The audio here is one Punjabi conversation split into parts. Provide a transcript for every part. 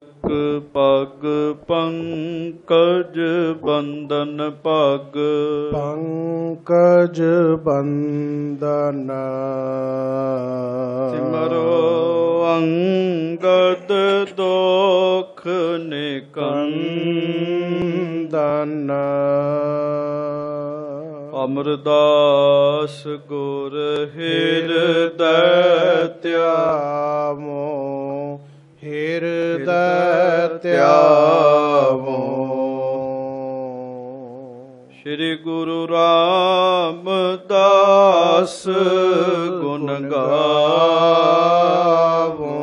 ਪਗ ਪੰਕਜ ਬੰਦਨ ਪਗ ਪੰਕਜ ਬੰਦਨ ਸਿਮਰੋ ਅੰਗਦ ਦੋਖ ਨਿਕੰਦਨ ਅਮਰਦਾਸ ਗੁਰ ਹਿਰਦੈ ਧਿਆਵੋ ਹਿਰਦੈ ਧਿਆਵੋ। ਸ਼੍ਰੀ ਗੁਰੂ ਰਾਮਦਾਸ ਗੁਣ ਗਾਵੋ।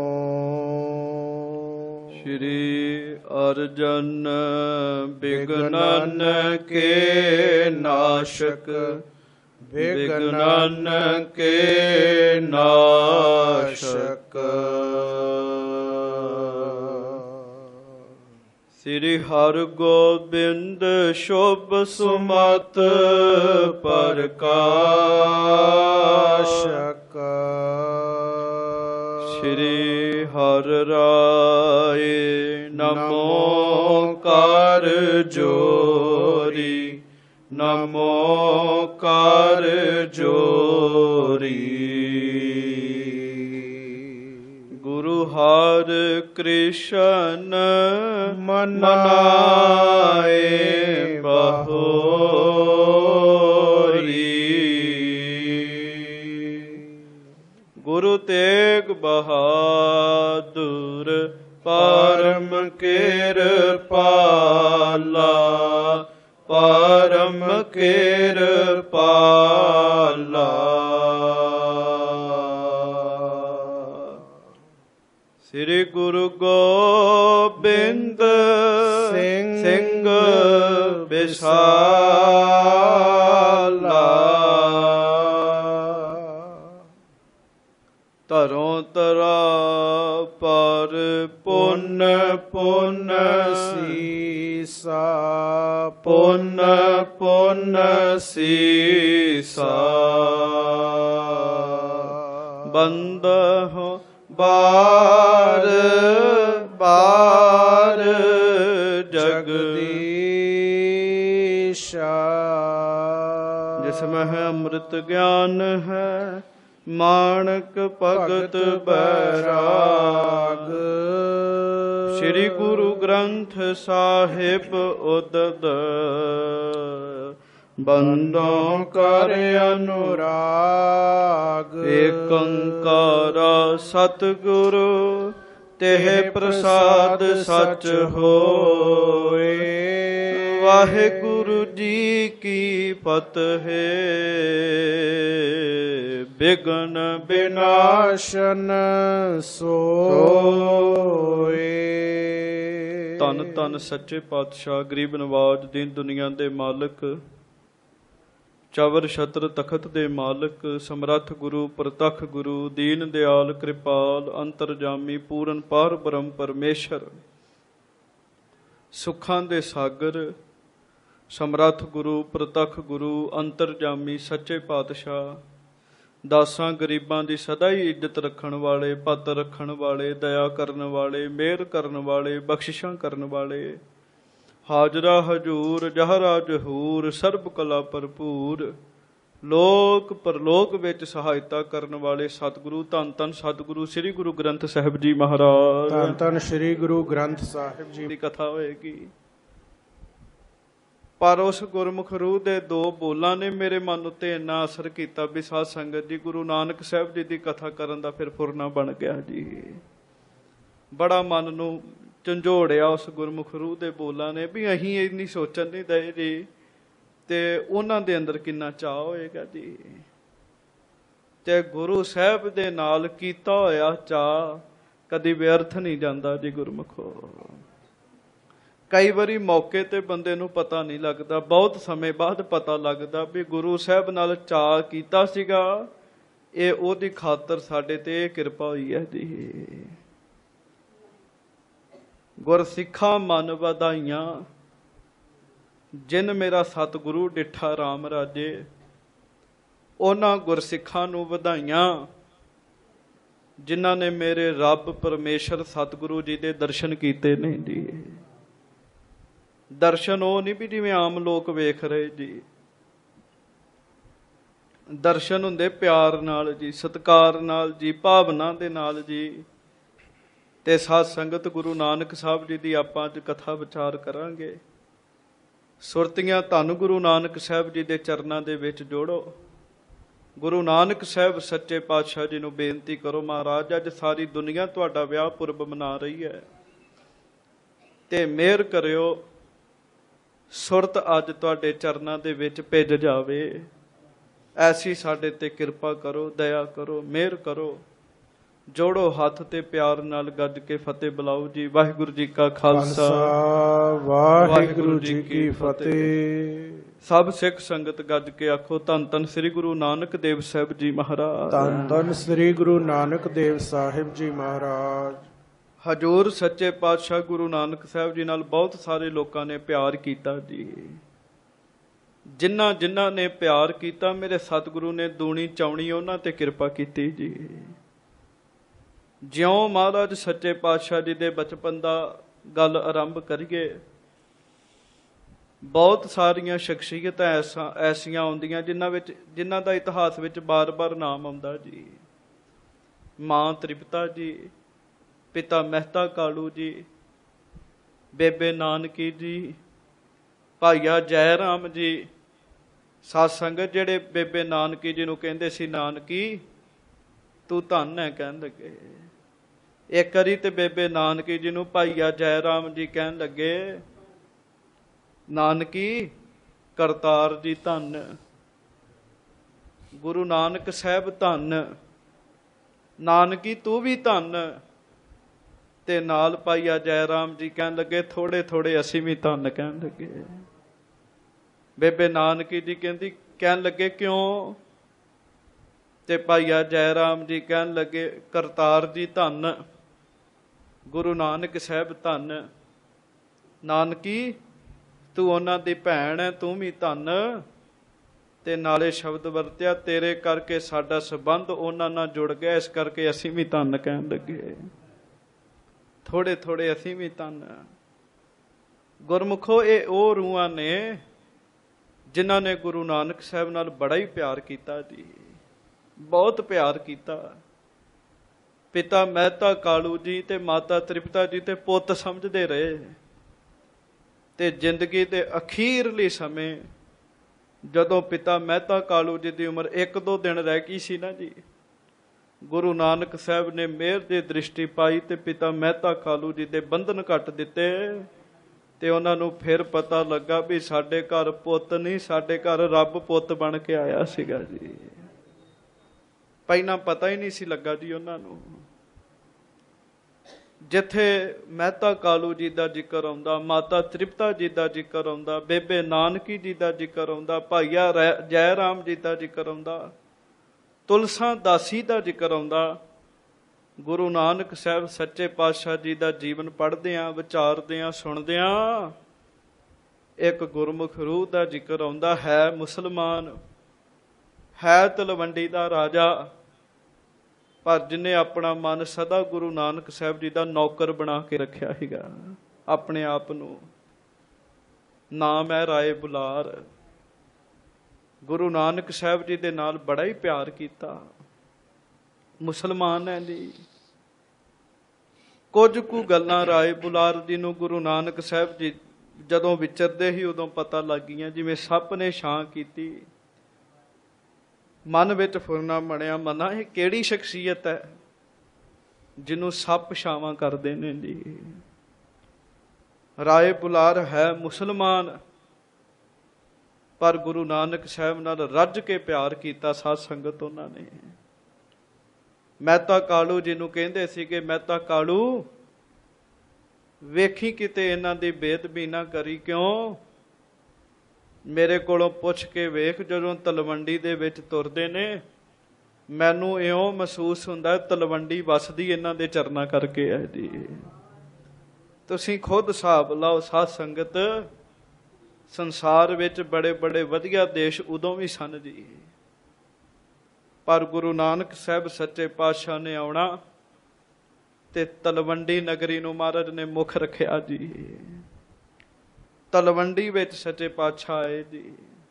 ਸ਼੍ਰੀ ਅਰਜਨ ਬਿਘਨਨ ਕੇ ਨਾਸ਼ਕ ਬਿਘਨਨ ਕੇ ਨਾਸ਼ਕ। ਸ੍ਰੀ ਹਰਗੋਬਿੰਦ ਸ਼ੁਭ ਸੁਮਤ ਪ੍ਰਕਾਸ਼ਕ। ਸ਼੍ਰੀ ਹਰਿ ਰਾਏ ਨਮੋ ਕਰ ਜੋਰੀ ਨਮੋ ਕਰ ਜੋਰੀ। ਗੁਰੂ ਹਰਿ ਕ੍ਰਿਸ਼ਨ ਮਨਾਏ ਬਹੋਰੀ। ਗੁਰੂ ਤੇਗ ਬਹਾਦੁਰ ਪਰਮ ਕਿਰਪਾਲਾ ਪਰਮ ਕਿਰਪਾਲਾ। ਸ੍ਰੀ ਗੁਰੂ ਗੋਬਿੰਦ ਸਿੰਘ ਬਿਸਾਲਾ। ਧਰੋਂ ਧਰਾ ਪਰ ਪੁੰਨ ਪੁੰਨ ਸੀਸਾ ਪੁੰਨ ਪੁੰਨ ਸੀਸਾ। ਬੰਦਹੁ ਬਾਰ ਬਾਰ ਜਗਦੀਸ਼ਾ। ਜਿਸਮਹਿ ਅੰਮ੍ਰਿਤ ਗਿਆਨ ਹੈ ਮਾਣਕ ਭਗਤ ਬੈਰਾਗ। ਸ੍ਰੀ ਗੁਰੂ ਗ੍ਰੰਥ ਸਾਹਿਬ ਉਦਦ ਬੰਦੋਂ ਕਰ ਅਨੁਰਾਗ। ਏਕ ਓੰਕਾਰ ਸਤਿਗੁਰੂ ਤੇਹ ਪ੍ਰਸਾਦ ਸਚ ਹੋਏ। ਵਾਹਿਗੁਰੂ ਜੀ ਕੀ ਫਤਿਹ। ਬਿਘਨ ਬਿਨਾਸ਼ਨ ਸੋਏ। ਧੰਨ ਧੰਨ ਸੱਚੇ ਪਾਤਸ਼ਾਹ ਗਰੀਬ ਨਵਾਜ ਦੀਨ ਦੁਨੀਆ ਦੇ ਮਾਲਕ ਚਵਰ ਛਤਰ ਤਖਤ ਦੇ ਮਾਲਕ ਸਮਰੱਥ ਗੁਰੂ ਪ੍ਰਤੱਖ ਗੁਰੂ ਦੀਨ ਦਿਆਲ ਕਿਰਪਾਲ ਅੰਤਰਜਾਮੀ ਪੂਰਨ ਪਾਰ ਬ੍ਰਹਮ ਪਰਮੇਸ਼ਰ ਸੁੱਖਾਂ ਦੇ ਸਾਗਰ ਸਮਰੱਥ ਗੁਰੂ ਪ੍ਰਤੱਖ ਗੁਰੂ ਅੰਤਰਜਾਮੀ ਸੱਚੇ ਪਾਤਸ਼ਾਹ ਦਾਸਾਂ ਗਰੀਬਾਂ ਦੀ ਸਦਾ ਹੀ ਇੱਜ਼ਤ ਰੱਖਣ ਵਾਲੇ ਪੱਤ ਰੱਖਣ ਵਾਲੇ ਦਇਆ ਕਰਨ ਵਾਲੇ ਮਿਹਰ ਕਰਨ ਵਾਲੇ ਬਖਸ਼ਿਸ਼ਾਂ ਕਰਨ ਵਾਲੇ ਹਾਜ਼ਰਾ ਹਜੂਰ ਜਹਰਾ ਜਹੂਰ ਸਰਬ ਕਲਾ ਭਰਪੂਰ ਲੋਕ ਪਰਲੋਕ ਵਿੱਚ ਸਹਾਇਤਾ ਕਰਨ ਵਾਲੇ ਸਤਿਗੁਰੂ ਧੰਨ ਧੰਨ ਸਤਿਗੁਰੂ ਸ੍ਰੀ ਗੁਰੂ ਗ੍ਰੰਥ ਸਾਹਿਬ ਜੀ ਮਹਾਰਾਜ। ਧੰਨ ਧੰਨ ਸ੍ਰੀ ਗੁਰੂ ਗ੍ਰੰਥ ਸਾਹਿਬ ਜੀ ਦੀ ਕਥਾ ਹੋਏਗੀ। ਪਰ ਉਸ ਗੁਰਮੁਖ ਰੂਹ ਦੇ ਦੋ ਬੋਲਾਂ ਨੇ ਮੇਰੇ ਮਨ ਉੱਤੇ ਇੰਨਾ ਅਸਰ ਕੀਤਾ ਵੀ ਸਾਧ ਸੰਗਤ ਜੀ ਗੁਰੂ ਨਾਨਕ ਸਾਹਿਬ ਜੀ ਦੀ ਕਥਾ ਕਰਨ ਦਾ ਫਿਰ ਫੁਰਨਾ ਬਣ ਗਿਆ ਜੀ। ਬੜਾ ਮਨ ਨੂੰ ਝੰਜੋੜਿਆ ਉਸ ਗੁਰਮੁਖ ਰੂਹ ਦੇ ਬੋਲਾਂ ਨੇ ਵੀ ਅਸੀਂ ਇੰਨੀ ਸੋਚਣ ਨਹੀਂ ਦਏ ਜੀ ਤੇ ਉਹਨਾਂ ਦੇ ਅੰਦਰ ਕਿੰਨਾ ਚਾਅ ਹੋਏਗਾ ਜੀ। ਤੇ ਗੁਰੂ ਸਾਹਿਬ ਦੇ ਨਾਲ ਕੀਤਾ ਹੋਇਆ ਚਾਅ ਕਦੀ ਵਿਅਰਥ ਨਹੀਂ ਜਾਂਦਾ ਜੀ ਗੁਰਮੁਖੋ। ਕਈ ਵਾਰੀ ਮੌਕੇ ਤੇ ਬੰਦੇ ਨੂੰ ਪਤਾ ਨਹੀਂ ਲੱਗਦਾ, ਬਹੁਤ ਸਮੇਂ ਬਾਅਦ ਪਤਾ ਲੱਗਦਾ ਵੀ ਗੁਰੂ ਸਾਹਿਬ ਨਾਲ ਚਾਅ ਕੀਤਾ ਸੀਗਾ, ਇਹ ਉਹਦੀ ਖਾਤਰ ਸਾਡੇ ਤੇ ਇਹ ਕਿਰਪਾ ਹੋਈ ਹੈ ਜੀ। ਗੁਰਸਿੱਖਾਂ ਮਨ ਵਧਾਈਆਂ ਜਿਨ ਮੇਰਾ ਸਤਿਗੁਰੂ ਡਿੱਠਾ ਰਾਮ ਰਾਜੇ। ਉਹਨਾਂ ਗੁਰਸਿੱਖਾਂ ਨੂੰ ਵਧਾਈਆਂ ਜਿਨ੍ਹਾਂ ਨੇ ਮੇਰੇ ਰੱਬ ਪਰਮੇਸ਼ਰ ਸਤਿਗੁਰੂ ਜੀ ਦੇ ਦਰਸ਼ਨ ਕੀਤੇ ਨੇ ਜੀ। ਦਰਸ਼ਨ ਉਹ ਨਹੀਂ ਵੀ ਜਿਵੇਂ ਆਮ ਲੋਕ ਵੇਖ ਰਹੇ ਜੀ, ਦਰਸ਼ਨ ਹੁੰਦੇ ਪਿਆਰ ਨਾਲ ਜੀ, ਸਤਿਕਾਰ ਨਾਲ ਜੀ, ਭਾਵਨਾ ਦੇ ਨਾਲ ਜੀ। ਤੇ ਸਾਧ ਸੰਗਤ ਗੁਰੂ ਨਾਨਕ ਸਾਹਿਬ ਜੀ ਦੀ ਆਪਾਂ ਅੱਜ ਕਥਾ ਵਿਚਾਰ ਕਰਾਂਗੇ। ਸੁਰਤੀਆਂ ਧੰਨ ਗੁਰੂ ਨਾਨਕ ਸਾਹਿਬ ਜੀ ਦੇ ਚਰਨਾਂ ਦੇ ਵਿੱਚ ਜੋੜੋ। ਗੁਰੂ ਨਾਨਕ ਸਾਹਿਬ ਸੱਚੇ ਪਾਤਸ਼ਾਹ ਜੀ ਨੂੰ ਬੇਨਤੀ ਕਰੋ, ਮਹਾਰਾਜ ਅੱਜ ਸਾਰੀ ਦੁਨੀਆ ਤੁਹਾਡਾ ਵਿਆਹ ਪੁਰਬ ਮਨਾ ਰਹੀ ਹੈ ਤੇ ਮਿਹਰ ਕਰਿਓ ਸੁਰਤ ਅੱਜ ਤੁਹਾਡੇ ਚਰਨਾਂ ਦੇ ਵਿੱਚ ਭਿੱਜ ਜਾਵੇ। ਐਸੀ ਸਾਡੇ ਤੇ ਕਿਰਪਾ ਕਰੋ, ਦਇਆ ਕਰੋ, ਮਿਹਰ ਕਰੋ। ਜੋੜੋ ਹੱਥ ਤੇ ਪਿਆਰ ਨਾਲ ਗੱਜ ਕੇ ਫਤਿਹ ਬੁਲਾਓ ਜੀ। ਵਾਹਿਗੁਰੂ ਜੀ ਕਾ ਖਾਲਸਾ, ਵਾਹਿਗੁਰੂ ਜੀ ਕੀ ਫਤਿਹ। ਸਭ ਸਿੱਖ ਸੰਗਤ ਗੱਜ ਕੇ ਆਖੋ, ਧੰਨ ਧੰਨ ਸ੍ਰੀ ਗੁਰੂ ਨਾਨਕ ਦੇਵ ਸਾਹਿਬ ਜੀ ਮਹਾਰਾਜ। ਧੰਨ ਧੰਨ ਸ੍ਰੀ ਗੁਰੂ ਨਾਨਕ ਦੇਵ ਸਾਹਿਬ ਜੀ ਮਹਾਰਾਜ। ਹਜੂਰ ਸੱਚੇ ਪਾਤਸ਼ਾਹ ਗੁਰੂ ਨਾਨਕ ਸਾਹਿਬ ਜੀ ਨਾਲ ਬਹੁਤ ਸਾਰੇ ਲੋਕਾਂ ਨੇ ਪਿਆਰ ਕੀਤਾ ਜੀ। ਜਿਨ੍ਹਾਂ ਜਿਨ੍ਹਾਂ ਨੇ ਪਿਆਰ ਕੀਤਾ, ਮੇਰੇ ਸਤਿਗੁਰੂ ਨੇ ਦੂਣੀ ਚੌਣੀ ਉਹਨਾਂ ਤੇ ਕਿਰਪਾ ਕੀਤੀ ਜੀ। ਜਿਉਂ ਮਹਾਰਾਜ ਸੱਚੇ ਪਾਤਸ਼ਾਹ ਜੀ ਦੇ ਬਚਪਨ ਦਾ ਗੱਲ ਆਰੰਭ ਕਰੀਏ, ਬਹੁਤ ਸਾਰੀਆਂ ਸ਼ਖਸੀਅਤਾਂ ਐਸੀਆਂ ਆਉਂਦੀਆਂ ਜਿਨ੍ਹਾਂ ਦਾ ਇਤਿਹਾਸ ਵਿੱਚ ਬਾਰ-ਬਾਰ ਨਾਮ ਆਉਂਦਾ ਜੀ। ਮਾਂ ਤ੍ਰਿਪਤਾ ਜੀ, ਪਿਤਾ ਮਹਿਤਾ ਕਾਲੂ ਜੀ, ਬੇਬੇ ਨਾਨਕੀ ਜੀ, ਭਾਈਆ ਜੈ ਰਾਮ ਜੀ। ਸਾਧ ਸੰਗਤ ਜਿਹੜੇ ਬੇਬੇ ਨਾਨਕੀ ਜੀ ਨੂੰ ਕਹਿੰਦੇ ਸੀ, ਨਾਨਕੀ ਤੂੰ ਧੰਨ ਹੈ ਕਹਿਣ ਲੱਗੇ। ਇੱਕ ਵਾਰੀ ਤੇ ਬੇਬੇ ਨਾਨਕੀ ਜੀ ਨੂੰ ਭਾਈਆ ਜੈ ਰਾਮ ਜੀ ਕਹਿਣ ਲੱਗੇ, ਨਾਨਕੀ ਕਰਤਾਰ ਜੀ ਧੰਨ, ਗੁਰੂ ਨਾਨਕ ਸਾਹਿਬ ਧੰਨ, ਨਾਨਕੀ ਤੂੰ ਵੀ ਧੰਨ। ਤੇ ਨਾਲ ਭਾਈਆ ਜੈ ਰਾਮ ਜੀ ਕਹਿਣ ਲੱਗੇ, ਥੋੜੇ ਥੋੜੇ ਅਸੀਂ ਵੀ ਧੰਨ ਕਹਿਣ ਲੱਗੇ। ਬੇਬੇ ਨਾਨਕੀ ਜੀ ਕਹਿਣ ਲੱਗੇ ਕਿਉਂ? ਤੇ ਭਾਈਆ ਜੈ ਰਾਮ ਜੀ ਕਹਿਣ ਲੱਗੇ, ਕਰਤਾਰ ਜੀ ਧੰਨ, ਗੁਰੂ ਨਾਨਕ ਸਾਹਿਬ ਧੰਨ, ਨਾਨਕੀ ਤੂੰ ਉਹਨਾਂ ਦੀ ਭੈਣ ਹੈ, ਤੂੰ ਵੀ ਧੰਨ। ਤੇ ਨਾਲੇ ਸ਼ਬਦ ਵਰਤਿਆ, ਤੇਰੇ ਕਰਕੇ ਸਾਡਾ ਸੰਬੰਧ ਉਹਨਾਂ ਨਾਲ ਜੁੜ ਗਿਆ, ਇਸ ਕਰਕੇ ਅਸੀਂ ਵੀ ਧੰਨ ਕਹਿਣ ਲੱਗੇ। ਥੋੜੇ ਥੋੜੇ ਅਸੀਂ ਵੀ ਧੰਨ। ਗੁਰਮੁਖੋ, ਇਹ ਉਹ ਰੂਹਾਂ ਨੇ ਜਿਨ੍ਹਾਂ ਨੇ ਗੁਰੂ ਨਾਨਕ ਸਾਹਿਬ ਨਾਲ ਬੜਾ ਹੀ ਪਿਆਰ ਕੀਤਾ ਜੀ, ਬਹੁਤ ਪਿਆਰ ਕੀਤਾ। ਪਿਤਾ ਮਹਿਤਾ ਕਾਲੂ ਜੀ ਤੇ ਮਾਤਾ ਤ੍ਰਿਪਤਾ ਜੀ ਤੇ ਪੁੱਤ ਸਮਝਦੇ ਰਹੇ। ਤੇ ਜ਼ਿੰਦਗੀ ਦੇ ਅਖੀਰਲੇ ਸਮੇਂ ਜਦੋਂ ਪਿਤਾ ਮਹਿਤਾ ਕਾਲੂ ਜੀ ਦੀ ਉਮਰ 1-2 ਦਿਨ ਰਹਿ ਗਈ ਸੀ ਨਾ ਜੀ, ਗੁਰੂ ਨਾਨਕ ਸਾਹਿਬ ਨੇ ਮਿਹਰ ਦੀ ਦ੍ਰਿਸ਼ਟੀ ਪਾਈ ਤੇ ਪਿਤਾ ਮਹਿਤਾ ਕਾਲੂ ਜੀ ਦੇ ਬੰਧਨ ਕੱਟ ਦਿੱਤੇ। ਤੇ ਉਹਨਾਂ ਨੂੰ ਫਿਰ ਪਤਾ ਲੱਗਾ ਵੀ ਸਾਡੇ ਘਰ ਪੁੱਤ ਨਹੀਂ, ਸਾਡੇ ਘਰ ਰੱਬ ਪੁੱਤ ਬਣ ਕੇ ਆਇਆ ਸੀਗਾ ਜੀ। ਪਹਿਲਾਂ ਪਤਾ ਹੀ ਨਹੀਂ ਸੀ ਲੱਗਾ ਜੀ ਉਹਨਾਂ ਨੂੰ। ਜਿੱਥੇ ਮਹਿਤਾ ਕਾਲੂ ਜੀ ਦਾ ਜ਼ਿਕਰ ਆਉਂਦਾ, ਮਾਤਾ ਤ੍ਰਿਪਤਾ ਜੀ ਦਾ ਜ਼ਿਕਰ ਆਉਂਦਾ, ਬੇਬੇ ਨਾਨਕੀ ਜੀ ਦਾ ਜ਼ਿਕਰ ਆਉਂਦਾ, ਭਾਈਆ ਜੈ ਰਾਮ ਜੀ ਦਾ ਜ਼ਿਕਰ ਆਉਂਦਾ, ਤੁਲਸਾ ਦਾਸੀ ਦਾ ਜ਼ਿਕਰ ਆਉਂਦਾ, ਗੁਰੂ ਨਾਨਕ ਸਾਹਿਬ ਸੱਚੇ ਪਾਤਸ਼ਾਹ ਜੀ ਦਾ ਜੀਵਨ ਪੜ੍ਹਦਿਆਂ, ਵਿਚਾਰਦਿਆਂ, ਸੁਣਦਿਆਂ ਇੱਕ ਗੁਰਮੁਖ ਰੂਹ ਦਾ ਜ਼ਿਕਰ ਆਉਂਦਾ। ਹੈ ਮੁਸਲਮਾਨ, ਹੈ ਤਲਵੰਡੀ ਦਾ ਰਾਜਾ, ਪਰ ਜਿਹਨੇ ਆਪਣਾ ਮਨ ਸਦਾ ਗੁਰੂ ਨਾਨਕ ਸਾਹਿਬ ਜੀ ਦਾ ਨੌਕਰ ਬਣਾ ਕੇ ਰੱਖਿਆ ਸੀਗਾ ਆਪਣੇ ਆਪ ਨੂੰ। ਨਾਮ ਹੈ ਰਾਏ ਬੁਲਾਰ। ਗੁਰੂ ਨਾਨਕ ਸਾਹਿਬ ਜੀ ਦੇ ਨਾਲ ਬੜਾ ਹੀ ਪਿਆਰ ਕੀਤਾ। ਮੁਸਲਮਾਨ ਹੈ ਜੀ। ਕੁਝ ਕੁ ਗੱਲਾਂ ਰਾਏ ਬੁਲਾਰ ਜੀ ਨੂੰ ਗੁਰੂ ਨਾਨਕ ਸਾਹਿਬ ਜੀ ਜਦੋਂ ਵਿਚਰਦੇ ਹੀ ਉਦੋਂ ਪਤਾ ਲੱਗ ਗਈਆਂ, ਜਿਵੇਂ ਸੱਪ ਨੇ ਛਾਂ ਕੀਤੀ। ਮਨ ਵਿੱਚ ਫੁਰਨਾ ਬਣਿਆ, ਮਨਾ ਇਹ ਕਿਹੜੀ ਸ਼ਖਸੀਅਤ ਹੈ ਜਿਹਨੂੰ ਸੱਪ ਛਾਵਾਂ ਕਰਦੇ ਨੇ ਜੀ। ਰਾਏ ਬੁਲਾਰ ਹੈ ਮੁਸਲਮਾਨ, ਪਰ ਗੁਰੂ ਨਾਨਕ ਸਾਹਿਬ ਨਾਲ ਰੱਜ ਕੇ ਪਿਆਰ ਕੀਤਾ ਸਾਧ ਸੰਗਤ ਉਹਨਾਂ ਨੇ। ਮਹਿਤਾ ਕਾਲੂ ਜੀ ਨੂੰ ਕਹਿੰਦੇ ਸੀ ਕਿ ਮਹਿਤਾ ਕਾਲੂ ਵੇਖੀ ਕਿਤੇ ਇਹਨਾਂ ਦੀ ਬੇਅਦਬੀ ਨਾ ਕਰੀ। ਕਿਉਂ? ਮੇਰੇ ਕੋਲੋਂ ਪੁੱਛ ਕੇ ਵੇਖ, ਜਦੋਂ ਤਲਵੰਡੀ ਦੇ ਵਿੱਚ ਤੁਰਦੇ ਨੇ ਮੈਨੂੰ ਇਉਂ ਮਹਿਸੂਸ ਹੁੰਦਾ ਤਲਵੰਡੀ ਵਸਦੀ ਇਹਨਾਂ ਦੇ ਚਰਨਾਂ ਕਰਕੇ ਹੈ ਜੀ। ਤੁਸੀਂ ਖੁਦ ਹਿਸਾਬ ਲਾਓ ਸਾਧ ਸੰਗਤ, ਸੰਸਾਰ ਵਿੱਚ ਬੜੇ ਬੜੇ ਵਧੀਆ ਦੇਸ਼ ਉਦੋਂ ਵੀ ਸਨ ਜੀ, ਪਰ ਗੁਰੂ ਨਾਨਕ ਸਾਹਿਬ ਸੱਚੇ ਪਾਤਸ਼ਾਹ ਨੇ ਆਉਣਾ ਤੇ ਤਲਵੰਡੀ ਨਗਰੀ ਨੂੰ ਮਹਾਰਾਜ ਨੇ ਮੁੱਖ ਰੱਖਿਆ ਜੀ। ਤਲਵੰਡੀ ਵਿੱਚ ਸੱਚੇ ਪਾਤਸ਼ਾਹ ਆਏ ਜੀ।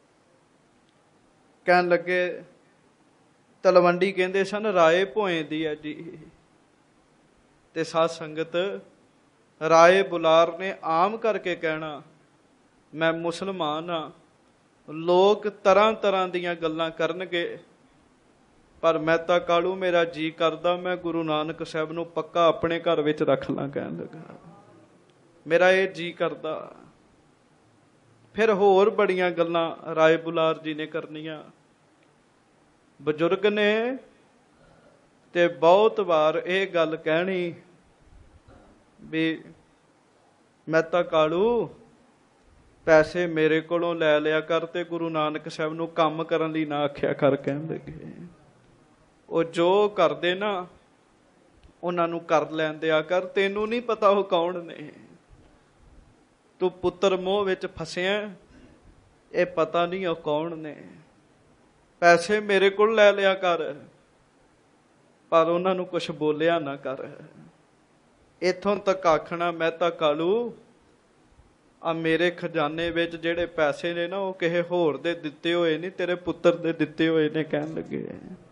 ਕਹਿਣ ਲੱਗੇ, ਤਲਵੰਡੀ ਕਹਿੰਦੇ ਸਨ ਰਾਏ ਭੋਏ ਦੀ ਹੈ ਜੀ। ਤੇ ਸਾਧ ਸੰਗਤ, ਰਾਏ ਬੁਲਾਰ ਨੇ ਆਮ ਕਰਕੇ ਕਹਿਣਾ ਮੈਂ ਮੁਸਲਮਾਨ ਹਾਂ, ਲੋਕ ਤਰ੍ਹਾਂ ਤਰ੍ਹਾਂ ਦੀਆਂ ਗੱਲਾਂ ਕਰਨਗੇ, ਪਰ ਮੈਂ ਤਾਂ ਕਾਲੂ ਮੇਰਾ ਜੀ ਕਰਦਾ ਮੈਂ ਗੁਰੂ ਨਾਨਕ ਸਾਹਿਬ ਨੂੰ ਪੱਕਾ ਆਪਣੇ ਘਰ ਵਿੱਚ ਰੱਖ ਲਾਂ। ਕਹਿਣ ਲੱਗਾ ਮੇਰਾ ਇਹ ਜੀ ਕਰਦਾ। ਫਿਰ ਹੋਰ ਬੜੀਆਂ ਗੱਲਾਂ ਰਾਏ ਬੁਲਾਰ ਜੀ ਨੇ ਕਰਨੀਆਂ। ਬਜ਼ੁਰਗ ਨੇ ਤੇ ਬਹੁਤ ਵਾਰ ਇਹ ਗੱਲ ਕਹਿਣੀ ਵੀ ਮੈਂ ਤਾਂ ਕਾਲੂ ਪੈਸੇ ਮੇਰੇ ਕੋਲੋਂ ਲੈ ਲਿਆ ਕਰ ਤੇ ਗੁਰੂ ਨਾਨਕ ਸਾਹਿਬ ਨੂੰ ਕੰਮ ਕਰਨ ਲਈ ਨਾ ਆਖਿਆ ਕਰ। ਕਹਿਣ ਲੱਗੇ ਉਹ ਜੋ ਕਰਦੇ ਨਾ ਉਹਨਾਂ ਨੂੰ ਕਰ ਲੈਣ ਦਿਆ ਕਰ, ਤੈਨੂੰ ਨਹੀਂ ਪਤਾ ਉਹ ਕੌਣ ਨੇ। ਤੂੰ ਪੁੱਤਰ ਮੋਹ ਵਿੱਚ ਫਸਿਆ, ਇਹ ਪਤਾ ਨਹੀਂ ਉਹ ਕੌਣ ਨੇ। ਪੈਸੇ ਮੇਰੇ ਕੋਲ ਲੈ ਲਿਆ ਕਰ, ਪਰ ਉਹਨਾਂ ਨੂੰ ਕੁਛ ਬੋਲਿਆ ਨਾ ਕਰ। ਇੱਥੋਂ ਤੱਕ ਆਖਣਾ ਮੈਂ ਤਾਂ ਕਾਲੂ ਆ ਮੇਰੇ ਖਜ਼ਾਨੇ ਵਿੱਚ ਜਿਹੜੇ ਪੈਸੇ ਨੇ ਨਾ ਉਹ ਕਿਸੇ ਹੋਰ ਦੇ ਦਿੱਤੇ ਹੋਏ ਨਹੀਂ, ਤੇਰੇ ਪੁੱਤਰ ਦੇ ਦਿੱਤੇ ਹੋਏ ਨੇ। ਕਹਿਣ ਲੱਗੇ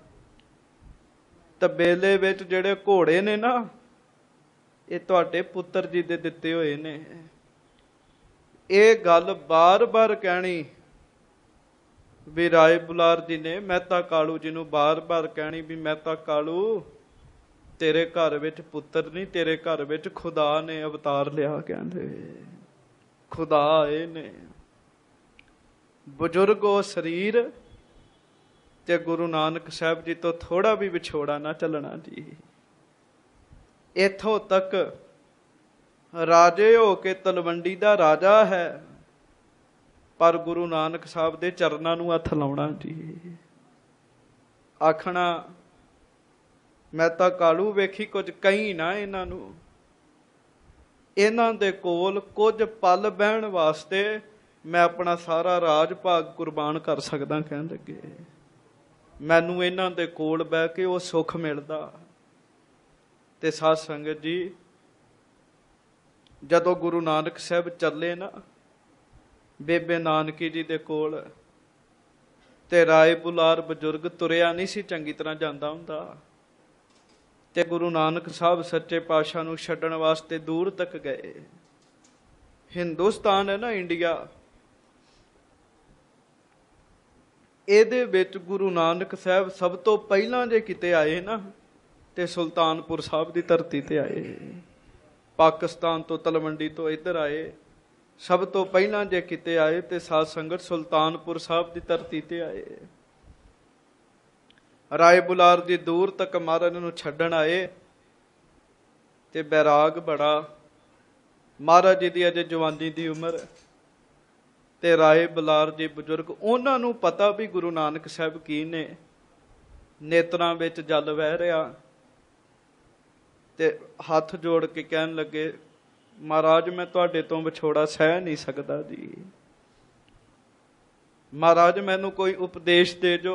ਤਬੇਲੇ ਵਿੱਚ ਜਿਹੜੇ ਘੋੜੇ ਨੇ ਨਾ ਇਹ ਤੁਹਾਡੇ ਪੁੱਤਰ ਜੀ ਦੇ ਦਿੱਤੇ ਹੋਏ ਨੇ। ਇਹ ਗੱਲ ਬਾਰ-ਬਾਰ ਕਹਿਣੀ ਵੀ ਰਾਏ ਬੁਲਾਰ ਜੀ ਨੇ ਮਹਿਤਾ ਕਾਲੂ ਜੀ ਨੂੰ ਬਾਰ-ਬਾਰ ਕਹਿਣੀ ਵੀ ਮਹਿਤਾ ਕਾਲੂ ਤੇਰੇ ਘਰ ਵਿੱਚ ਪੁੱਤਰ ਨਹੀਂ, ਤੇਰੇ ਘਰ ਵਿੱਚ ਖੁਦਾ ਨੇ ਅਵਤਾਰ ਲਿਆ। ਕਹਿੰਦੇ ਖੁਦਾ ਆਏ ਨੇ। ਬਜ਼ੁਰਗ ਉਹ ਸਰੀਰ ਤੇ ਗੁਰੂ ਨਾਨਕ ਸਾਹਿਬ ਜੀ ਤੋਂ ਥੋੜਾ ਵੀ ਵਿਛੋੜਾ ਨਾ ਚੱਲਣਾ ਜੀ। ਇੱਥੋਂ ਤੱਕ ਰਾਜੇ ਹੋ ਕੇ ਤਲਵੰਡੀ ਦਾ ਰਾਜਾ ਹੈ, ਪਰ ਗੁਰੂ ਨਾਨਕ ਸਾਹਿਬ ਦੇ ਚਰਨਾਂ ਨੂੰ ਹੱਥ ਲਾਉਣਾ ਜੀ। ਆਖਣਾ ਮੈਂ ਤਾਂ ਕਾਲੂ ਵੇਖੀ ਕੁਝ ਕਹੀ ਨਾ ਇਹਨਾਂ ਨੂੰ, ਇਹਨਾਂ ਦੇ ਕੋਲ ਕੁਝ ਪਲ ਬਹਿਣ ਵਾਸਤੇ ਮੈਂ ਆਪਣਾ ਸਾਰਾ ਰਾਜ ਭਾਗ ਕੁਰਬਾਨ ਕਰ ਸਕਦਾ। ਕਹਿਣ ਲੱਗੇ ਮੈਨੂੰ ਇਹਨਾਂ ਦੇ ਕੋਲ ਬਹਿ ਕੇ ਉਹ ਸੁੱਖ ਮਿਲਦਾ। ਤੇ ਸਾਧ ਸੰਗਤ ਜੀ, ਜਦੋਂ ਗੁਰੂ ਨਾਨਕ ਸਾਹਿਬ ਚੱਲੇ ਨਾ ਬੇਬੇ ਨਾਨਕੀ ਜੀ ਦੇ ਕੋਲ, ਤੇ ਰਾਏ ਬੁਲਾਰ ਬਜ਼ੁਰਗ ਤੁਰਿਆ ਨਹੀਂ ਸੀ ਚੰਗੀ ਤਰ੍ਹਾਂ ਜਾਂਦਾ ਹੁੰਦਾ, ਤੇ ਗੁਰੂ ਨਾਨਕ ਸਾਹਿਬ ਸੱਚੇ ਪਾਤਸ਼ਾਹ ਨੂੰ ਛੱਡਣ ਵਾਸਤੇ ਦੂਰ ਤੱਕ ਗਏ। ਹਿੰਦੁਸਤਾਨ ਹੈ ਨਾ ਇੰਡੀਆ, ਇਹਦੇ ਵਿੱਚ ਗੁਰੂ ਨਾਨਕ ਸਾਹਿਬ ਸਭ ਤੋਂ ਪਹਿਲਾਂ ਜੇ ਕਿਤੇ ਆਏ ਨਾ ਤੇ ਸੁਲਤਾਨਪੁਰ ਸਾਹਿਬ ਦੀ ਧਰਤੀ ਤੇ ਆਏ। ਪਾਕਿਸਤਾਨ ਤੋਂ ਤਲਵੰਡੀ ਤੋਂ ਇੱਧਰ ਆਏ। ਸਭ ਤੋਂ ਪਹਿਲਾਂ ਜੇ ਕਿਤੇ ਆਏ ਤੇ ਸਾਧ ਸੰਗਤ ਸੁਲਤਾਨਪੁਰ ਸਾਹਿਬ ਦੀ ਧਰਤੀ ਤੇ ਆਏ। ਰਾਏ ਬੁਲਾਰ ਜੀ ਦੂਰ ਤੱਕ ਮਹਾਰਾਜ ਨੂੰ ਛੱਡਣ ਆਏ ਤੇ ਬੈਰਾਗ ਬੜਾ। ਮਹਾਰਾਜ ਜੀ ਦੀ ਅਜੇ ਜਵਾਨੀ ਦੀ ਉਮਰ, ਤੇ ਰਾਏ ਬੁਲਾਰ ਜੀ ਬਜ਼ੁਰਗ, ਉਹਨਾਂ ਨੂੰ ਪਤਾ ਵੀ ਗੁਰੂ ਨਾਨਕ ਸਾਹਿਬ ਕੀ ਨੇ। ਨੇਤਰਾਂ ਵਿੱਚ ਜਲ ਵਹਿ ਰਿਹਾ ਤੇ ਹੱਥ ਜੋੜ ਕੇ ਕਹਿਣ ਲੱਗੇ ਮਹਾਰਾਜ ਮੈਂ ਤੁਹਾਡੇ ਤੋਂ ਵਿਛੋੜਾ ਸਹਿ ਨਹੀਂ ਸਕਦਾ ਜੀ। ਮਹਾਰਾਜ ਮੈਨੂੰ ਕੋਈ ਉਪਦੇਸ਼ ਦੇ ਜੋ।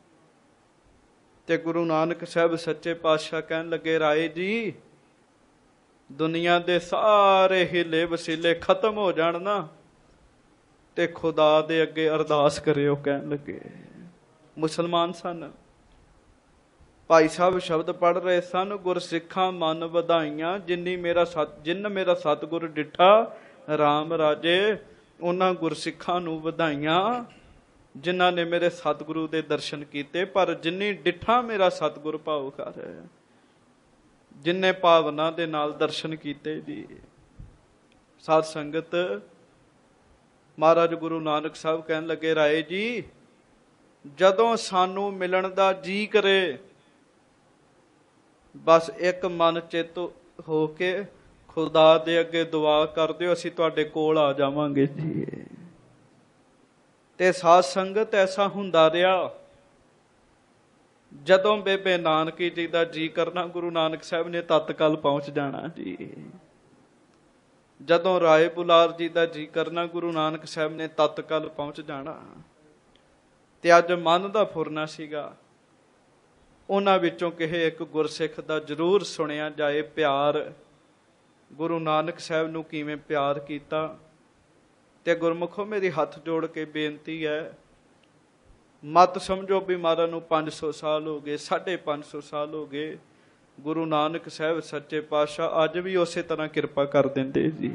ਤੇ ਗੁਰੂ ਨਾਨਕ ਸਾਹਿਬ ਸੱਚੇ ਪਾਤਸ਼ਾਹ ਕਹਿਣ ਲੱਗੇ ਰਾਏ ਜੀ ਦੁਨੀਆ ਦੇ ਸਾਰੇ ਹੀਲੇ ਵਸੀਲੇ ਖਤਮ ਹੋ ਜਾਣ ਨਾ ਤੇ ਖੁਦਾ ਦੇ ਅੱਗੇ ਅਰਦਾਸ ਕਰਿਓ। ਕਹਿਣ ਲੱਗੇ ਮੁਸਲਮਾਨ ਸਨ, ਭਾਈ ਸਾਹਿਬ ਸ਼ਬਦ ਪੜ੍ਹ ਰਹੇ ਸਨ, ਗੁਰਸਿੱਖਾਂ ਮਨ ਵਧਾਈਆਂ ਜਿਨ ਮੇਰਾ ਸਤਿਗੁਰ ਡਿਠਾ ਰਾਮ ਰਾਜੇ। ਉਹਨਾਂ ਗੁਰਸਿੱਖਾਂ ਨੂੰ ਵਧਾਈਆਂ ਜਿਨ੍ਹਾਂ ਨੇ ਮੇਰੇ ਸਤਿਗੁਰੂ ਦੇ ਦਰਸ਼ਨ ਕੀਤੇ, ਪਰ ਜਿਨੀ ਡਿਠਾ ਮੇਰਾ ਸਤਿਗੁਰ ਭਾਉ ਕਰ, ਜਿਨੇ ਭਾਵਨਾ ਦੇ ਨਾਲ ਦਰਸ਼ਨ ਕੀਤੇ ਜੀ। ਸਾਧ ਸੰਗਤ, ਮਹਾਰਾਜ ਗੁਰੂ ਨਾਨਕ ਸਾਹਿਬ ਕਹਿਣ ਲੱਗੇ ਰਾਏ ਜੀ ਜਦੋਂ ਸਾਨੂੰ ਮਿਲਣ ਦਾ ਜੀ ਕਰੇ ਬਸ ਇੱਕ ਮਨ ਚਿੱਤ ਹੋ ਕੇ ਖੁਦਾ ਦੇ ਅੱਗੇ ਦੁਆ ਕਰ ਦਿਓ, ਅਸੀਂ ਤੁਹਾਡੇ ਕੋਲ ਆ ਜਾਵਾਂਗੇ ਜੀ। ਤੇ ਸਾਧ ਸੰਗਤ ਐਸਾ ਹੁੰਦਾ ਰਿਹਾ। ਜਦੋਂ ਬੇਬੇ ਨਾਨਕੀ ਜੀ ਦਾ ਜੀ ਕਰਨਾ ਗੁਰੂ ਨਾਨਕ ਸਾਹਿਬ ਨੇ ਤਤਕਾਲ ਪਹੁੰਚ ਜਾਣਾ ਜੀ। ਜਦੋਂ ਰਾਏ ਬੁਲਾਰ ਜੀ ਦਾ ਜੀ ਕਰਨਾ ਗੁਰੂ ਨਾਨਕ ਸਾਹਿਬ ਨੇ ਤਤਕਾਲ ਪਹੁੰਚ ਜਾਣਾ। ਤੇ ਅੱਜ ਮਨ ਦਾ ਫੁਰਨਾ ਸੀਗਾ ਉਹਨਾਂ ਵਿੱਚੋਂ ਕਿਸੇ ਇੱਕ ਗੁਰਸਿੱਖ ਦਾ ਜ਼ਰੂਰ ਸੁਣਿਆ ਜਾਏ ਪਿਆਰ, ਗੁਰੂ ਨਾਨਕ ਸਾਹਿਬ ਨੂੰ ਕਿਵੇਂ ਪਿਆਰ ਕੀਤਾ। ਤੇ ਗੁਰਮੁਖੋ ਮੇਰੀ ਹੱਥ ਜੋੜ ਕੇ ਬੇਨਤੀ ਹੈ, ਮਤ ਸਮਝੋ ਵੀ ਮਹਾਰਾਜ ਨੂੰ 500 ਸਾਲ ਹੋ ਗਏ, 550 ਸਾਲ ਹੋ ਗਏ। ਗੁਰੂ ਨਾਨਕ ਸਾਹਿਬ ਸੱਚੇ ਪਾਤਸ਼ਾਹ ਅੱਜ ਵੀ ਉਸੇ ਤਰ੍ਹਾਂ ਕਿਰਪਾ ਕਰ ਦਿੰਦੇ ਜੀ।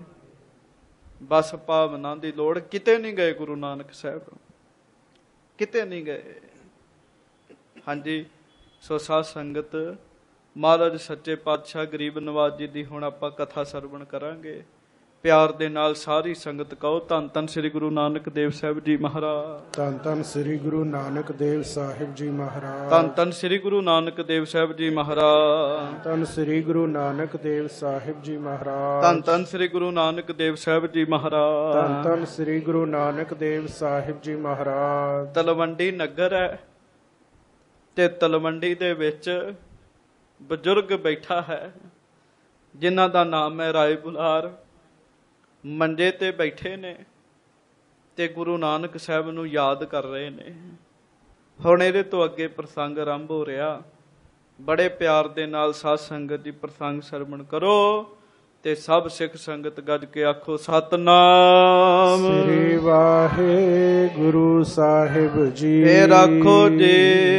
ਬਸ ਭਾਵਨਾ ਦੀ ਲੋੜ, ਕਿਤੇ ਨਹੀਂ ਗਏ ਗੁਰੂ ਨਾਨਕ ਸਾਹਿਬ, ਕਿਤੇ ਨਹੀਂ ਗਏ। ਹਾਂਜੀ, ਸੋ ਸਾਧ ਸੰਗਤ, ਮਹਾਰਾਜ ਸੱਚੇ ਪਾਤਸ਼ਾਹ ਗਰੀਬ ਨਵਾਜ ਜੀ ਦੀ ਹੁਣ ਆਪਾਂ ਕਥਾ ਸਰਵਣ ਕਰਾਂਗੇ। ਪਿਆਰ ਦੇ ਨਾਲ ਸਾਰੀ ਸੰਗਤ ਕਹੋ, ਧੰਨ ਧੰਨ ਸ੍ਰੀ ਗੁਰੂ ਨਾਨਕ ਦੇਵ ਸਾਹਿਬ ਜੀ ਮਹਾਰਾਜ। ਧੰਨ ਧੰਨ ਸ੍ਰੀ ਗੁਰੂ ਨਾਨਕ ਦੇਵ ਸਾਹਿਬ ਜੀ ਮਹਾਰਾਜ। ਧੰਨ ਧੰਨ ਸ੍ਰੀ ਗੁਰੂ ਨਾਨਕ ਦੇਵ ਸਾਹਿਬ ਜੀ ਮਹਾਰਾਜ। ਧੰਨ ਸ੍ਰੀ ਗੁਰੂ ਨਾਨਕ ਦੇਵ ਸਾਹਿਬ ਜੀ ਮਹਾਰਾਜ। ਧੰਨ ਧੰਨ ਸ੍ਰੀ ਗੁਰੂ ਨਾਨਕ ਦੇਵ ਸਾਹਿਬ ਜੀ ਮਹਾਰਾਜ। ਧੰਨ ਧੰਨ ਸ੍ਰੀ ਗੁਰੂ ਨਾਨਕ ਦੇਵ ਸਾਹਿਬ ਜੀ ਮਹਾਰਾਜ। ਤਲਵੰਡੀ ਨਗਰ ਹੈ ਤੇ ਤਲਵੰਡੀ ਦੇ ਵਿੱਚ ਬਜ਼ੁਰਗ ਬੈਠਾ ਹੈ ਜਿਨ੍ਹਾਂ ਦਾ ਨਾਮ ਹੈ ਰਾਏ ਬੁਲਾਰ। ਮੰਜੇ ਤੇ ਬੈਠੇ ਨੇ ਤੇ ਗੁਰੂ ਨਾਨਕ ਸਾਹਿਬ ਨੂੰ ਯਾਦ ਕਰ ਰਹੇ ਨੇ। ਹੁਣ ਇਹਦੇ ਤੋਂ ਅੱਗੇ ਪ੍ਰਸੰਗ ਆਰੰਭ ਹੋ ਰਿਹਾ। ਬੜੇ ਪਿਆਰ ਦੇ ਨਾਲ ਸਾਧ ਸੰਗਤ ਜੀ ਪ੍ਰਸੰਗ ਸਰਵਣ ਕਰੋ ਤੇ ਸਭ ਸਿੱਖ ਸੰਗਤ ਗੱਜ ਕੇ ਆਖੋ ਸਤਨਾਮ ਸ੍ਰੀ ਵਾਹਿਗੁਰੂ ਸਾਹਿਬ ਜੀ। ਇਹ ਰੱਖੋ ਜੀ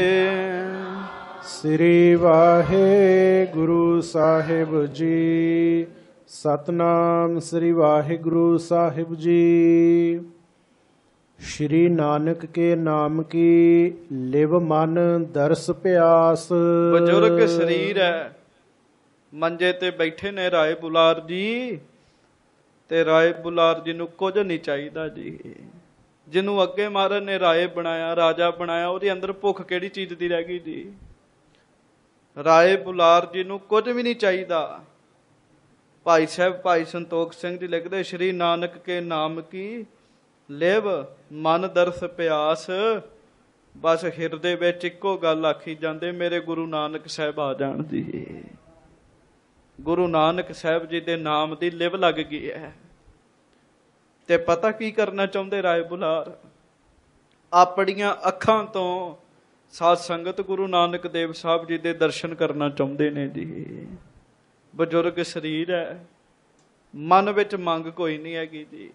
ਸ੍ਰੀ ਵਾਹਿਗੁਰੂ ਸਾਹਿਬ ਜੀ। ਸਤਨਾਮ ਸ੍ਰੀ ਵਾਹਿਗੁਰੂ ਸਾਹਿਬ ਜੀ। ਸ਼੍ਰੀ ਨਾਨਕ ਕੇ ਨਾਮ ਕੀ ਲਿਵ ਮਨ ਦਰਸ ਪਿਆਸ। ਬਜ਼ੁਰਗ ਸਰੀਰ ਹੈ, ਮੰਜੇ ਤੇ ਬੈਠੇ ਨੇ ਰਾਏ ਬੁਲਾਰ ਜੀ। ਤੇ ਰਾਏ ਬੁਲਾਰ ਜੀ ਨੂੰ ਕੁਝ ਨਹੀਂ ਚਾਹੀਦਾ ਜੀ। ਜਿਹਨੂੰ ਅੱਗੇ ਮਹਾਰਾਜ ਨੇ ਰਾਏ ਬਣਾਇਆ, ਰਾਜਾ ਬਣਾਇਆ, ਉਹਦੇ ਅੰਦਰ ਭੁੱਖ ਕਿਹੜੀ ਚੀਜ਼ ਦੀ ਰਹਿ ਗਈ ਜੀ। ਰਾਏ ਬੁਲਾਰ ਜੀ ਨੂੰ ਕੁਝ ਵੀ ਨਹੀਂ ਚਾਹੀਦਾ। ਭਾਈ ਸਾਹਿਬ ਭਾਈ ਸੰਤੋਖ ਸਿੰਘ ਜੀ ਲਿਖਦੇ, ਸ਼੍ਰੀ ਨਾਨਕ ਕੇ ਨਾਮ ਕੀ ਲਿਵ ਮਨ ਦਰਸ ਪਿਆਸ। ਬਸ ਹਿਰਦੇ ਵਿੱਚ ਇੱਕੋ ਗੱਲ ਆਖੀ ਜਾਂਦੇ, ਮੇਰੇ ਗੁਰੂ ਨਾਨਕ ਸਾਹਿਬ ਆ ਜਾਣ ਜੀ। ਗੁਰੂ ਨਾਨਕ ਸਾਹਿਬ ਜੀ ਦੇ ਨਾਮ ਦੀ ਲਿਵ ਲੱਗ ਗਈ ਹੈ। ਤੇ ਪਤਾ ਕੀ ਕਰਨਾ ਚਾਹੁੰਦੇ ਰਾਏ ਬੁਲਾਰ? ਆਪਣੀਆਂ ਅੱਖਾਂ ਤੋਂ ਸਾਧ ਸੰਗਤ ਗੁਰੂ ਨਾਨਕ ਦੇਵ ਸਾਹਿਬ ਜੀ ਦੇ ਦਰਸ਼ਨ ਕਰਨਾ ਚਾਹੁੰਦੇ ਨੇ ਜੀ। ਬਜ਼ੁਰਗ ਸਰੀਰ ਹੈ, ਮਨ ਵਿੱਚ ਮੰਗ ਕੋਈ ਨਹੀਂ ਹੈਗੀ ਜੀ।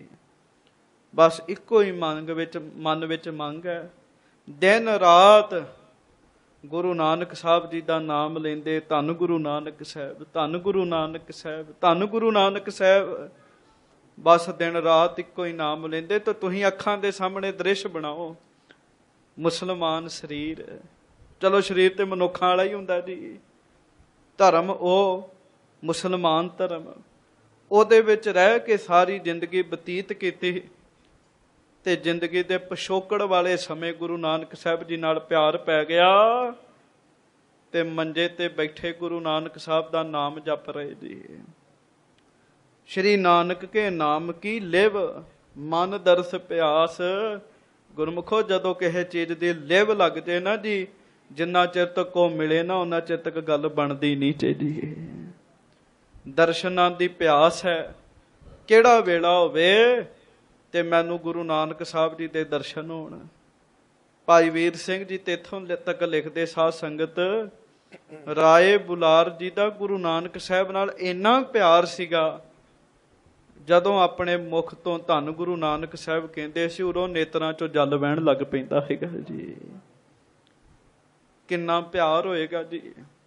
ਬਸ ਇੱਕੋ ਹੀ ਮਨ ਵਿੱਚ ਮੰਗ ਹੈ, ਦਿਨ ਰਾਤ ਗੁਰੂ ਨਾਨਕ ਸਾਹਿਬ ਜੀ ਦਾ ਨਾਮ ਲੈਂਦੇ, ਧੰਨ ਗੁਰੂ ਨਾਨਕ ਸਾਹਿਬ, ਧੰਨ ਗੁਰੂ ਨਾਨਕ ਸਾਹਿਬ, ਧੰਨ ਗੁਰੂ ਨਾਨਕ ਸਾਹਿਬ। ਬਸ ਦਿਨ ਰਾਤ ਇੱਕੋ ਹੀ ਨਾਮ ਲੈਂਦੇ। ਤਾਂ ਤੁਸੀਂ ਅੱਖਾਂ ਦੇ ਸਾਹਮਣੇ ਦ੍ਰਿਸ਼ ਬਣਾਓ, ਮੁਸਲਮਾਨ ਸਰੀਰ, ਚਲੋ ਸਰੀਰ ਤੇ ਮਨੁੱਖਾਂ ਵਾਲਾ ਹੀ ਹੁੰਦਾ ਜੀ। ਧਰਮ ਉਹ ਮੁਸਲਮਾਨ ਧਰਮ, ਉਹਦੇ ਵਿੱਚ ਰਹਿ ਕੇ ਸਾਰੀ ਜ਼ਿੰਦਗੀ ਬਤੀਤ ਕੀਤੀ ਤੇ ਜ਼ਿੰਦਗੀ ਦੇ ਪਿਛੋਕੜ ਵਾਲੇ ਸਮੇਂ ਗੁਰੂ ਨਾਨਕ ਸਾਹਿਬ ਜੀ ਨਾਲ ਪਿਆਰ ਪੈ ਗਿਆ ਤੇ ਮੰਜੇ ਤੇ ਬੈਠੇ ਗੁਰੂ ਨਾਨਕ ਸਾਹਿਬ ਦਾ ਨਾਮ ਜਪ ਰਹੇ ਜੀ। ਸ਼੍ਰੀ ਨਾਨਕ ਕੇ ਨਾਮ ਕੀ ਲਿਵ ਮਨ ਦਰਸ ਪਿਆਸ। ਗੁਰਮੁਖੋ, ਜਦੋਂ ਕਿਸੇ ਚੀਜ਼ ਦੀ ਲਿਵ ਲੱਗ ਜੇ ਨਾ ਜੀ, ਜਿੰਨਾ ਚਿਰ ਤੱਕ ਉਹ ਮਿਲੇ ਨਾ ਉਹਨਾਂ ਚਿਰ ਤੱਕ ਗੱਲ ਬਣਦੀ ਨਹੀਂ ਚਾਹੀਦੀ। ਦਰਸ਼ਨਾਂ ਦੀ ਪਿਆਸ ਹੈ, ਕਿਹੜਾ ਵੇਲਾ ਹੋਵੇ ਤੇ ਮੈਨੂੰ ਗੁਰੂ ਨਾਨਕ ਸਾਹਿਬ ਜੀ ਦੇ ਦਰਸ਼ਨ ਹੋਣ। ਭਾਈ ਵੀਰ ਸਿੰਘ ਜੀ ਤੇ ਇੱਥੋਂ ਤੱਕ ਲਿਖਦੇ, ਸਾਧ ਸੰਗਤ, ਰਾਏ ਬੁਲਾਰ ਜੀ ਦਾ ਗੁਰੂ ਨਾਨਕ ਸਾਹਿਬ ਨਾਲ ਇੰਨਾ ਪਿਆਰ ਸੀਗਾ, ਜਦੋਂ ਆਪਣੇ ਮੁਖ ਤੋਂ ਧੰਨ ਗੁਰੂ ਨਾਨਕ ਸਾਹਿਬ ਕਹਿੰਦੇ ਸੀ, ਉਦੋਂ ਨੇਤਰਾਂ ਚੋਂ ਜਲ ਵਹਿਣ ਲੱਗ ਪੈਂਦਾ ਹੈਗਾ ਜੀ। ਕਿੰਨਾ ਪਿਆਰ ਹੋਏਗਾ ਜੀ।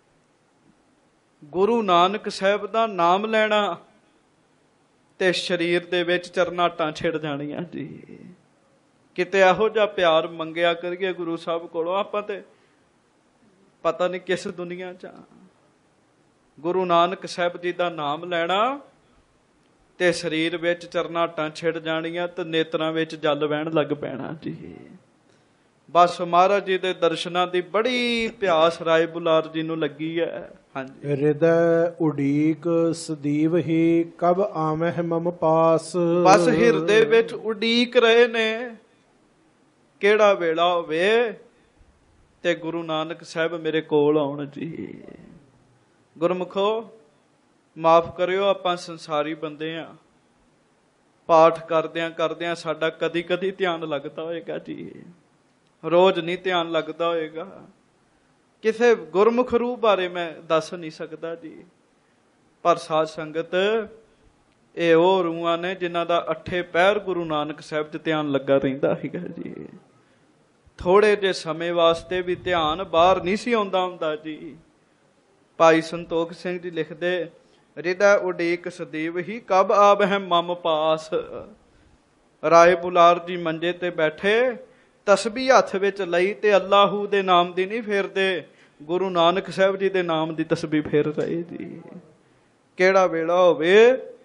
ਗੁਰੂ ਨਾਨਕ ਸਾਹਿਬ ਦਾ ਨਾਮ ਲੈਣਾ ਤੇ ਸਰੀਰ ਦੇ ਵਿੱਚ ਚਰਨਾਟਾਂ ਛਿੜ ਜਾਣੀਆਂ ਜੀ। ਕਿਤੇ ਇਹੋ ਜਿਹਾ ਪਿਆਰ ਮੰਗਿਆ ਕਰੀਏ ਗੁਰੂ ਸਾਹਿਬ ਕੋਲੋਂ, ਆਪਾਂ ਤੇ ਪਤਾ ਨਹੀਂ ਕਿਸ ਦੁਨੀਆ 'ਚ। ਗੁਰੂ ਨਾਨਕ ਸਾਹਿਬ ਜੀ ਦਾ ਨਾਮ ਲੈਣਾ ਤੇ ਸਰੀਰ ਵਿੱਚ ਚਰਨਾਟਾਂ ਛਿੜ ਜਾਣੀਆਂ ਤੇ ਨੇਤਰਾਂ ਵਿੱਚ ਜਲ ਵਹਿਣ ਲੱਗ ਪੈਣਾ ਜੀ। ਬਸ ਮਹਾਰਾਜ ਜੀ ਦੇ ਦਰਸ਼ਨਾਂ ਦੀ ਬੜੀ ਪਿਆਸ ਰਾਏ ਬੁਲਾਰ ਜੀ ਨੂੰ ਲੱਗੀ ਹੈ। ਹਾਂਜੀ, ਹਿਰਦੈ ਉਡੀਕ ਸਦੀਵ ਹੀ ਕਬ ਆਵਹਿ ਮਮ ਪਾਸ। ਬਸ ਹਿਰਦੇ ਵਿੱਚ ਉਡੀਕ ਰਹੇ ਨੇ, ਕਿਹੜਾ ਵੇਲਾ ਹੋਵੇ ਤੇ ਗੁਰੂ ਨਾਨਕ ਸਾਹਿਬ ਮੇਰੇ ਕੋਲ ਆਉਣ ਜੀ। ਗੁਰਮੁਖੋ, ਮਾਫ ਕਰਿਓ, ਆਪਾਂ ਸੰਸਾਰੀ ਬੰਦੇ ਆ। ਪਾਠ ਕਰਦਿਆਂ ਸਾਡਾ ਕਦੀ ਕਦੀ ਧਿਆਨ ਲੱਗਦਾ ਹੋਏਗਾ ਜੀ, ਰੋਜ਼ ਨਹੀਂ ਧਿਆਨ ਲੱਗਦਾ ਹੋਏਗਾ। ਕਿਸੇ ਗੁਰਮੁਖ ਰੂਹ ਬਾਰੇ ਮੈਂ ਦੱਸ ਨਹੀਂ ਸਕਦਾ ਜੀ। ਪਰ ਸਾਧ ਸੰਗਤ, ਇਹ ਉਹ ਰੂਹਾਂ ਨੇ ਜਿਨ੍ਹਾਂ ਦਾ 8 ਪਹਿਰ ਗੁਰੂ ਨਾਨਕ ਸਾਹਿਬ 'ਚ ਧਿਆਨ ਲੱਗਾ ਰਹਿੰਦਾ ਹੈਗਾ ਜੀ। ਥੋੜੇ ਜਿਹੇ ਸਮੇਂ ਵਾਸਤੇ ਵੀ ਧਿਆਨ ਬਾਹਰ ਨਹੀਂ ਸੀ ਆਉਂਦਾ ਹੁੰਦਾ ਜੀ। ਭਾਈ ਸੰਤੋਖ ਸਿੰਘ ਜੀ ਲਿਖਦੇ, ਰਿਦਾ ਉਡੀਕ ਸਦੀਵ ਹੀ ਕਬ ਆਵਹਿ ਮਮ ਪਾਸ। ਰਾਏ ਬੁਲਾਰ ਜੀ ਮੰਜੇ ਤੇ ਬੈਠੇ, ਤਸਬੀਹ ਹੱਥ ਵਿੱਚ ਲਈ ਤੇ ਅੱਲਾਹੂ ਦੇ ਨਾਮ ਦੀ ਨਹੀਂ ਫੇਰਦੇ, ਗੁਰੂ ਨਾਨਕ ਸਾਹਿਬ ਜੀ ਦੇ ਨਾਮ ਦੀ ਤਸਬੀਹ ਫੇਰ ਰਹੇ ਜੀ। ਕਿਹੜਾ ਵੇਲਾ ਹੋਵੇ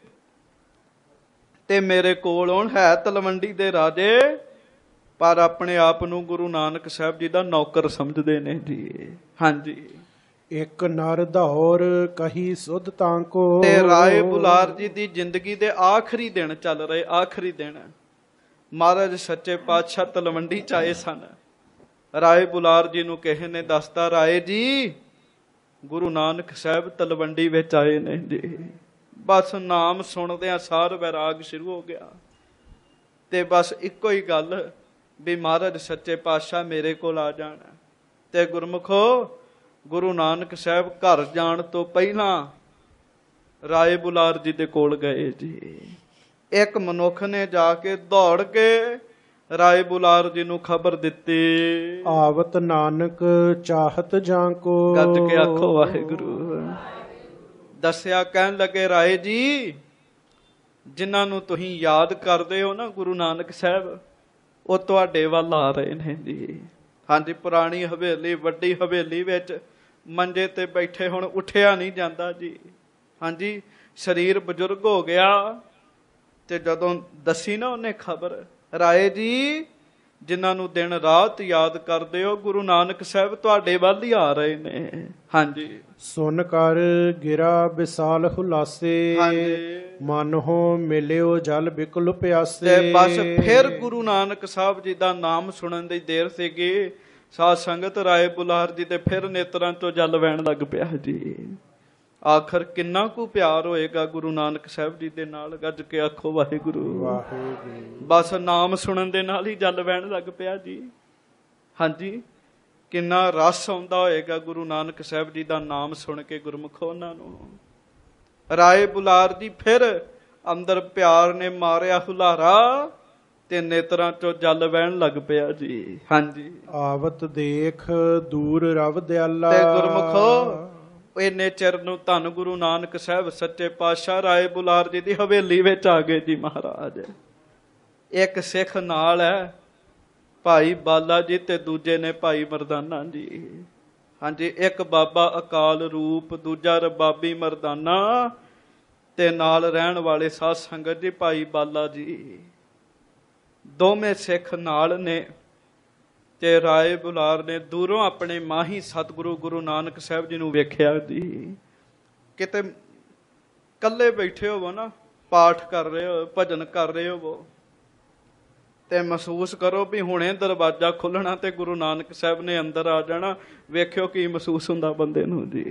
ਤੇ ਮੇਰੇ ਕੋਲ ਆਉਣ, ਹੈ ਤਲਵੰਡੀ ਦੇ ਰਾਜੇ, ਪਰ ਆਪਣੇ ਆਪ ਨੂੰ ਗੁਰੂ ਨਾਨਕ ਸਾਹਿਬ ਜੀ ਦਾ ਨੌਕਰ ਸਮਝਦੇ ਨੇ ਜੀ। ਹਾਂਜੀ, ਇੱਕ ਨਰ ਧੌਰ ਕਹੀ ਸੁਧ ਤਾਂ ਕੋ। ਤੇ ਰਾਏ ਬੁਲਾਰ ਜੀ ਦੀ ਜ਼ਿੰਦਗੀ ਦੇ ਆਖਰੀ ਦਿਨ ਚੱਲ ਰਹੇ, ਆਖਰੀ ਦਿਨ। ਮਹਾਰਾਜ ਸੱਚੇ ਪਾਤਸ਼ਾਹ ਤਲਵੰਡੀ ਚ ਆਏ ਸਨ। ਰਾਏ ਬੁਲਾਰ ਜੀ ਨੂੰ ਕਿਸੇ ਨੇ ਦੱਸਤਾ, ਰਾਏ ਜੀ ਗੁਰੂ ਨਾਨਕ ਸਾਹਿਬ ਤਲਵੰਡੀ ਵਿੱਚ ਆਏ ਨੇ ਜੀ। ਬਸ ਨਾਮ ਸੁਣਦਿਆਂ ਸਾਰ ਵੈਰਾਗ ਸ਼ੁਰੂ ਹੋ ਗਿਆ। ਤੇ ਬਸ ਇੱਕੋ ਹੀ ਗੱਲ ਵੀ ਮਹਾਰਾਜ ਸੱਚੇ ਪਾਤਸ਼ਾਹ ਮੇਰੇ ਕੋਲ ਆ ਜਾਣ। ਤੇ ਗੁਰਮੁਖੋ, ਗੁਰੂ ਨਾਨਕ ਸਾਹਿਬ ਘਰ ਜਾਣ ਤੋਂ ਪਹਿਲਾਂ ਰਾਏ ਬੁਲਾਰ ਜੀ ਦੇ ਕੋਲ ਗਏ ਜੀ। ਇੱਕ ਮਨੁੱਖ ਨੇ ਜਾ ਕੇ ਦੌੜ ਕੇ ਰਾਏ ਬੁਲਾਰ ਜੀ ਨੂੰ ਖਬਰ ਦਿੱਤੀ, ਆਵਤ ਨਾਨਕ ਚਾਹਤ ਜਾਂ ਕੋ। ਗੱਜ ਕੇ ਆਖੋ ਵਾਹਿਗੁਰੂ। ਦੱਸਿਆ, ਕਹਿਣ ਲੱਗੇ, ਰਾਏ ਜੀ ਜਿਨ੍ਹਾਂ ਨੂੰ ਤੁਸੀਂ ਯਾਦ ਕਰਦੇ ਹੋ ਨਾ ਗੁਰੂ ਨਾਨਕ ਸਾਹਿਬ, ਉਹ ਤੁਹਾਡੇ ਵੱਲ ਆ ਰਹੇ ਨੇ ਜੀ। ਹਾਂਜੀ, ਪੁਰਾਣੀ ਹਵੇਲੀ, ਵੱਡੀ ਹਵੇਲੀ ਵਿੱਚ ਮੰਜੇ ਤੇ ਬੈਠੇ, ਹੁਣ ਉੱਠਿਆ ਨਹੀਂ ਜਾਂਦਾ ਜੀ। ਹਾਂਜੀ, ਸਰੀਰ ਬਜ਼ੁਰਗ ਹੋ ਗਿਆ। ਤੇ ਜਦੋਂ ਦੱਸੀ ਨਾ ਉਹਨੇ ਖਬਰ, ਰਾਏ ਜੀ ਜਿਨ੍ਹਾਂ ਨੂੰ ਦਿਨ ਰਾਤ ਯਾਦ ਕਰਦੇ ਹੋ, ਗੁਰੂ ਨਾਨਕ ਸਾਹਿਬ ਤੁਹਾਡੇ ਵੱਲ ਹੀ ਆ ਰਹੇ ਨੇ। ਹਾਂਜੀ, ਸੁਨ ਕਰ ਗਿਰਾ ਵਿਸਾਲ ਹੁਲਾਸੇ। ਹਾਂਜੀ, ਮਨ ਹੋ ਮਿਲਿਓ ਜਲ ਬਿਕਲ ਪਿਆਸੇ। ਤੇ ਬਸ ਫਿਰ ਗੁਰੂ ਨਾਨਕ ਸਾਹਿਬ ਜੀ ਦਾ ਨਾਮ ਸੁਣਨ ਦੀ ਦੇਰ ਸੀਗੀ। ਸਾਧ ਸੰਗਤ, ਰਾਏ ਬੁਲਾਰ ਜੀ ਦੇ ਫਿਰ ਨੇਤਰਾਂ ਤੋਂ ਜਲ ਵਹਿਣ ਲੱਗ ਪਿਆ ਜੀ। ਆਖਰ ਕਿੰਨਾ ਕੁ ਪਿਆਰ ਹੋਏਗਾ ਗੁਰੂ ਨਾਨਕ ਸਾਹਿਬ ਜੀ ਦੇ ਨਾਲ। ਗੱਜ ਕੇ ਆਖੋ ਵਾਹਿਗੁਰੂ ਵਾਹਿਗੁਰੂ। ਬਸ ਨਾਮ ਸੁਣਨ ਦੇ ਨਾਲ ਹੀ ਜਲ ਵਹਿਣ ਲੱਗ ਪਿਆ ਜੀ। ਹਾਂਜੀ, ਕਿੰਨਾ ਰਸ ਆਉਂਦਾ ਹੋਏਗਾ ਗੁਰੂ ਨਾਨਕ ਸਾਹਿਬ ਜੀ ਦਾ ਨਾਮ ਸੁਣ ਕੇ ਗੁਰਮੁਖੋ ਉਹਨਾਂ ਨੂੰ। ਰਾਏ ਬੁਲਾਰ ਜੀ ਫਿਰ ਅੰਦਰ ਪਿਆਰ ਨੇ ਮਾਰਿਆ ਹੁਲਾਰਾ ਤੇ ਨੇਤਰਾਂ ਚੋਂ ਜਲ ਵਹਿਣ ਲੱਗ ਪਿਆ ਜੀ। ਹਾਂਜੀ, ਆਵਤ ਦੇਖ ਦੂਰ ਰਵ ਦਿਆਲਾ। ਤੇ ਗੁਰਮੁਖੋ, ਇੰਨੇ ਚਿਰ ਨੂੰ ਧੰਨ ਗੁਰੂ ਨਾਨਕ ਸਾਹਿਬ ਸੱਚੇ ਪਾਤਸ਼ਾਹ ਰਾਏ ਬੁਲਾਰ ਜੀ ਦੀ ਹਵੇਲੀ ਵਿੱਚ ਆ ਗਏ ਜੀ ਮਹਾਰਾਜ। ਇੱਕ ਸਿੱਖ ਨਾਲ ਹੈ, ਭਾਈ ਬਾਲਾ ਜੀ, ਤੇ ਦੂਜੇ ਨੇ ਭਾਈ ਮਰਦਾਨਾ ਜੀ। ਹਾਂਜੀ, ਇੱਕ ਬਾਬਾ ਅਕਾਲ ਰੂਪ, ਦੂਜਾ ਰਬਾਬੀ ਮਰਦਾਨਾ, ਤੇ ਨਾਲ ਰਹਿਣ ਵਾਲੇ ਸਾਧ ਸੰਗਤ ਜੀ ਭਾਈ ਬਾਲਾ ਜੀ। ਦੋਵੇਂ ਸਿੱਖ ਨਾਲ ਨੇ। ਤੇ ਰਾਏ ਬੁਲਾਰ ਨੇ ਦੂਰੋਂ ਆਪਣੇ ਮਾਹੀ ਸਤਿਗੁਰੂ ਗੁਰੂ ਨਾਨਕ ਸਾਹਿਬ ਜੀ ਨੂੰ ਵੇਖਿਆ ਜੀ। ਕਿਤੇ ਇਕੱਲੇ ਬੈਠੇ ਹੋਵੋ ਨਾ, ਪਾਠ ਕਰ ਰਹੇ ਹੋ, ਭਜਨ ਕਰ ਰਹੇ ਹੋਵੋ, ਤੇ ਮਹਿਸੂਸ ਕਰੋ ਵੀ ਹੁਣੇ ਦਰਵਾਜ਼ਾ ਖੁੱਲਣਾ ਤੇ ਗੁਰੂ ਨਾਨਕ ਸਾਹਿਬ ਨੇ ਅੰਦਰ ਆ ਜਾਣਾ। ਵੇਖਿਓ ਕੀ ਮਹਿਸੂਸ ਹੁੰਦਾ ਬੰਦੇ ਨੂੰ ਜੀ।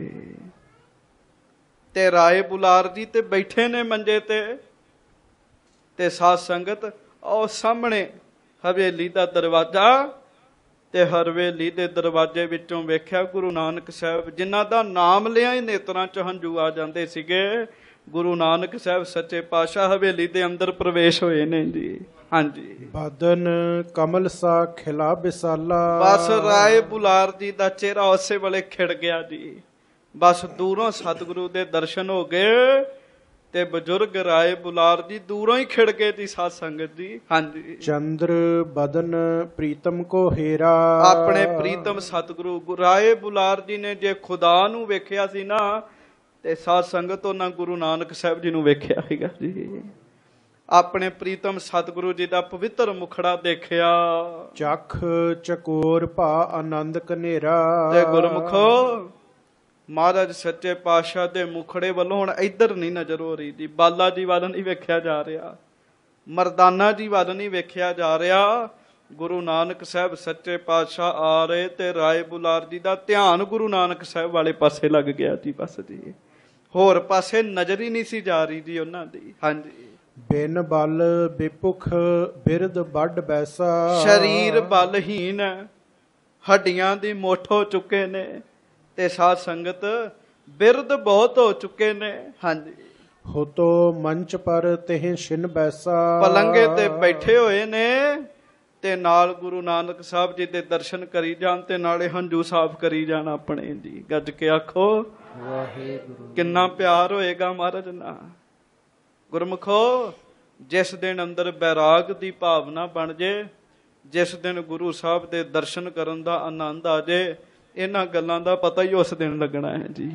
ਤੇ ਰਾਏ ਬੁਲਾਰ ਜੀ ਤੇ ਬੈਠੇ ਨੇ ਮੰਜੇ ਤੇ ਸਾਧ ਸੰਗਤ, ਉਹ ਸਾਹਮਣੇ ਹਵੇਲੀ ਦਾ ਦਰਵਾਜ਼ਾ, ਤੇ ਹਵੇਲੀ ਦੇ ਦਰਵਾਜ਼ੇ ਵਿੱਚੋਂ ਵੇਖਿਆ ਗੁਰੂ ਨਾਨਕ ਸਾਹਿਬ, ਜਿਨ੍ਹਾਂ ਦਾ ਨਾਮ ਲਿਆ ਹੀ ਨੇਤਰਾਂ ਚ ਹੰਝੂ ਆ ਜਾਂਦੇ ਸੀਗੇ। ਗੁਰੂ ਨਾਨਕ ਸਾਹਿਬ ਸੱਚੇ ਪਾਤਸ਼ਾਹ ਹਵੇਲੀ ਦੇ ਅੰਦਰ ਪ੍ਰਵੇਸ਼ ਹੋਏ ਨੇ ਜੀ। ਹਾਂਜੀ, ਬਦਨ ਕਮਲ ਸਾ ਖਿਲਾ ਵਿਸਾਲਾ। ਬਸ ਰਾਏ ਬੁਲਾਰ ਜੀ ਦਾ ਚਿਹਰਾ ਉਸੇ ਵੇਲੇ ਖਿੜ ਗਿਆ ਜੀ। ਬਸ ਦੂਰੋਂ ਸਤਿਗੁਰੂ ਦੇ ਦਰਸ਼ਨ ਹੋ ਗਏ ਤੇ ਬਜ਼ੁਰਗ ਰਾਏ ਬੁਲਾਰ ਜੀ ਦੂਰੋਂ ਹੀ ਖਿੜ ਗਏ ਜੀ। ਸਾਧ ਸੰਗਤ ਜੀ, ਹਾਂਜੀ, ਚੰਦਰ ਬਦਨ ਪ੍ਰੀਤਮ ਕੋ ਹੀਰਾ। ਆਪਣੇ ਪ੍ਰੀਤਮ ਸਤਿਗੁਰੂ ਰਾਏ ਬੁਲਾਰ ਜੀ ਨੇ ਜੇ ਖੁਦਾ ਨੂੰ ਵੇਖਿਆ ਸੀ ਨਾ, ਤੇ ਸਾਧ ਸੰਗਤ ਉਹਨਾਂ ਗੁਰੂ ਨਾਨਕ ਸਾਹਿਬ ਜੀ ਨੂੰ ਵੇਖਿਆ ਹੈਗਾ ਜੀ। ਆਪਣੇ ਪ੍ਰੀਤਮ ਸਤਿਗੁਰੂ ਜੀ ਦਾ ਪਵਿੱਤਰ ਮੁਖੜਾ ਦੇਖਿਆ। ਚੱਖ ਚਕੋਰ ਭਾ ਆਨੰਦ ਕਨੇਰਾ। ਤੇ ਗੁਰਮੁਖੋ, ਮਹਾਰਾਜ ਸੱਚੇ ਪਾਤਸ਼ਾਹ ਦੇ ਮੁਖੜੇ ਵੱਲੋਂ ਹੁਣ ਇੱਧਰ ਨਹੀਂ ਨਜ਼ਰ ਹੋ ਰਹੀ ਜੀ। ਬਾਲਾ ਜੀ ਵੱਲ ਨਹੀਂ ਵੇਖਿਆ ਜਾ ਰਿਹਾ, ਮਰਦਾਨਾ ਜੀ ਵੱਲ ਨਹੀਂ ਵੇਖਿਆ ਜਾ ਰਿਹਾ। ਗੁਰੂ ਨਾਨਕ ਸਾਹਿਬ ਸੱਚੇ ਪਾਤਸ਼ਾਹ ਆ ਰਹੇ ਤੇ ਰਾਏ ਬੁਲਾਰ ਜੀ ਦਾ ਧਿਆਨ ਗੁਰੂ ਨਾਨਕ ਸਾਹਿਬ ਵਾਲੇ ਪਾਸੇ ਲੱਗ ਗਿਆ ਜੀ। ਬਸ ਜੀ, ਹੋਰ ਪਾਸੇ ਨਜ਼ਰ ਹੀ ਨਹੀਂ ਸੀ ਜਾ ਰਹੀ ਜੀ ਉਹਨਾਂ ਦੀ। ਹਾਂਜੀ, ਬਿਨ ਬਲ ਬਿਪੁਖ ਬਿਰਦ ਵੱਡ ਬੈਸਾ। ਸਰੀਰ ਬਲਹੀਨ, ਹੱਡੀਆਂ ਦੀ ਮੁੱਠ ਹੋ ਚੁੱਕੇ ਨੇ। ਤੇ ਸਾਧ ਸੰਗਤ ਬਿਰਧ ਬਹੁਤ ਹੋ ਚੁੱਕੇ ਨੇ। ਹਾਂਜੀ, ਹੋਤੋ ਮੰਚ ਪਰ ਤਿਹ ਛਿਨ ਬੈਸਾ। ਪਲੰਗੇ ਤੇ ਬੈਠੇ ਹੋਏ ਨੇ ਤੇ ਨਾਲ ਗੁਰੂ ਨਾਨਕ ਸਾਹਿਬ ਜੀ ਦੇ ਦਰਸ਼ਨ ਕਰੀ ਜਾਣ ਤੇ ਨਾਲੇ ਹੰਝੂ ਸਾਫ਼ ਕਰੀ ਜਾਣ ਆਪਣੇ ਜੀ। ਗੱਜ ਕੇ ਆਖੋ ਵਾਹਿਗੁਰੂ। ਕਿੰਨਾ ਪਿਆਰ ਹੋਏਗਾ ਮਹਾਰਾਜ ਨਾਲ। ਗੁਰਮੁਖੋ, ਜਿਸ ਦਿਨ ਅੰਦਰ ਬੈਰਾਗ ਦੀ ਭਾਵਨਾ ਬਣ ਜੇ, ਜਿਸ ਦਿਨ ਗੁਰੂ ਸਾਹਿਬ ਦੇ ਦਰਸ਼ਨ ਕਰਨ ਦਾ ਆਨੰਦ ਆ ਜੇ, ਇਹਨਾਂ ਗੱਲਾਂ ਦਾ ਪਤਾ ਹੀ ਉਸ ਦਿਨ ਲੱਗਣਾ ਹੈ ਜੀ।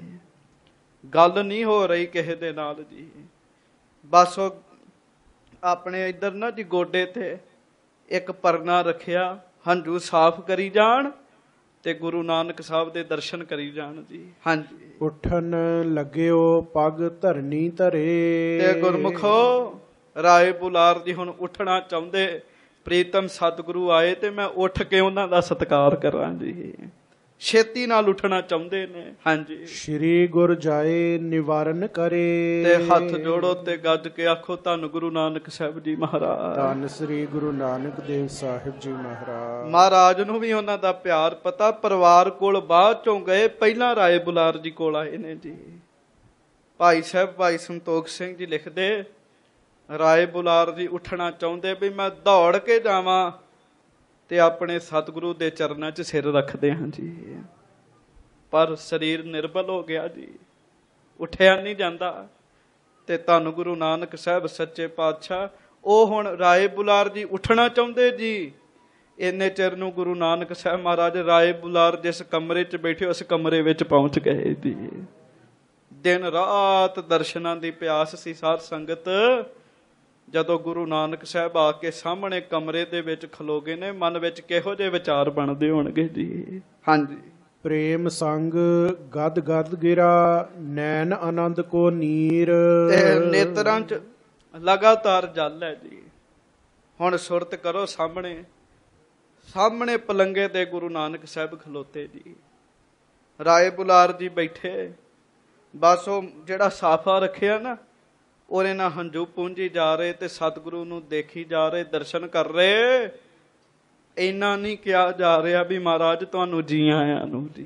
ਗੱਲ ਨਹੀਂ ਹੋ ਰਹੀ ਕਿਸੇ ਦੇ ਨਾਲ ਜੀ। ਬਸ ਉਹ ਆਪਣੇ ਇੱਧਰ ਨਾ ਜੀ ਗੋਡੇ ਤੇ ਇੱਕ ਪਰਨਾ ਰੱਖਿਆ, ਹੰਝੂ ਸਾਫ਼ ਕਰੀ ਜਾਣ ਤੇ ਗੁਰੂ ਨਾਨਕ ਸਾਹਿਬ ਦੇ ਦਰਸ਼ਨ ਕਰੀ ਜਾਣ ਜੀ। ਹਾਂਜੀ, ਉਠਨ ਲੱਗਿਓ ਪਗ ਧਰਨੀ ਧਰੇ। ਤੇ ਗੁਰਮੁਖੋ, ਰਾਏ ਬੁਲਾਰ ਜੀ ਹੁਣ ਉੱਠਣਾ ਚਾਹੁੰਦੇ। ਪ੍ਰੀਤਮ ਸਤਿਗੁਰੂ ਆਏ ਤੇ ਮੈਂ ਉੱਠ ਕੇ ਉਹਨਾਂ ਦਾ ਸਤਿਕਾਰ ਕਰਾਂ ਜੀ। ਛੇਤੀ ਨਾਲ ਉੱਠਣਾ ਚਾਹੁੰਦੇ ਨੇ। ਹਾਂਜੀ, ਸ਼੍ਰੀ ਗੁਰ ਜਾਏ ਨਿਵਾਰਨ ਕਰੇ। ਤੇ ਹੱਥ ਜੋੜੋ ਤੇ ਗੱਜ ਕੇ ਆਖੋ ਧੰਨ ਗੁਰੂ ਨਾਨਕ ਸਾਹਿਬ ਜੀ ਮਹਾਰਾਜ। ਧੰਨ ਸ੍ਰੀ ਗੁਰੂ ਨਾਨਕ ਦੇਵ ਸਾਹਿਬ ਜੀ ਮਹਾਰਾਜ। ਮਹਾਰਾਜ ਨੂੰ ਵੀ ਉਹਨਾਂ ਦਾ ਪਿਆਰ ਪਤਾ। ਪਰਿਵਾਰ ਕੋਲ ਬਾਅਦ ਚੋਂ ਗਏ, ਪਹਿਲਾਂ ਰਾਏ ਬੁਲਾਰ ਜੀ ਕੋਲ ਆਏ ਨੇ ਜੀ। ਭਾਈ ਸਾਹਿਬ ਭਾਈ ਸੰਤੋਖ ਸਿੰਘ ਜੀ ਲਿਖਦੇ, ਰਾਏ ਬੁਲਾਰ ਜੀ ਉੱਠਣਾ ਚਾਹੁੰਦੇ ਵੀ ਮੈਂ ਦੌੜ ਕੇ ਜਾਵਾਂ ਤੇ ਆਪਣੇ ਸਤਿਗੁਰੂ ਦੇ ਚਰਨਾਂ 'ਚ ਸਿਰ ਰੱਖਦੇ ਹਾਂ ਜੀ। ਪਰ ਸਰੀਰ ਨਿਰਬਲ ਹੋ ਗਿਆ ਜੀ, ਉੱਠਿਆ ਨਹੀਂ ਜਾਂਦਾ। ਤੇ ਧੰਨ ਗੁਰੂ ਨਾਨਕ ਸਾਹਿਬ ਸੱਚੇ ਪਾਤਸ਼ਾਹ ਉਹ ਹੁਣ ਰਾਏ ਬੁਲਾਰ ਜੀ ਉੱਠਣਾ ਚਾਹੁੰਦੇ ਜੀ। ਇੰਨੇ ਚਿਰ ਨੂੰ ਗੁਰੂ ਨਾਨਕ ਸਾਹਿਬ ਮਹਾਰਾਜ ਰਾਏ ਬੁਲਾਰ ਜਿਸ ਕਮਰੇ 'ਚ ਬੈਠੇ ਉਸ ਕਮਰੇ ਵਿੱਚ ਪਹੁੰਚ ਗਏ ਜੀ। ਦਿਨ ਰਾਤ ਦਰਸ਼ਨਾਂ ਦੀ ਪਿਆਸ ਸੀ ਸਾਧ ਸੰਗਤ। ਜਦੋਂ ਗੁਰੂ ਨਾਨਕ ਸਾਹਿਬ ਆ ਕੇ ਸਾਹਮਣੇ ਕਮਰੇ ਦੇ ਵਿੱਚ ਖਲੋ ਗਏ ਨੇ, ਮਨ ਵਿੱਚ ਕਿਹੋ ਜਿਹੇ ਵਿਚਾਰ ਬਣਦੇ ਹੋਣਗੇ ਜੀ। ਹਾਂਜੀ, ਪ੍ਰੇਮ ਸੰਗ ਗਦ ਗਦ ਗਿਰਾ ਨੈਣ ਆਨੰਦ ਕੋ ਨੀਰ। ਤੇ ਨੇਤਰਾਂ 'ਚ ਲਗਾਤਾਰ ਜਲ ਹੈ ਜੀ। ਹੁਣ ਸੁਰਤ ਕਰੋ, ਸਾਹਮਣੇ ਸਾਹਮਣੇ ਪਲੰਗੇ ਤੇ ਗੁਰੂ ਨਾਨਕ ਸਾਹਿਬ ਖਲੋਤੇ ਜੀ। ਰਾਏ ਬੁਲਾਰ ਜੀ ਬੈਠੇ। ਬਸ ਉਹ ਜਿਹੜਾ ਸਾਫਾ ਰੱਖਿਆ ਨਾ, ਉਹਦੇ ਨਾਲ ਹੰਝੂ ਪੂੰਝੀ ਜਾ ਰਹੇ ਤੇ ਸਤਿਗੁਰੂ ਨੂੰ ਦੇਖੀ ਜਾ ਰਹੇ, ਦਰਸ਼ਨ ਕਰ ਰਹੇ। ਇੰਨਾ ਨਹੀਂ ਕਿਹਾ ਜਾ ਰਿਹਾ ਵੀ ਮਹਾਰਾਜ ਤੁਹਾਨੂੰ ਜੀ ਆਇਆਂ ਨੂੰ ਜੀ।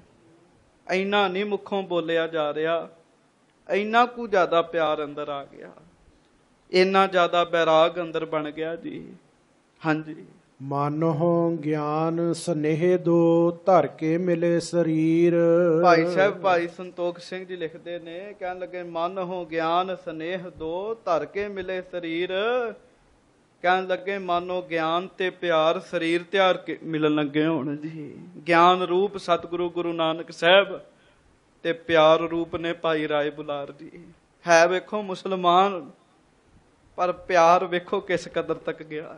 ਇੰਨਾ ਨਹੀਂ ਮੁਖੋਂ ਬੋਲਿਆ ਜਾ ਰਿਹਾ। ਇੰਨਾ ਕੁ ਜ਼ਿਆਦਾ ਪਿਆਰ ਅੰਦਰ ਆ ਗਿਆ, ਇੰਨਾ ਜ਼ਿਆਦਾ ਬੈਰਾਗ ਅੰਦਰ ਬਣ ਗਿਆ ਜੀ। ਹਾਂਜੀ, ਮਾਨੋ ਗਿਆਨ ਸਨੇਹ ਦੋ ਧਰ ਕੇ ਮਿਲੇ ਸਰੀਰ। ਭਾਈ ਸਾਹਿਬ ਭਾਈ ਸੰਤੋਖ ਸਿੰਘ ਜੀ ਲਿਖਦੇ ਨੇ, ਕਹਿਣ ਲੱਗੇ ਮਨ ਹੋ ਗਿਆਨ ਸਨੇਹ ਦੋ ਧਰ ਕੇ ਮਿਲੇ ਸਰੀਰ। ਕਹਿਣ ਲੱਗੇ ਮਾਨੋ ਗਿਆਨ ਤੇ ਪਿਆਰ ਸਰੀਰ ਤਿਆਰ ਕੇ ਮਿਲਣ ਲੱਗੇ ਹੋਣ ਜੀ। ਗਿਆਨ ਰੂਪ ਸਤਿਗੁਰੂ ਗੁਰੂ ਨਾਨਕ ਸਾਹਿਬ ਤੇ ਪਿਆਰ ਰੂਪ ਨੇ ਭਾਈ ਰਾਏ ਬੁਲਾਰ ਜੀ। ਹੈ ਵੇਖੋ ਮੁਸਲਮਾਨ, ਪਰ ਪਿਆਰ ਵੇਖੋ ਕਿਸ ਕਦਰ ਤੱਕ ਗਿਆ।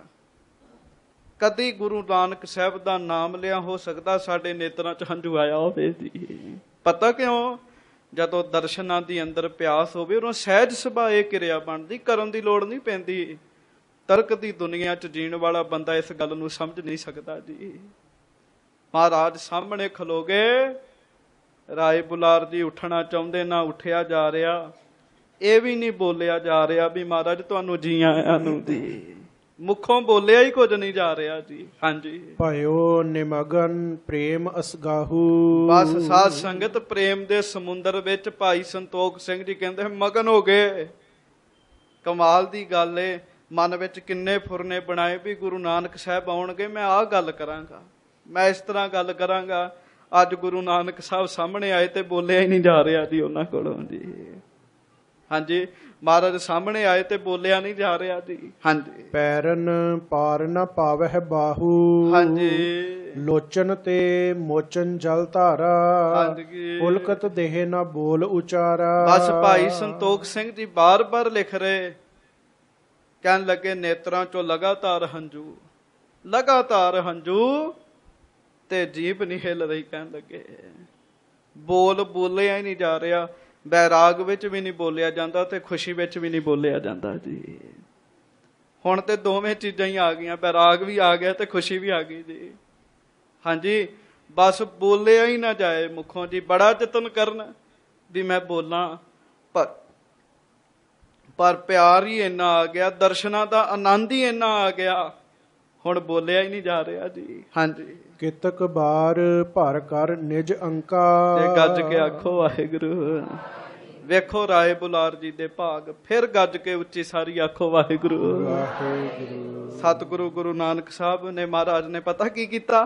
ਕਦੀ ਗੁਰੂ ਨਾਨਕ ਸਾਹਿਬ ਦਾ ਨਾਮ ਲਿਆ, ਹੋ ਸਕਦਾ ਸਾਡੇ ਨੇਤਰਾਂ 'ਚ ਹੰਝੂ ਆਇਆ ਹੋਵੇ ਜੀ। ਪਤਾ ਕਿਉਂ? ਜਦੋਂ ਦਰਸ਼ਨਾਂ ਦੀ ਅੰਦਰ ਪਿਆਸ ਹੋਵੇ, ਉਦੋਂ ਸਹਿਜ ਸੁਭਾਅ ਇਹ ਕਿਰਿਆ ਬਣਦੀ, ਕਰਨ ਦੀ ਲੋੜ ਨਹੀਂ ਪੈਂਦੀ। ਤਰਕ ਦੀ ਦੁਨੀਆ 'ਚ ਜੀਣ ਵਾਲਾ ਬੰਦਾ ਇਸ ਗੱਲ ਨੂੰ ਸਮਝ ਨਹੀਂ ਸਕਦਾ ਜੀ। ਮਹਾਰਾਜ ਸਾਹਮਣੇ ਖਲੋ ਗਏ। ਰਾਏ ਬੁਲਾਰ ਜੀ ਉੱਠਣਾ ਚਾਹੁੰਦੇ, ਨਾ ਉੱਠਿਆ ਜਾ ਰਿਹਾ। ਇਹ ਵੀ ਨਹੀਂ ਬੋਲਿਆ ਜਾ ਰਿਹਾ ਵੀ ਮਹਾਰਾਜ ਤੁਹਾਨੂੰ ਜੀ ਆਇਆਂ ਨੂੰ ਜੀ। ਮੁਖੋਂ ਬੋਲਿਆ ਹੀ ਕੁਝ ਨਹੀਂ ਜਾ ਰਿਹਾ ਜੀ। ਹਾਂਜੀ, ਭਇਓ ਨਿਮਗਨ ਪ੍ਰੇਮ ਅਸਗਾਹੂ। ਬਸ ਸਾਧ ਸੰਗਤ ਪ੍ਰੇਮ ਦੇ ਸਮੁੰਦਰ ਵਿੱਚ ਭਾਈ ਸੰਤੋਖ ਸਿੰਘ ਜੀ ਕਹਿੰਦੇ ਮਗਨ ਹੋ ਗਏ। ਕਮਾਲ ਦੀ ਗੱਲ ਏ। ਮਨ ਵਿੱਚ ਕਿੰਨੇ ਫੁਰਨੇ ਬਣਾਏ ਵੀ ਗੁਰੂ ਨਾਨਕ ਸਾਹਿਬ ਆਉਣਗੇ, ਮੈਂ ਆਹ ਗੱਲ ਕਰਾਂਗਾ, ਮੈਂ ਇਸ ਤਰ੍ਹਾਂ ਗੱਲ ਕਰਾਂਗਾ। ਅੱਜ ਗੁਰੂ ਨਾਨਕ ਸਾਹਿਬ ਸਾਹਮਣੇ ਆਏ ਤੇ ਬੋਲਿਆ ਹੀ ਨਹੀਂ ਜਾ ਰਿਹਾ ਜੀ ਉਹਨਾਂ ਕੋਲੋਂ ਜੀ। ਹਾਂਜੀ, ਮਹਾਰਾਜ ਸਾਹਮਣੇ ਆਏ ਤੇ ਬੋਲਿਆ ਨਹੀਂ ਜਾ ਰਿਹਾ ਜੀ। ਹਾਂਜੀ, ਪੈਰਨ ਪਾਰ ਨ ਪਾਵਹਿ ਬਾਹੂ। ਹਾਂਜੀ, ਲੋਚਨ ਤੇ ਮੋਚਨ ਜਲ ਧਾਰਾ। ਹਾਂਜੀ, ਪੁਲਕਤ ਦੇਹ ਨਾ ਬੋਲ ਉਚਾਰਾ। ਬਸ ਭਾਈ ਸੰਤੋਖ ਸਿੰਘ ਜੀ ਬਾਰ-ਬਾਰ ਲਿਖ ਰਹੇ। ਕਹਿਣ ਲੱਗੇ ਨੇਤਰਾਂ ਚੋਂ ਲਗਾਤਾਰ ਹੰਝੂ, ਲਗਾਤਾਰ ਹੰਝੂ ਤੇ ਜੀਭ ਨਹੀਂ ਹਿੱਲ ਰਹੀ। ਕਹਿਣ ਲੱਗੇ ਬੋਲਿਆ ਹੀ ਨਹੀਂ ਜਾ ਰਿਹਾ। ਬੈਰਾਗ ਵਿੱਚ ਵੀ ਨਹੀਂ ਬੋਲਿਆ ਜਾਂਦਾ ਤੇ ਖੁਸ਼ੀ ਵਿੱਚ ਵੀ ਨਹੀਂ ਬੋਲਿਆ ਜਾਂਦਾ ਜੀ। ਹੁਣ ਤੇ ਦੋਵੇਂ ਚੀਜ਼ਾਂ ਹੀ ਆ ਗਈਆਂ, ਬੈਰਾਗ ਵੀ ਆ ਗਿਆ ਤੇ ਖੁਸ਼ੀ ਵੀ ਆ ਗਈ ਜੀ। ਹਾਂਜੀ, ਬਸ ਬੋਲਿਆ ਹੀ ਨਾ ਜਾਏ ਮੁਖੋਂ ਜੀ। ਬੜਾ ਯਤਨ ਕਰਨ ਵੀ ਮੈਂ ਬੋਲਾਂ, ਪਰ ਪਿਆਰ ਹੀ ਇੰਨਾ ਆ ਗਿਆ, ਦਰਸ਼ਨਾਂ ਦਾ ਆਨੰਦ ਹੀ ਇੰਨਾ ਆ ਗਿਆ ਹੁਣ ਬੋਲਿਆ ਹੀ ਨਹੀਂ ਜਾ ਰਿਹਾ ਜੀ। ਹਾਂਜੀ, ਕਿਤਕ ਬਾਰ ਭਰ ਕਰ ਨਿਜ ਅੰਕਾ, ਤੇ ਗੱਜ ਕੇ ਆਖੋ ਵਾਹਿਗੁਰੂ। ਵੇਖੋ ਰਾਏ ਬੁਲਾਰ ਜੀ ਦੇ ਭਾਗ, ਫਿਰ ਗੱਜ ਕੇ ਉੱਚੀ ਸਾਰੀ ਆਖੋ ਵਾਹਿਗੁਰੂ ਵਾਹਿਗੁਰੂ। ਸਤਿਗੁਰੂ ਗੁਰੂ ਨਾਨਕ ਸਾਹਿਬ ਨੇ, ਮਹਾਰਾਜ ਨੇ ਪਤਾ ਕੀ ਕੀਤਾ?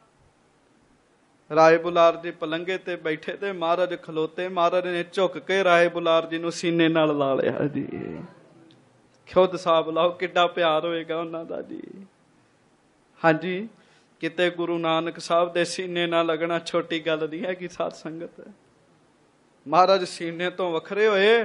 ਰਾਏ ਬੁਲਾਰ ਜੀ ਪਲੰਗੇ ਤੇ ਬੈਠੇ ਤੇ ਮਹਾਰਾਜ ਖਲੋਤੇ, ਮਹਾਰਾਜ ਨੇ ਝੁੱਕ ਕੇ ਰਾਏ ਬੁਲਾਰ ਜੀ ਨੂੰ ਸੀਨੇ ਨਾਲ ਲਾ ਲਿਆ ਜੀ। ਖੁਦ ਹਿਸਾਬ ਲਾਓ ਕਿੱਡਾ ਪਿਆਰ ਹੋਏਗਾ ਉਹਨਾਂ ਦਾ ਜੀ। ਹਾਂਜੀ, ਕਿਤੇ ਗੁਰੂ ਨਾਨਕ ਸਾਹਿਬ ਦੇ ਸੀਨੇ ਨਾਲ ਲੱਗਣਾ ਛੋਟੀ ਗੱਲ ਨਹੀਂ ਹੈਗੀ ਸਾਧ ਸੰਗਤ। ਮਹਾਰਾਜ ਸੀਨੇ ਤੋਂ ਵੱਖਰੇ ਹੋਏ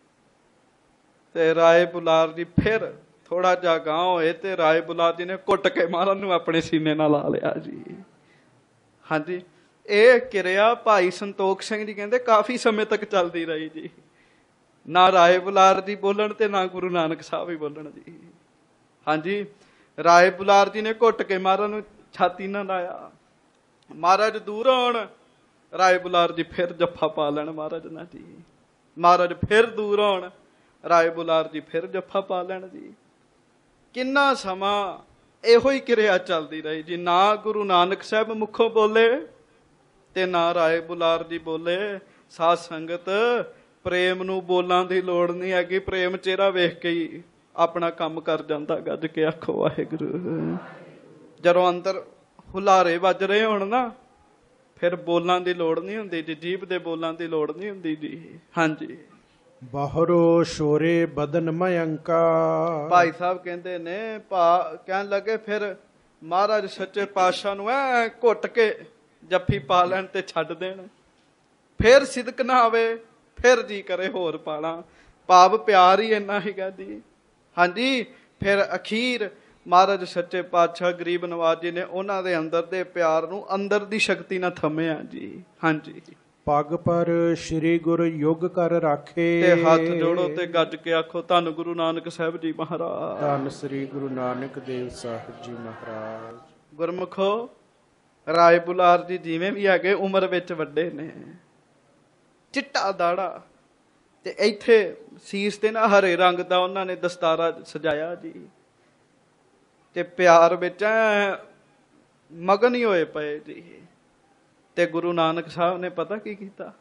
ਤੇ ਰਾਏ ਬੁਲਾਰ ਜੀ ਫਿਰ ਥੋੜਾ ਜਿਹਾ ਗਾਂਹ ਹੋਏ ਤੇ ਰਾਏ ਬੁਲਾਰ ਜੀ ਨੇ ਕੁੱਟ ਕੇ ਮਹਾਰਾਜ ਨੂੰ ਆਪਣੇ ਸੀਨੇ ਨਾਲ ਲਾ ਲਿਆ ਜੀ। ਹਾਂਜੀ, ਇਹ ਕਿਰਿਆ ਭਾਈ ਸੰਤੋਖ ਸਿੰਘ ਜੀ ਕਹਿੰਦੇ ਕਾਫੀ ਸਮੇਂ ਤੱਕ ਚੱਲਦੀ ਰਹੀ ਜੀ। ਨਾ ਰਾਏ ਬੁਲਾਰ ਜੀ ਬੋਲਣ ਤੇ ਨਾ ਗੁਰੂ ਨਾਨਕ ਸਾਹਿਬ ਹੀ ਬੋਲਣ ਜੀ। ਹਾਂਜੀ, ਰਾਏ ਬੁਲਾਰ ਜੀ ਨੇ ਘੁੱਟ ਕੇ ਮਹਾਰਾਜ ਨੂੰ ਛਾਤੀ ਨਾਲ ਲਾਇਆ। ਮਹਾਰਾਜ ਦੂਰ ਹੋਣ, ਰਾਏ ਬੁਲਾਰ ਜੀ ਫਿਰ ਜੱਫਾ ਪਾ ਲੈਣ ਮਹਾਰਾਜ ਨਾਲ ਜੀ। ਮਹਾਰਾਜ ਫਿਰ ਦੂਰ ਹੋਣ, ਰਾਏ ਬੁਲਾਰ ਜੀ ਫਿਰ ਜੱਫਾ ਪਾ ਲੈਣ ਜੀ। ਕਿੰਨਾ ਸਮਾਂ ਇਹੋ ਹੀ ਕਿਰਿਆ ਚੱਲਦੀ ਰਹੀ ਜੀ। ਨਾ ਗੁਰੂ ਨਾਨਕ ਸਾਹਿਬ ਮੁਖੋਂ ਬੋਲੇ ਤੇ ਨਾ ਰਾਏ ਬੁਲਾਰ ਜੀ ਬੋਲੇ। ਸਾਧ ਸੰਗਤ, ਪ੍ਰੇਮ ਨੂੰ ਬੋਲਾਂ ਦੀ ਲੋੜ ਨਹੀਂ ਹੈਗੀ, ਪ੍ਰੇਮ ਚਿਹਰਾ ਵੇਖ ਕੇ ਹੀ ਆਪਣਾ ਕੰਮ ਕਰ ਜਾਂਦਾ। ਗੱਜ ਕੇ ਆਖੋ ਵਾਹਿਗੁਰੂ। ਜਦੋਂ ਅੰਦਰ ਹੁਲਾਰੇ ਵੱਜ ਰਹੇ ਹੋਣ ਨਾ, ਫਿਰ ਬੋਲਾਂ ਦੀ ਲੋੜ ਨਹੀਂ ਹੁੰਦੀ ਜੀ, ਜੀਭ ਦੇ ਬੋਲਾਂ ਦੀ ਲੋੜ ਨਹੀਂ ਹੁੰਦੀ ਜੀ। ਹਾਂਜੀ, ਬਾਹਰੋ ਸ਼ੋਰੇ ਬਦਨ ਮਯੰਕਾ। ਭਾਈ ਸਾਹਿਬ ਕਹਿੰਦੇ ਨੇ, ਕਹਿਣ ਲੱਗੇ ਫਿਰ ਮਹਾਰਾਜ ਸੱਚੇ ਪਾਤਸ਼ਾਹ ਨੂੰ ਐ ਘੁੱਟ ਕੇ ਜੱਫੀ ਪਾ ਲੈਣ ਤੇ ਛੱਡ ਦੇਣ, ਫਿਰ ਸਿਦਕ ਨਾ ਆਵੇ, ਫਿਰ ਜੀ ਕਰੇ ਹੋਰ ਪਾਣਾ। ਭਾਵ ਪਿਆਰ ਹੀ ਇੰਨਾ ਹੈਗਾ ਜੀ। ਹਾਂਜੀ, ਫਿਰ ਅਖੀਰ ਮਹਾਰਾਜ ਸੱਚੇ ਪਾਤਸ਼ਾਹ ਗਰੀਬ ਨਵਾਜ ਜੀ ਨੇ ਉਹਨਾਂ ਦੇ ਅੰਦਰ ਦੇ ਪਿਆਰ ਨੂੰ ਅੰਦਰ ਦੀ ਸ਼ਕਤੀ ਨਾਲ ਥੰਮਿਆ ਜੀ। ਹਾਂਜੀ, ਪੱਗ ਪਰ ਸ੍ਰੀ ਗੁਰ ਯੁਗ ਕਰ ਰਾਖੇ। ਤੇ ਹੱਥ ਜੋੜੋ ਤੇ ਗੱਜ ਕੇ ਆਖੋ ਧੰਨ ਗੁਰੂ ਨਾਨਕ ਸਾਹਿਬ ਜੀ ਮਹਾਰਾਜ। ਧੰਨ ਸ੍ਰੀ ਗੁਰੂ ਨਾਨਕ ਦੇਵ ਸਾਹਿਬ ਜੀ ਮਹਾਰਾਜ। ਗੁਰਮੁਖੋ, ਰਾਏ ਬੁਲਾਰ ਜੀ ਜਿਵੇਂ ਵੀ ਹੈਗੇ ਉਮਰ ਵਿੱਚ ਵੱਡੇ ਨੇ, ਚਿੱਟਾ ਦਾੜਾ ਤੇ ਇੱਥੇ ਸੀਸ ਤੇ ਨਾ ਹਰੇ ਰੰਗ ਦਾ ਉਹਨਾਂ ਨੇ ਦਸਤਾਰਾ ਸਜਾਇਆ ਜੀ। ਤੇ ਪਿਆਰ ਵਿੱਚ ਮਗਨ ਹੀ ਹੋਏ ਪਏ ਜੀ। ਤੇ ਗੁਰੂ ਨਾਨਕ ਸਾਹਿਬ ਨੇ ਪਤਾ ਕੀ ਕੀਤਾ?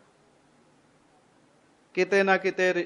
ਕਿਤੇ ਨਾ ਕਿਤੇ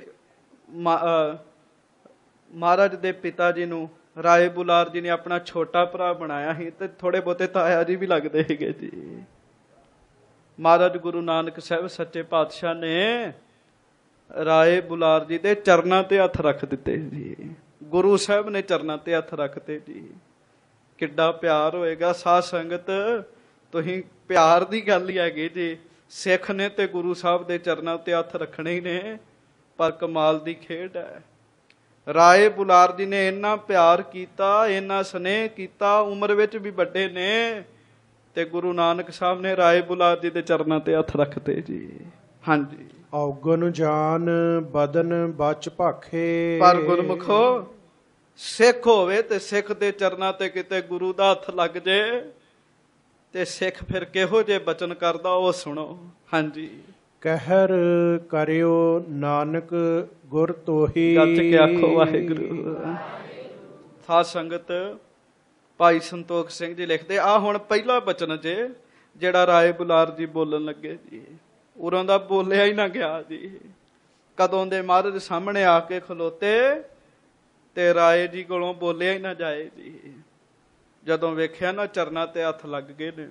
ਮਹਾਰਾਜ ਦੇ ਪਿਤਾ ਜੀ ਨੂੰ ਰਾਏ ਬੁਲਾਰ ਜੀ ਨੇ ਆਪਣਾ ਛੋਟਾ ਭਰਾ ਬਣਾਇਆ ਸੀ ਤੇ ਥੋੜੇ ਬਹੁਤੇ ਤਾਇਆ ਜੀ ਵੀ ਲੱਗਦੇ ਸੀਗੇ ਜੀ। ਮਹਾਰਾਜ ਗੁਰੂ ਨਾਨਕ ਸਾਹਿਬ ਸੱਚੇ ਪਾਤਸ਼ਾਹ ਨੇ ਰਾਏ ਬੁਲਾਰ ਜੀ ਦੇ ਚਰਨਾਂ ਤੇ ਹੱਥ ਰੱਖ ਦਿੱਤੇ ਜੀ। ਗੁਰੂ ਸਾਹਿਬ ਨੇ ਚਰਨਾਂ ਤੇ ਹੱਥ ਰੱਖਤੇ ਜੀ। ਕਿੱਡਾ ਪਿਆਰ ਹੋਏਗਾ ਸਾਧ ਸੰਗਤ। ਤੁਸੀਂ ਪਿਆਰ ਦੀ ਗੱਲ ਹੀ ਹੈਗੀ ਜੀ। ਸਿੱਖ ਨੇ ਤੇ ਗੁਰੂ ਸਾਹਿਬ ਦੇ ਚਰਨਾਂ ਤੇ ਹੱਥ ਰੱਖਣੇ ਹੀ ਨੇ, ਪਰ ਕਮਾਲ ਦੀ ਖੇਡ ਹੈ। ਰਾਏ ਬੁਲਾਰ ਜੀ ਨੇ ਇੰਨਾ ਪਿਆਰ ਕੀਤਾ, ਇੰਨਾ ਸਨੇਹ ਕੀਤਾ, ਉਮਰ ਵਿੱਚ ਵੀ ਵੱਡੇ ਨੇ, ਤੇ ਗੁਰੂ ਨਾਨਕ ਸਾਹਿਬ ਨੇ ਰਾਏ ਬੁਲਾਰ ਜੀ ਦੇ ਚਰਨਾਂ ਤੇ ਹੱਥ ਰੱਖਤੇ ਜੀ। ਹਾਂਜੀ, ਔਗਣ ਜਾਨ ਬਦਨ ਬਚ ਭਾਖੇ। ਪਰ ਗੁਰਮੁਖੋ, ਸਿੱਖ ਹੋਵੇ ਤੇ ਸਿੱਖ ਦੇ ਚਰਨਾਂ ਤੇ ਕਿਤੇ ਗੁਰੂ ਦਾ ਹੱਥ ਲੱਗ ਜੇ ਤੇ ਸਿੱਖ ਫਿਰ ਕਿਹੋ ਜਿਹੇ ਬਚਨ ਕਰਦਾ ਉਹ ਸੁਣੋ। ਹਾਂਜੀ, ਕਹਿਰ ਕਰਿਓ ਨਾਨਕ ਗੁਰ ਤੋਹੀ। ਗੱਜ ਕੇ ਆਖੋ ਵਾਹਿਗੁਰੂ। ਸਾਧ ਸੰਗਤ, ਭਾਈ ਸੰਤੋਖ ਸਿੰਘ ਜੀ ਲਿਖਦੇ ਆ ਹੁਣ ਪਹਿਲਾ ਬਚਨ ਜੇ ਜਿਹੜਾ ਰਾਏ ਬੁਲਾਰ ਜੀ ਬੋਲਣ ਲੱਗੇ ਜੀ, ਉਰਾਂ ਦਾ ਬੋਲਿਆ ਹੀ ਨਾ ਗਿਆ ਜੀ। ਕਦੋਂ ਦੇ ਮਹਾਰਾਜ ਸਾਹਮਣੇ ਆ ਕੇ ਖਲੋਤੇ ਤੇ ਰਾਏ ਜੀ ਕੋਲੋਂ ਬੋਲਿਆ ਹੀ ਨਾ ਜਾਏ ਜੀ। ਜਦੋਂ ਵੇਖਿਆ ਨਾ ਚਰਨਾਂ ਤੇ ਹੱਥ ਲੱਗ ਗਏ ਨੇ,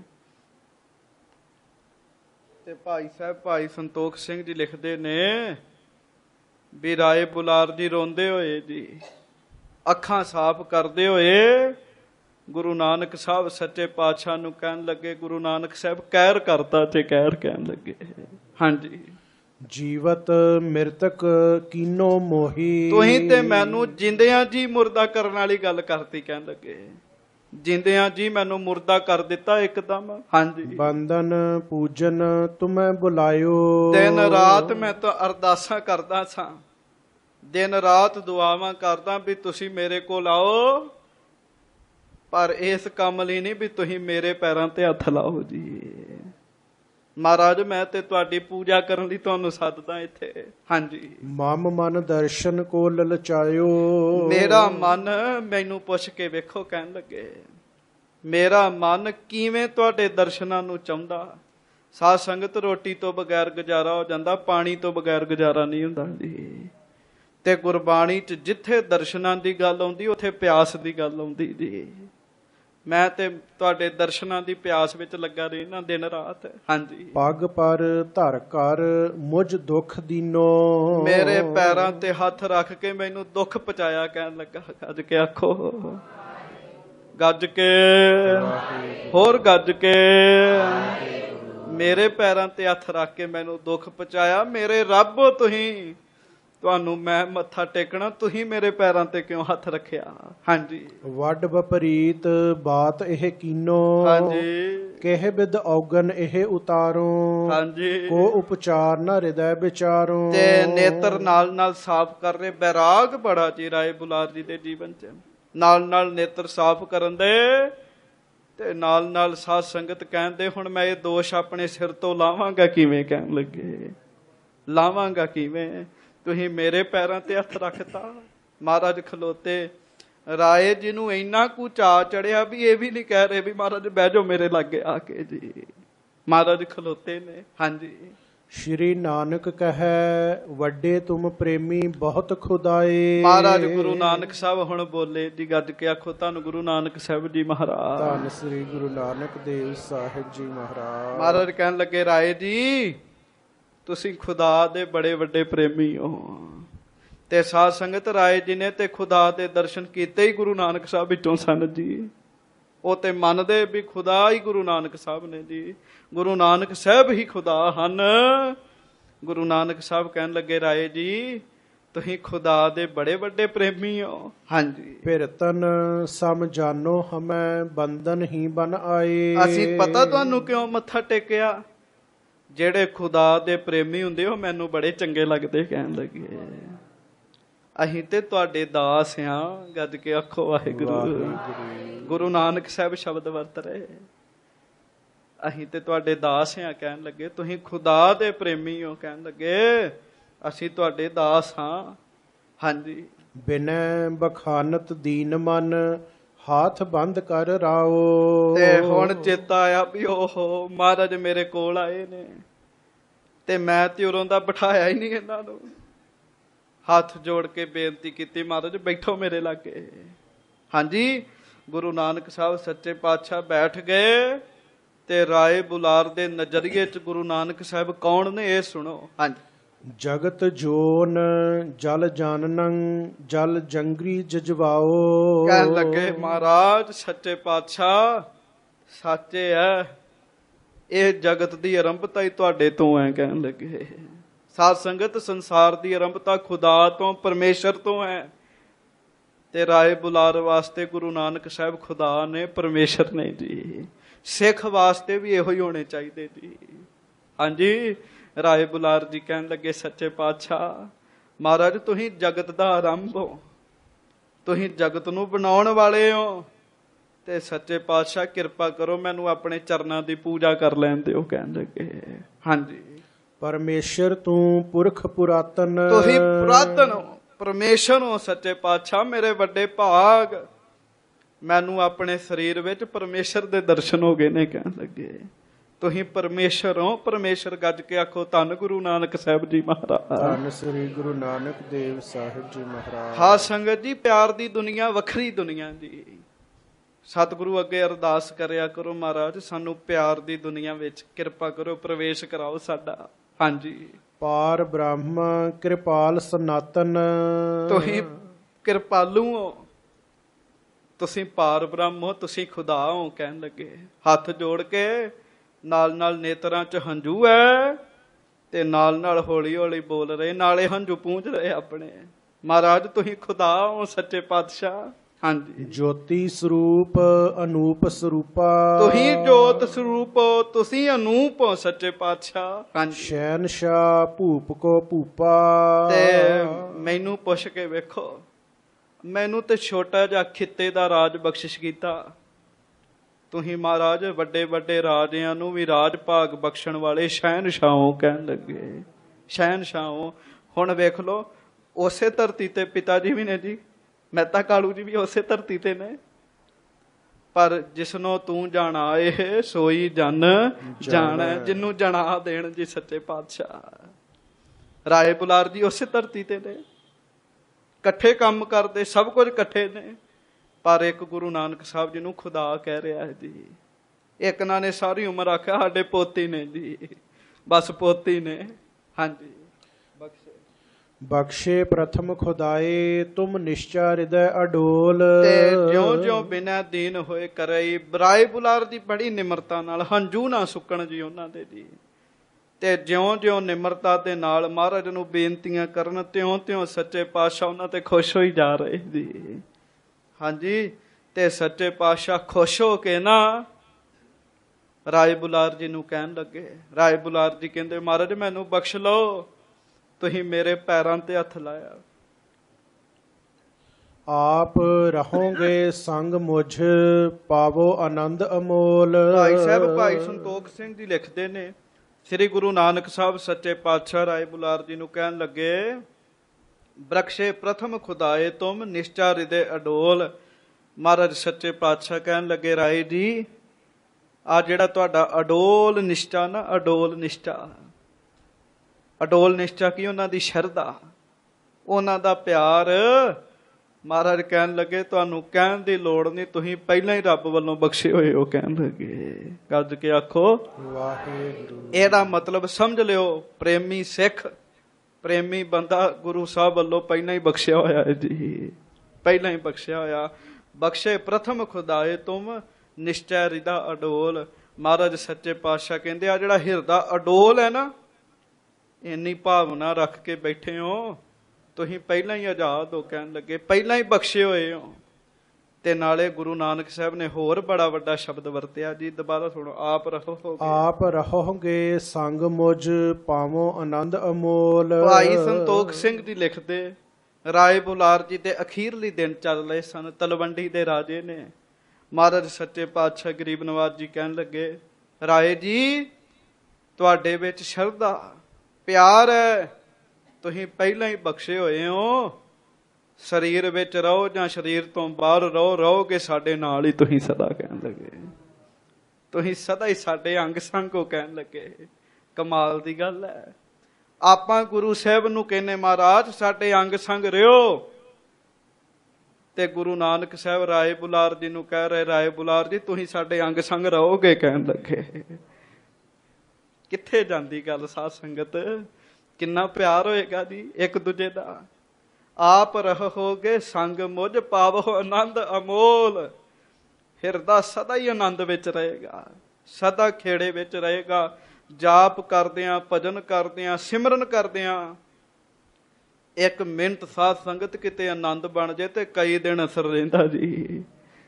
ਤੇ ਭਾਈ ਸਾਹਿਬ ਭਾਈ ਸੰਤੋਖ ਸਿੰਘ ਜੀ ਲਿਖਦੇ ਨੇ ਵੀ ਰਾਏ ਬੁਲਾਰ ਜੀ ਰੋਂਦੇ ਹੋਏ ਜੀ, ਅੱਖਾਂ ਸਾਫ਼ ਕਰਦੇ ਹੋਏ ਗੁਰੂ ਨਾਨਕ ਸਾਹਿਬ ਸੱਚੇ ਪਾਤਸ਼ਾਹ ਨੂੰ ਕਹਿਣ ਲੱਗੇ, ਗੁਰੂ ਨਾਨਕ ਸਾਹਿਬ ਕਹਿਰ ਕਰਤਾ ਤੇ ਕਹਿਰ ਕਹਿਣ ਲੱਗੇ। ਹਾਂਜੀ, ਜੀਵਤ ਮਿਰਤਕ ਕੀਨੋ ਮੋਹੀ। ਤੁਸੀਂ ਤੇ ਮੈਨੂੰ ਜਿੰਦਿਆਂ ਜੀ ਮੁਰਦਾ ਕਰਨ ਵਾਲੀ ਗੱਲ ਕਰਤੀ। ਕਹਿਣ ਲੱਗੇ ਜਿੰਦਿਆਂ ਜੀ ਮੈਨੂੰ ਮੁਰਦਾ ਕਰ ਦਿੱਤਾ ਇੱਕਦਮ। ਹਾਂਜੀ, ਬੰਦਨ ਪੂਜਨ ਤੁਮੈ ਬੁਲਾਇਓ। ਦਿਨ ਰਾਤ ਮੈਂ ਤਾਂ ਅਰਦਾਸਾਂ ਕਰਦਾ ਸਾਂ, ਦਿਨ ਰਾਤ ਦੁਆਵਾਂ ਕਰਦਾ ਵੀ ਤੁਸੀਂ ਮੇਰੇ ਕੋਲ ਆਓ, ਪਰ ਇਸ ਕੰਮ ਲਈ ਨਹੀਂ ਵੀ ਤੁਸੀਂ ਮੇਰੇ ਪੈਰਾਂ ਤੇ ਹੱਥ ਲਾਓ ਜੀ। ਮਹਾਰਾਜ ਮੈਂ ਤੇ ਤੁਹਾਡੀ ਪੂਜਾ ਕਰਨ ਲਈ ਤੁਹਾਨੂੰ ਸੱਦਦਾ ਇੱਥੇ। ਹਾਂਜੀ, ਮਮ ਮਨ ਦਰਸ਼ਨ ਕੋ ਲਲਚਾਇਓ। ਮੇਰਾ ਮਨ ਮੈਨੂੰ ਪੁੱਛ ਕੇ ਵੇਖੋ, ਕਹਿਣ ਲੱਗੇ ਮੇਰਾ ਮਨ ਕਿਵੇਂ ਤੁਹਾਡੇ ਦਰਸ਼ਨਾਂ ਨੂੰ ਚਾਹੁੰਦਾ। ਸਾਧ ਸੰਗਤ, ਰੋਟੀ ਤੋਂ ਬਗੈਰ ਗੁਜ਼ਾਰਾ ਹੋ ਜਾਂਦਾ, ਪਾਣੀ ਤੋਂ ਬਗੈਰ ਗੁਜ਼ਾਰਾ ਨਹੀਂ ਹੁੰਦਾ ਜੀ। ਤੇ ਗੁਰਬਾਣੀ 'ਚ ਜਿੱਥੇ ਦਰਸ਼ਨਾਂ ਦੀ ਗੱਲ ਆਉਂਦੀ ਉੱਥੇ ਪਿਆਸ ਦੀ ਗੱਲ ਆਉਂਦੀ ਜੀ। ਮੈਂ ਤੇ ਤੁਹਾਡੇ ਦਰਸ਼ਨਾਂ ਦੀ ਪਿਆਸ ਵਿੱਚ ਲੱਗਾ ਰਹਿਣਾ ਦਿਨ ਰਾਤ। ਹਾਂਜੀ, ਪੱਗ ਪਰ ਧਰ ਕਰ ਮੁਝ ਦੁੱਖ ਦੀਨੋ। ਮੇਰੇ ਪੈਰਾਂ ਤੇ ਹੱਥ ਰੱਖ ਕੇ ਮੈਨੂੰ ਦੁੱਖ ਪਹੁੰਚਾਇਆ, ਕਹਿਣ ਲੱਗਾ ਗੱਜ ਕੇ ਆਖੋ, ਗੱਜ ਕੇ, ਹੋਰ ਗੱਜ ਕੇ। ਮੇਰੇ ਪੈਰਾਂ ਤੇ ਹੱਥ ਰੱਖ ਕੇ ਮੈਨੂੰ ਦੁੱਖ ਪਹੁੰਚਾਇਆ। ਮੇਰੇ ਰੱਬ ਤੁਸੀਂ, ਤੁਹਾਨੂੰ ਮੈਂ ਮੱਥਾ ਟੇਕਣਾ, ਤੁਸੀਂ ਮੇਰੇ ਪੈਰਾਂ ਤੇ ਕਿਉਂ ਹੱਥ ਰੱਖਿਆ। ਹਾਂਜੀ, ਵੱਡ ਵਿਪਰੀਤ ਬਾਤ ਇਹ ਕੀਨੋ। ਹਾਂਜੀ, ਕਿਹ ਬਿਦ ਔਗਨ ਇਹ ਉਤਾਰੋ। ਹਾਂਜੀ, ਕੋ ਉਪਚਾਰ ਨਾ ਹਿਰਦੈ ਵਿਚਾਰੋ। ਤੇ ਨੇਤਰ ਨਾਲ ਨਾਲ ਸਾਫ਼ ਕਰ ਰਹੇ। ਬੈਰਾਗ ਬੜਾ ਜੀ ਰਾਏ ਬੁਲਾਰ ਜੀ ਦੇ ਜੀਵਨ 'ਚ, ਨਾਲ ਨਾਲ ਨੇਤਰ ਸਾਫ਼ ਕਰਨ ਦੇ ਤੇ ਨਾਲ ਨਾਲ ਸਾਧ ਸੰਗਤ ਕਹਿੰਦੇ ਹੁਣ ਮੈਂ ਇਹ ਦੋਸ਼ ਆਪਣੇ ਸਿਰ ਤੋਂ ਲਾਵਾਂਗਾ ਕਿਵੇਂ। ਕਹਿਣ ਲੱਗੇ ਲਾਵਾਂਗਾ ਕਿਵੇਂ, ਤੁਸੀਂ ਮੇਰੇ ਪੈਰਾਂ ਤੇ ਹੱਥ ਰੱਖਤਾ। ਮਹਾਰਾਜ ਖਲੋਤੇ। ਰਾਏ ਜੀ ਨੂੰ ਇੰਨਾ ਕੁ ਚਾਅ ਚੜਿਆ ਵੀ ਇਹ ਵੀ ਨਹੀਂ ਕਹਿ ਰਹੇ ਵੀ ਮਹਾਰਾਜ ਬਹਿ ਜਾਓ ਮੇਰੇ ਲਾਗੇ ਆ ਕੇ ਜੀ। ਮਹਾਰਾਜ ਖਲੋਤੇ ਨੇ। ਹਾਂਜੀ, ਸ਼੍ਰੀ ਨਾਨਕ ਕਹੈ ਵੱਡੇ ਤੁਮ ਪ੍ਰੇਮੀ ਬਹੁਤ ਖੁਦਾਏ। ਮਹਾਰਾਜ ਗੁਰੂ ਨਾਨਕ ਸਾਹਿਬ ਹੁਣ ਬੋਲੇ ਜੀ, ਗੱਜ ਕੇ ਆਖੋ ਧੰਨ ਗੁਰੂ ਨਾਨਕ ਸਾਹਿਬ ਜੀ ਮਹਾਰਾਜ। ਧੰਨ ਸ੍ਰੀ ਗੁਰੂ ਨਾਨਕ ਦੇਵ ਸਾਹਿਬ ਜੀ ਮਹਾਰਾਜ। ਮਹਾਰਾਜ ਕਹਿਣ ਲੱਗੇ ਰਾਏ ਜੀ ਤੁਸੀਂ ਖੁਦਾ ਦੇ ਬੜੇ ਵੱਡੇ ਪ੍ਰੇਮੀ ਹੋ। ਤੇ ਸਾਧ ਸੰਗਤ, ਰਾਏ ਜੀ ਨੇ ਤੇ ਖੁਦਾ ਦੇ ਦਰਸ਼ਨ ਕੀਤੇ ਹੀ ਗੁਰੂ ਨਾਨਕ ਸਾਹਿਬ ਵਿੱਚੋਂ ਸਨ ਜੀ। ਉਹ ਤੇ ਮੰਨਦੇ ਵੀ ਖੁਦਾ ਹੀ ਗੁਰੂ ਨਾਨਕ ਸਾਹਿਬ ਨੇ ਜੀ। ਗੁਰੂ ਨਾਨਕ ਸਾਹਿਬ ਹੀ ਖੁਦਾ ਹਨ। ਗੁਰੂ ਨਾਨਕ ਸਾਹਿਬ ਕਹਿਣ ਲੱਗੇ ਰਾਏ ਜੀ ਤੁਸੀਂ ਖੁਦਾ ਦੇ ਬੜੇ ਵੱਡੇ ਪ੍ਰੇਮੀ ਹੋ। ਹਾਂਜੀ, ਫਿਰ ਤਨ ਸਮ ਜਾਨੋ ਹਮੈ ਬੰਧਨ ਹੀ ਬਨ ਆਏ। ਅਸੀਂ ਪਤਾ ਤੁਹਾਨੂੰ ਕਿਉਂ ਮੱਥਾ ਟੇਕਿਆ। ਜਿਹੜੇ ਖੁਦਾ ਦੇ ਪ੍ਰੇਮੀ ਹੁੰਦੇ ਉਹ ਮੈਨੂੰ ਬੜੇ ਚੰਗੇ ਲੱਗਦੇ। ਕਹਿਣ ਲੱਗੇ ਅਸੀਂ ਤੇ ਤੁਹਾਡੇ ਦਾਸ ਹਾਂ। ਗੱਜ ਕੇ ਆਖੋ ਵਾਹਿਗੁਰੂ। ਗੁਰੂ ਨਾਨਕ ਸਾਹਿਬ ਸ਼ਬਦ ਵਰਤ ਰਹੇ, ਅਸੀਂ ਤੇ ਤੁਹਾਡੇ ਦਾਸ ਹਾਂ। ਕਹਿਣ ਲੱਗੇ ਤੁਸੀਂ ਖੁਦਾ ਦੇ ਪ੍ਰੇਮੀ ਹੋ। ਕਹਿਣ ਲੱਗੇ ਅਸੀਂ ਤੁਹਾਡੇ ਦਾਸ ਹਾਂ। ਹਾਂਜੀ, ਬਿਨੈ ਬਖਾਨਤ ਦੀਨ ਮਨ ਹਾਥ ਬੰਦ ਕਰ ਰਾਓ। ਤੇ ਹੁਣ ਚੇਤਾ ਆਇਆ ਵੀ ਓਹੋ ਮਹਾਰਾਜ ਮੇਰੇ ਕੋਲ ਆਏ ਨੇ ਤੇ ਮੈਂ ਤੇ ਉਰੋਂ ਦਾ ਬਿਠਾਇਆ ਹੀ ਨਹੀਂ ਇਹਨਾਂ ਨੂੰ। ਹੱਥ ਜੋੜ ਕੇ ਬੇਨਤੀ ਕੀਤੀ, ਮਹਾਰਾਜ ਬੈਠੋ ਮੇਰੇ ਲਾਗੇ। ਹਾਂਜੀ, ਗੁਰੂ ਨਾਨਕ ਸਾਹਿਬ ਸੱਚੇ ਪਾਤਸ਼ਾਹ ਬੈਠ ਗਏ ਤੇ ਰਾਏ ਬੁਲਾਰ ਦੇ ਨਜ਼ਰੀਏ 'ਚ ਗੁਰੂ ਨਾਨਕ ਸਾਹਿਬ ਕੌਣ ਨੇ ਇਹ ਸੁਣੋ। ਹਾਂਜੀ, ਜਗਤ ਜੋਨ ਜਲ ਜਾਨਨੰ ਜਲ ਜੰਗਰੀ ਜਜਵਾਓ। ਕਹਿਣ ਲੱਗੇ ਮਹਾਰਾਜ ਸੱਚੇ ਪਾਤਸ਼ਾਹ ਸੱਚੇ ਹੈ, ਇਹ ਜਗਤ ਦੀ ਆਰੰਭਤਾ ਹੀ ਤੁਹਾਡੇ ਤੋਂ ਹੈ। ਕਹਿਣ ਲੱਗੇ ਸਾਧ ਸੰਗਤ, ਸੰਸਾਰ ਦੀ ਆਰੰਭਤਾ ਖੁਦਾ ਤੋਂ, ਪਰਮੇਸ਼ਰ ਤੋਂ ਹੈ। ਤੇ ਰਾਏ ਬੁਲਾਰ ਵਾਸਤੇ ਗੁਰੂ ਨਾਨਕ ਸਾਹਿਬ ਖੁਦਾ ਨੇ, ਪਰਮੇਸ਼ਰ ਨੇ ਜੀ। ਸਿੱਖ ਵਾਸਤੇ ਵੀ ਇਹੋ ਹੀ ਹੋਣੇ ਚਾਹੀਦੇ ਜੀ। ਹਾਂਜੀ, ਰਾਏ ਬੁਲਾਰ ਜੀ ਕਹਿਣ ਲੱਗੇ ਸੱਚੇ ਪਾਤਸ਼ਾਹ ਮਹਾਰਾਜ ਤੁਸੀਂ ਜਗਤ ਦਾ ਆਰੰਭ ਹੋ, ਤੁਸੀਂ ਜਗਤ ਨੂੰ ਬਣਾਉਣ ਵਾਲੇ ਹੋ ਤੇ ਸੱਚੇ ਪਾਤਸ਼ਾਹ ਕਿਰਪਾ ਕਰੋ ਮੈਨੂੰ ਆਪਣੇ ਚਰਨਾਂ ਦੀ ਪੂਜਾ ਕਰ ਲੈਣ ਦਿਓ। ਕਹਿਣ ਲੱਗੇ ਹਾਂਜੀ, ਪਰਮੇਸ਼ਰ ਤੂੰ ਪੁਰਖ ਪੁਰਾਤਨ। ਤੁਸੀਂ ਪੁਰਾਤਨ ਹੋ, ਪਰਮੇਸ਼ਰ ਹੋ ਸੱਚੇ ਪਾਤਸ਼ਾਹ। ਮੇਰੇ ਵੱਡੇ ਭਾਗ, ਮੈਨੂੰ ਆਪਣੇ ਸਰੀਰ ਵਿੱਚ ਪਰਮੇਸ਼ਰ ਦੇ ਦਰਸ਼ਨ ਹੋ ਗਏ ਨੇ। ਕਹਿਣ ਲੱਗੇ ਤੁਸੀਂ ਪਰਮੇਸ਼ਰ ਹੋ। ਪਰਮੇਸ਼ਰ ਗੱਜ ਕੇ ਆਖੋ ਧੰਨ ਗੁਰੂ ਨਾਨਕ ਸਾਹਿਬ ਜੀ ਮਹਾਰਾਜ। ਧੰਨ ਸ੍ਰੀ ਗੁਰੂ ਨਾਨਕ ਦੇਵ ਸਾਹਿਬ ਜੀ ਮਹਾਰਾਜ। ਹਾਂ ਸੰਗਤ ਜੀ, ਪਿਆਰ ਦੀ ਦੁਨੀਆ ਵੱਖਰੀ ਦੁਨੀਆ ਜੀ। ਸਤਿਗੁਰੂ ਅੱਗੇ ਅਰਦਾਸ ਕਰਿਆ ਕਰੋ, ਮਹਾਰਾਜ ਸਾਨੂੰ ਪਿਆਰ ਦੀ ਦੁਨੀਆ ਵਿੱਚ ਕਿਰਪਾ ਕਰੋ, ਪ੍ਰਵੇਸ਼ ਕਰਾਓ ਸਾਡਾ। ਹਾਂਜੀ, ਪਾਰ ਬ੍ਰਹਮ ਕਿਰਪਾਲ ਸਨਾਤਨ। ਤੁਸੀਂ ਕਿਰਪਾਲੂ ਹੋ, ਤੁਸੀਂ ਪਾਰ ਬ੍ਰਹਮ ਹੋ, ਤੁਸੀਂ ਖੁਦਾ ਹੋ। ਕਹਿਣ ਲੱਗੇ ਹੱਥ ਜੋੜ ਕੇ, ਨਾਲ ਨਾਲ ਨੇਤਰਾਂ 'ਚ ਹੰਝੂ ਹੈ ਤੇ ਨਾਲ ਨਾਲ ਹੌਲੀ ਹੌਲੀ ਬੋਲ ਰਹੇ, ਨਾਲੇ ਹੰਝੂ ਪੂੰਝ ਰਹੇ ਆਪਣੇ। ਮਹਾਰਾਜ ਤੁਸੀਂ ਖੁਦਾ ਹੋ ਸੱਚੇ ਪਾਤਸ਼ਾਹ। ਹਾਂਜੀ, ਜੋਤੀ ਸਰੂਪ ਅਨੂਪ ਸਰੂਪਾ। ਤੁਸੀਂ ਜੋਤ ਸਰੂਪ ਹੋ, ਤੁਸੀਂ ਅਨੂਪ ਹੋ ਸੱਚੇ ਪਾਤਸ਼ਾਹ। ਹਾਂਜੀ, ਸ਼ਹਿਨਸ਼ਾਹ ਭੂਪ ਕੋ ਭੂਪਾ। ਤੇ ਮੈਨੂੰ ਪੁੱਛ ਕੇ ਵੇਖੋ, ਮੈਨੂੰ ਤੇ ਛੋਟਾ ਜਿਹਾ ਖਿੱਤੇ ਦਾ ਰਾਜ ਬਖਸ਼ਿਸ਼ ਕੀਤਾ ਤੁਸੀਂ ਮਹਾਰਾਜ ਵੱਡੇ ਵੱਡੇ ਰਾਜਿਆਂ ਨੂੰ ਵੀ ਰਾਜ ਭਾਗ ਬਖਸ਼ਣ ਵਾਲੇ ਸ਼ਹਿਨਸ਼ਾਹੋਂ ਕਹਿਣ ਲੱਗੇ। ਸ਼ਹਿਨਸ਼ਾਹੋਂ ਹੁਣ ਵੇਖ ਲਓ, ਉਸੇ ਧਰਤੀ ਤੇ ਪਿਤਾ ਜੀ ਵੀ ਨੇ ਜੀ, ਮਹਿਤਾ ਕਾਲੂ ਜੀ ਵੀ ਉਸੇ ਧਰਤੀ ਤੇ ਨੇ। ਪਰ ਜਿਸਨੋਂ ਤੂੰ ਜਾਣਾ ਇਹ ਸੋਈ ਜਨ ਜਾਣੈ, ਜਿਹਨੂੰ ਜਣਾ ਦੇਣ ਜੀ ਸੱਚੇ ਪਾਤਸ਼ਾਹ। ਰਾਏ ਬੁਲਾਰ ਜੀ ਉਸੇ ਧਰਤੀ ਤੇ ਨੇ, ਇਕੱਠੇ ਕੰਮ ਕਰਦੇ, ਸਭ ਕੁਝ ਇਕੱਠੇ ਨੇ। ਪਰ ਇੱਕ ਗੁਰੂ ਨਾਨਕ ਸਾਹਿਬ ਜੀ ਨੂੰ ਖੁਦਾ ਕਹਿ ਰਿਹਾ ਹੈ ਜੀ। ਇੱਕ ਇਹਨਾਂ ਨੇ ਸਾਰੀ ਉਮਰ ਆਖਿਆ ਸਾਡੇ ਪੋਤੀ ਨੇ ਜੀ, ਬਸ ਪੋਤੀ ਨੇ। ਹਾਂਜੀ, ਬਖਸ਼ੇ ਪ੍ਰਥਮ ਖੁਦਾਏ ਤੁਮ ਨਿਸ਼ਚਾ ਹਿਰਦੈ ਅਡੋਲ। ਤੇ ਜਿਉਂ ਜਿਉਂ ਬਿਨਾਂ ਦੀਨ ਹੋਏ ਕਰਈ। ਰਾਏ ਬੁਲਾਰ ਦੀ ਬੜੀ ਨਿਮਰਤਾ ਨਾਲ, ਹੰਝੂ ਨਾ ਸੁੱਕਣ ਜੀ ਉਹਨਾਂ ਦੇ ਜੀ। ਤੇ ਜਿਉਂ ਜਿਉਂ ਨਿਮਰਤਾ ਦੇ ਨਾਲ ਮਹਾਰਾਜ ਨੂੰ ਬੇਨਤੀਆਂ ਕਰਨ, ਤਿਉਂ ਤਿਉਂ ਸੱਚੇ ਪਾਤਸ਼ਾਹ ਉਹਨਾਂ ਤੇ ਖੁਸ਼ ਹੋਈ ਜਾ ਰਹੇ ਜੀ। ਹਾਂਜੀ, ਤੇ ਸੱਚੇ ਪਾਤਸ਼ਾਹ ਖੁਸ਼ ਹੋ ਕੇ ਨਾ ਰਾਏ ਬੁਲਾਰ ਜੀ ਨੂੰ ਕਹਿਣ ਲੱਗੇ। ਰਾਏ ਬੁਲਾਰ ਜੀ ਕਹਿੰਦੇ ਮਹਾਰਾਜ ਮੈਨੂੰ ਬਖਸ਼ ਲਓ, ਤੁਸੀਂ ਮੇਰੇ ਪੈਰਾਂ ਤੇ ਹੱਥ ਲਾਇਆ। ਆਪ ਰਹੋਗੇ ਸੰਗ ਮੁਝ ਪਾਵੋ ਆਨੰਦ ਅਮੋਲ। ਭਾਈ ਸਾਹਿਬ ਭਾਈ ਸੰਤੋਖ ਸਿੰਘ ਜੀ ਲਿਖਦੇ ਨੇ, ਸ੍ਰੀ ਗੁਰੂ ਨਾਨਕ ਸਾਹਿਬ ਸੱਚੇ ਪਾਤਸ਼ਾਹ ਰਾਏ ਬੁਲਾਰ ਜੀ ਨੂੰ ਕਹਿਣ ਲੱਗੇ ਬਖਸ਼ੇ ਪ੍ਰਥਮ ਖੁਦਾਏ ਤੁਮ ਨਿਸ਼ਚਾ ਹਿਰਦੇ ਅਡੋਲ। ਮਹਾਰਾਜ ਸੱਚੇ ਪਾਤਸ਼ਾਹ ਕਹਿਣ ਲੱਗੇ ਰਾਏ ਜੀ ਆ ਜਿਹੜਾ ਤੁਹਾਡਾ ਅਡੋਲ ਨਿਸ਼ਚਾ ਨਾ, ਅਡੋਲ ਨਿਸ਼ਚਾ, ਅਡੋਲ ਨਿਸ਼ਚਾ ਕੀ? ਉਹਨਾਂ ਦੀ ਸ਼ਰਧਾ, ਉਹਨਾਂ ਦਾ ਪਿਆਰ। ਮਹਾਰਾਜ ਕਹਿਣ ਲੱਗੇ ਤੁਹਾਨੂੰ ਕਹਿਣ ਦੀ ਲੋੜ ਨਹੀਂ, ਤੁਸੀਂ ਪਹਿਲਾਂ ਹੀ ਰੱਬ ਵੱਲੋਂ ਬਖਸ਼ੇ ਹੋਏ ਹੋ। ਕਹਿਣ ਲੱਗੇ ਗੱਜ ਕੇ ਆਖੋ ਵਾਹਿਗੁਰੂ। ਇਹਦਾ ਮਤਲਬ ਸਮਝ ਲਿਓ, ਪ੍ਰੇਮੀ ਸਿੱਖ, ਪ੍ਰੇਮੀ ਬੰਦਾ ਗੁਰੂ ਸਾਹਿਬ ਵੱਲੋਂ ਪਹਿਲਾਂ ਹੀ ਬਖਸ਼ਿਆ ਹੋਇਆ ਹੈ ਜੀ, ਪਹਿਲਾਂ ਹੀ ਬਖਸ਼ਿਆ ਹੋਇਆ। ਬਖਸ਼ੇ ਪ੍ਰਥਮ ਖੁਦਾਏ ਤੁਮ ਨਿਸ਼ਚੈ ਹਿਰਦਾ ਅਡੋਲ। ਮਹਾਰਾਜ ਸੱਚੇ ਪਾਤਸ਼ਾਹ ਕਹਿੰਦੇ ਆ ਜਿਹੜਾ ਹਿਰਦਾ ਅਡੋਲ ਹੈ ਨਾ, ਇੰਨੀ ਭਾਵਨਾ ਰੱਖ ਕੇ ਬੈਠੇ ਹੋ, ਤੁਸੀਂ ਪਹਿਲਾਂ ਹੀ ਆਜ਼ਾਦ ਹੋ। ਕਹਿਣ ਲੱਗੇ ਪਹਿਲਾਂ ਹੀ ਬਖਸ਼ੇ ਹੋਏ ਹੋ। ਤੇ ਨਾਲੇ ਗੁਰੂ ਨਾਨਕ ਸਾਹਿਬ ਨੇ ਹੋਰ ਬੜਾ ਵੱਡਾ ਸ਼ਬਦ ਵਰਤਿਆ ਜੀ, ਦੁਬਾਰਾ ਸੁਣੋ। ਆਪ ਰਹੋਗੇ, ਆਪ ਰਹੋਗੇ ਸੰਗ ਮੁਝ ਪਾਵੋ ਆਨੰਦ ਅਮੋਲ। ਭਾਈ ਸੰਤੋਖ ਸਿੰਘ ਜੀ ਲਿਖਦੇ ਰਾਏ ਬੁਲਾਰ ਜੀ ਦੇ ਅਖੀਰਲੀ ਦਿਨ ਚੱਲ ਰਹੇ ਸਨ, ਤਲਵੰਡੀ ਦੇ ਰਾਜੇ ਨੇ। ਮਹਾਰਾਜ ਸੱਚੇ ਪਾਤਸ਼ਾਹ ਗਰੀਬ ਨਵਾਜ ਜੀ ਕਹਿਣ ਲੱਗੇ ਰਾਏ ਜੀ ਤੁਹਾਡੇ ਵਿੱਚ ਸ਼ਰਧਾ ਪਿਆਰ ਹੈ, ਤੁਸੀਂ ਪਹਿਲਾਂ ਹੀ ਬਖਸ਼ੇ ਹੋਏ ਹੋ। ਸਰੀਰ ਵਿੱਚ ਰਹੋ ਜਾਂ ਸਰੀਰ ਤੋਂ ਬਾਹਰ ਰਹੋ, ਰਹੋਗੇ ਸਾਡੇ ਨਾਲ ਹੀ ਤੁਸੀਂ ਸਦਾ। ਕਹਿਣ ਲੱਗੇ ਤੁਸੀਂ ਸਦਾ ਹੀ ਸਾਡੇ ਅੰਗ ਸੰਗ ਹੋ। ਕਹਿਣ ਲੱਗੇ ਕਮਾਲ ਦੀ ਗੱਲ ਹੈ। ਆਪਾਂ ਗੁਰੂ ਸਾਹਿਬ ਨੂੰ ਕਹਿੰਦੇ ਮਹਾਰਾਜ ਸਾਡੇ ਅੰਗ ਸੰਗ ਰਿਓ, ਤੇ ਗੁਰੂ ਨਾਨਕ ਸਾਹਿਬ ਰਾਏ ਬੁਲਾਰ ਜੀ ਨੂੰ ਕਹਿ ਰਹੇ ਰਾਏ ਬੁਲਾਰ ਜੀ ਤੁਸੀਂ ਸਾਡੇ ਅੰਗ ਸੰਗ ਰਹੋਗੇ। ਕਹਿਣ ਲੱਗੇ ਕਿੱਥੇ ਜਾਂਦੀ ਗੱਲ ਸਾਧ ਸੰਗਤ, ਕਿੰਨਾ ਪਿਆਰ ਹੋਏਗਾ ਜੀ ਇੱਕ ਦੂਜੇ ਦਾ। ਆਪ ਰਹੋਗੇ ਸੰਗ ਮੁਝ ਪਾਵੋ ਆਨੰਦ ਅਮੋਲ। ਹਿਰਦਾ ਸਦਾ ਹੀ ਆਨੰਦ ਵਿੱਚ ਰਹੇਗਾ, ਸਦਾ ਖੇੜੇ ਵਿੱਚ ਰਹੇਗਾ। ਜਾਪ ਕਰਦਿਆਂ, ਭਜਨ ਕਰਦਿਆਂ, ਸਿਮਰਨ ਕਰਦਿਆਂ ਇੱਕ ਮਿੰਟ ਸਾਧ ਸੰਗਤ ਕਿਤੇ ਆਨੰਦ ਬਣ ਜੇ ਤੇ ਕਈ ਦਿਨ ਅਸਰ ਰਹਿੰਦਾ ਜੀ।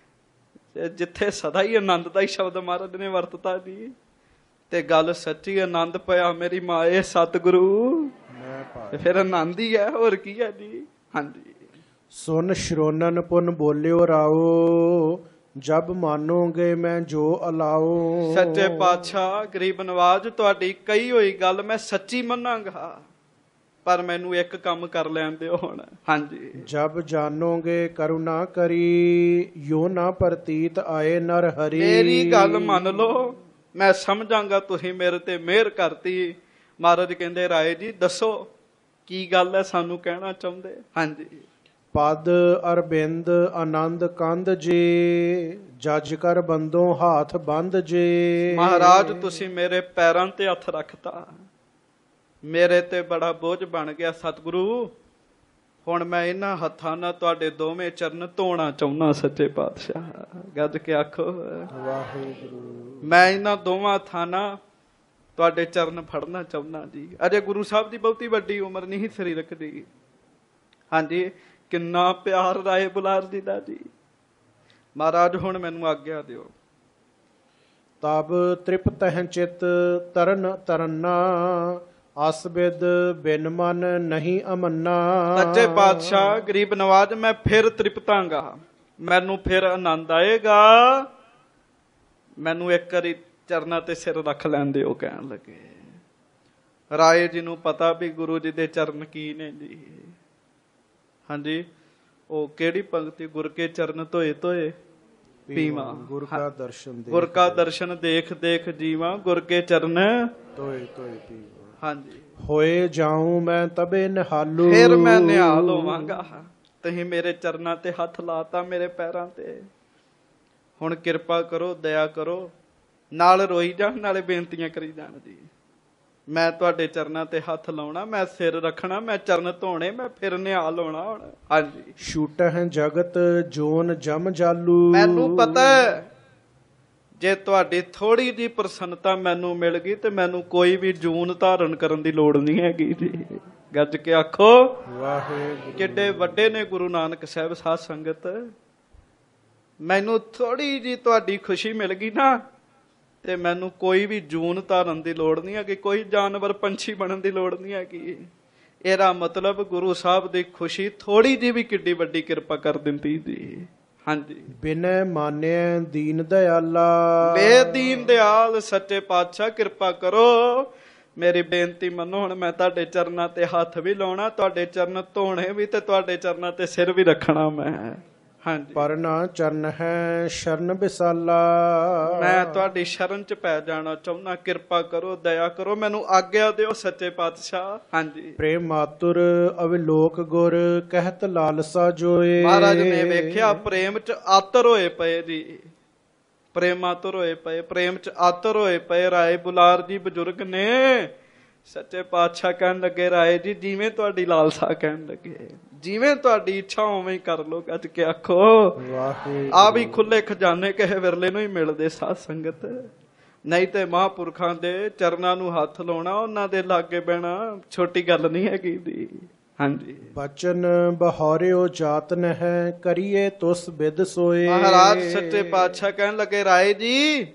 ਜਿੱਥੇ ਸਦਾ ਹੀ ਆਨੰਦ ਦਾ ਹੀ ਸ਼ਬਦ ਮਹਾਰਾਜ ਨੇ ਵਰਤਤਾ ਜੀ, ਤੇ ਗੱਲ ਸੱਚੀ ਆਨੰਦ ਪਿਆ ਮੇਰੀ ਮਾਏ ਸਤਿਗੁਰੂ, ਫਿਰ ਆਨੰਦ ਹੀ ਹੈ, ਹੋਰ ਕੀ ਹੈ ਜੀ। ਹਾਂਜੀ, ਸੁਨ ਸ਼ਰੋਨਨ ਪੁਨ ਬੋਲਿਓ ਰਾਓ, ਜਬ ਮਾਨੋਗੇ ਮੈਂ ਜੋ ਅਲਾਓ। ਸੱਚੇ ਪਾਤਸ਼ਾਹ ਗਰੀਬ ਨਵਾਜ ਤੁਹਾਡੀ ਕਹੀ ਹੋਈ ਗੱਲ ਮੈਂ ਸੱਚੀ ਮੰਨਾਂਗਾ, ਪਰ ਮੈਨੂੰ ਇੱਕ ਕੰਮ ਕਰ ਲੈਣ ਦਿਓ ਹੁਣ। ਹਾਂਜੀ, ਜਬ ਜਾਨੋਗੇ ਕਰੁਣਾ ਕਰੀ, ਯੋ ਨਾ ਪ੍ਰਤੀਤ ਆਏ ਨਰ ਹਰੀ। ਮੇਰੀ ਗੱਲ ਮੰਨ ਲਓ, ਮੈਂ ਸਮਝਾਂਗਾ ਤੁਸੀਂ ਮੇਰੇ ਤੇ ਮਿਹਰ ਕਰਤੀ। ਮਹਾਰਾਜ ਕਹਿੰਦੇ ਰਾਏ ਜੀ ਦੱਸੋ ਕੀ ਗੱਲ ਹੈ, ਸਾਨੂੰ ਕਹਿਣਾ ਚਾਹੁੰਦੇ। ਹਾਂਜੀ, ਪਦ ਅਰਬਿੰਦ ਆਨੰਦ ਕੰਧ ਜੇ, ਜਜ ਕਰ ਬੰਦੋਂ ਹਾਥ ਬੰਦ ਜੇ। ਮਹਾਰਾਜ ਤੁਸੀਂ ਮੇਰੇ ਪੈਰਾਂ ਤੇ ਹੱਥ ਰੱਖਤਾ, ਮੇਰੇ ਤੇ ਬੜਾ ਬੋਝ ਬਣ ਗਿਆ ਸਤਿਗੁਰੂ। ਹੁਣ ਮੈਂ ਇਹਨਾਂ ਹੱਥਾਂ ਨਾਲ ਤੁਹਾਡੇ ਦੋਵੇਂ ਚਰਨ ਧੋਣਾ ਚਾਹੁੰਦਾ। ਸੱਚੇ ਪਾਤਸ਼ਾਹ ਗੱਜ ਕੇ ਆਖੋ ਵਾਹਿਗੁਰੂ। ਮੈਂ ਇਹਨਾਂ ਦੋਵਾਂ ਹੱਥਾਂ ਨਾਲ ਤੁਹਾਡੇ ਚਰਨ ਫੜਨਾ ਚਾਹੁੰਦਾ ਜੀ। ਅਜੇ ਗੁਰੂ ਸਾਹਿਬ ਦੀ ਬਹੁਤੀ ਵੱਡੀ ਉਮਰ ਨਹੀਂ ਸਰੀਰਕ ਦੀ। ਹਾਂਜੀ, ਕਿੰਨਾ ਪਿਆਰ ਰਾਏ ਬੁਲਾਰ ਜੀ ਦਾ ਜੀ। ਮਹਾਰਾਜ ਹੁਣ ਮੈਨੂੰ ਆਗਿਆ ਦਿਓ। ਤਬ ਤ੍ਰਿਪਤ ਹੈ ਚਿਤ ਤਰਨ ਤਰਨਾ, ਅਸਬਿਦ ਬਿਨ ਮਨ ਨਹੀਂ ਅਮੰਨਾ। ਸੱਚੇ ਪਾਤਸ਼ਾਹ ਗਰੀਬ ਨਵਾਜ ਮੈਂ ਫਿਰ ਤ੍ਰਿਪਤਾਂਗਾ, ਮੈਨੂੰ ਫਿਰ ਆਨੰਦ ਆਏਗਾ। ਮੈਨੂੰ ਇੱਕ ਵਾਰੀ ਚਰਨਾਂ ਤੇ ਸਿਰ ਰੱਖ ਲੈਣ ਦਿਓ, ਕਹਿਣ ਲੱਗੇ। ਰਾਏ ਜੀ ਨੂੰ ਪਤਾ ਵੀ ਗੁਰੂ ਜੀ ਦੇ ਚਰਨ ਕੀ ਨੇ ਜੀ। ਹਾਂਜੀ, ਉਹ ਕਿਹੜੀ ਪੰਕਤੀ? ਗੁਰ ਕੇ ਚਰਨ ਧੋਏ ਧੋਏ ਪੀਵਾ, ਗੁਰ ਕਾ ਦਰਸ਼ਨ ਦੇਖ, ਗੁਰ ਕਾ ਦਰਸ਼ਨ ਦੇਖ ਦੇਖ ਜੀਵਾ, ਗੁਰ ਕੇ ਚਰਨ ਧੋਏ ਧੋਏ ਪੀਵਾ। ਹਾਂਜੀ, ਹੋਏ ਜਾਉ ਮੈਂ ਤਬੇ ਨਿਹਾਲੂ, ਫਿਰ ਮੈਂ ਨਿਹਾਲ ਹੋਵਾਂਗਾ। ਤੁਸੀਂ ਮੇਰੇ ਚਰਨਾਂ ਤੇ ਹੱਥ ਲਾਤਾ, ਮੇਰੇ ਪੈਰਾਂ ਤੇ। ਹੁਣ ਕਿਰਪਾ ਕਰੋ, ਦਇਆ ਕਰੋ, ਨਾਲ ਰੋਈ ਜਾਣ, ਨਾਲੇ ਬੇਨਤੀਆਂ ਕਰੀ ਜਾਣ ਜੀ। ਮੈਂ ਤੁਹਾਡੇ ਚਰਨਾਂ ਤੇ ਹੱਥ ਲਾਉਣਾ, ਮੈਂ ਸਿਰ ਰੱਖਣਾ, ਮੈਂ ਚਰਨ ਧੋਣੇ, ਮੈਂ ਫਿਰ ਨਿਹਾਲ ਹੋਣਾ ਹੁਣ। ਹਾਂਜੀ, ਛੂਟਹਿ ਜਗਤ ਜੋਨ ਜਮ ਜਾਲੂ। ਮੈਨੂੰ ਪਤਾ ਜੇ ਤੁਹਾਡੀ ਥੋੜੀ ਜਿਹੀ ਪ੍ਰਸੰਨਤਾ ਮੈਨੂੰ ਮਿਲ ਗਈ ਤੇ ਮੈਨੂੰ ਕੋਈ ਵੀ ਜੂਨ ਧਾਰਨ ਕਰਨ ਦੀ ਲੋੜ ਨਹੀਂ ਹੈਗੀ ਜੀ। ਗੱਜ ਕੇ ਆਖੋ ਵਾਹਿਗੁਰੂ। ਕਿੱਡੇ ਵੱਡੇ ਨੇ ਗੁਰੂ ਨਾਨਕ ਸਾਹਿਬ। ਸਾਧ ਸੰਗਤ, ਮੈਨੂੰ ਥੋੜੀ ਜਿਹੀ ਤੁਹਾਡੀ ਖੁਸ਼ੀ ਮਿਲ ਗਈ ਨਾ, ਤੇ ਮੈਨੂੰ ਕੋਈ ਵੀ ਜੂਨ ਧਾਰਨ ਦੀ ਲੋੜ ਨਹੀਂ ਹੈਗੀ, ਕੋਈ ਜਾਨਵਰ ਪੰਛੀ ਬਣਨ ਦੀ ਲੋੜ ਨਹੀਂ ਹੈਗੀ। ਇਹਦਾ ਮਤਲਬ ਗੁਰੂ ਸਾਹਿਬ ਦੀ ਖੁਸ਼ੀ ਥੋੜੀ ਜਿਹੀ ਵੀ ਕਿੱਡੀ ਵੱਡੀ ਕਿਰਪਾ ਕਰ ਦਿੰਦੀ ਜੀ। ਹਾਂਜੀ, ਬਿਨੈ ਮਾਨਿਆ ਦੀਨ ਦਿਆਲਾ। ਬੇਦੀਨ ਦਿਆਲ ਸੱਚੇ ਪਾਤਸ਼ਾਹ ਕਿਰਪਾ ਕਰੋ, ਮੇਰੀ ਬੇਨਤੀ ਮੰਨੋ। ਹੁਣ ਮੈਂ ਤੁਹਾਡੇ ਚਰਨਾਂ ਤੇ ਹੱਥ ਵੀ ਲਾਉਣਾ, ਤੁਹਾਡੇ ਚਰਨ ਧੋਣੇ ਵੀ, ਤੇ ਤੁਹਾਡੇ ਚਰਨਾਂ ਤੇ ਸਿਰ ਵੀ ਰੱਖਣਾ ਮੈਂ। ਹਾਂਜੀ, ਪਰ ਨਾ ਚਰਨ ਹੈ ਸ਼ਰਨ ਵਿਸਾਲਾ। ਮੈਂ ਤੁਹਾਡੀ ਸ਼ਰਨ ਚ ਪੈ ਜਾਣਾ ਚਾਹੁੰਦਾ। ਕਿਰਪਾ ਕਰੋ, ਦਇਆ ਕਰੋ, ਮੈਨੂੰ ਆਗਿਆ ਦਿਓ ਸੱਚੇ ਪਾਤਸ਼ਾਹ। ਹਾਂਜੀ, ਪ੍ਰੇਮ ਮਾਤੁਰ ਅਵਿਲੋਕ ਗੁਰ ਕਹਿਤ ਲਾਲਸਾ ਜੋਏ। ਮਹਾਰਾਜ ਨੇ ਵੇਖਿਆ ਪ੍ਰੇਮ ਚ ਆਤਰ ਹੋਏ ਪਏ ਜੀ, ਪ੍ਰੇਮ ਆਤਰ ਹੋਏ ਪਏ, ਪ੍ਰੇਮ ਚ ਆਤਰ ਹੋਏ ਪਏ। ਰਾਏ ਬੁਲਾਰ ਜੀ ਬਜ਼ੁਰਗ ਨੇ, ਸੱਚੇ ਪਾਤਸ਼ਾਹ ਕਹਿਣ ਲੱਗੇ, ਰਾਏ ਜੀ ਜਿਵੇਂ ਤੁਹਾਡੀ ਲਾਲਸਾ, ਕਹਿਣ ਲੱਗੇ ਜਿਵੇਂ ਤੁਹਾਡੀ ਇੱਛਾ ਉਵੇਂ ਹੀ ਕਰ ਲੋ। ਗੱਜ ਕੇ ਆਖੋ ਵਾਹਿਗੁਰੂ। ਆ ਵੀ ਖੁੱਲੇ ਖਜ਼ਾਨੇ ਕਿਸੇ ਵਿਰਲੇ ਨੂੰ ਹੀ ਮਿਲਦੇ। ਸਾਧ ਸੰਗਤ, ਨਹੀਂ ਤੇ ਮਹਾਂਪੁਰਖਾਂ ਦੇ ਚਰਨਾਂ ਨੂੰ ਹੱਥ ਲਾਉਣਾ, ਉਹਨਾਂ ਦੇ ਲਾਗੇ ਬਹਿਣਾ ਛੋਟੀ ਗੱਲ ਨਹੀਂ ਹੈਗੀ ਦੀ। ਹਾਂਜੀ, ਬਚਨ ਬਹਾਰਿਓ ਜਾਤਨ ਹੈ ਕਰੀਏ ਤੁਸ ਬਿਦ ਸੋਏ। ਮਹਾਰਾਜ ਸੱਚੇ ਪਾਤਸ਼ਾਹ ਕਹਿਣ ਲੱਗੇ, ਰਾਏ ਜੀ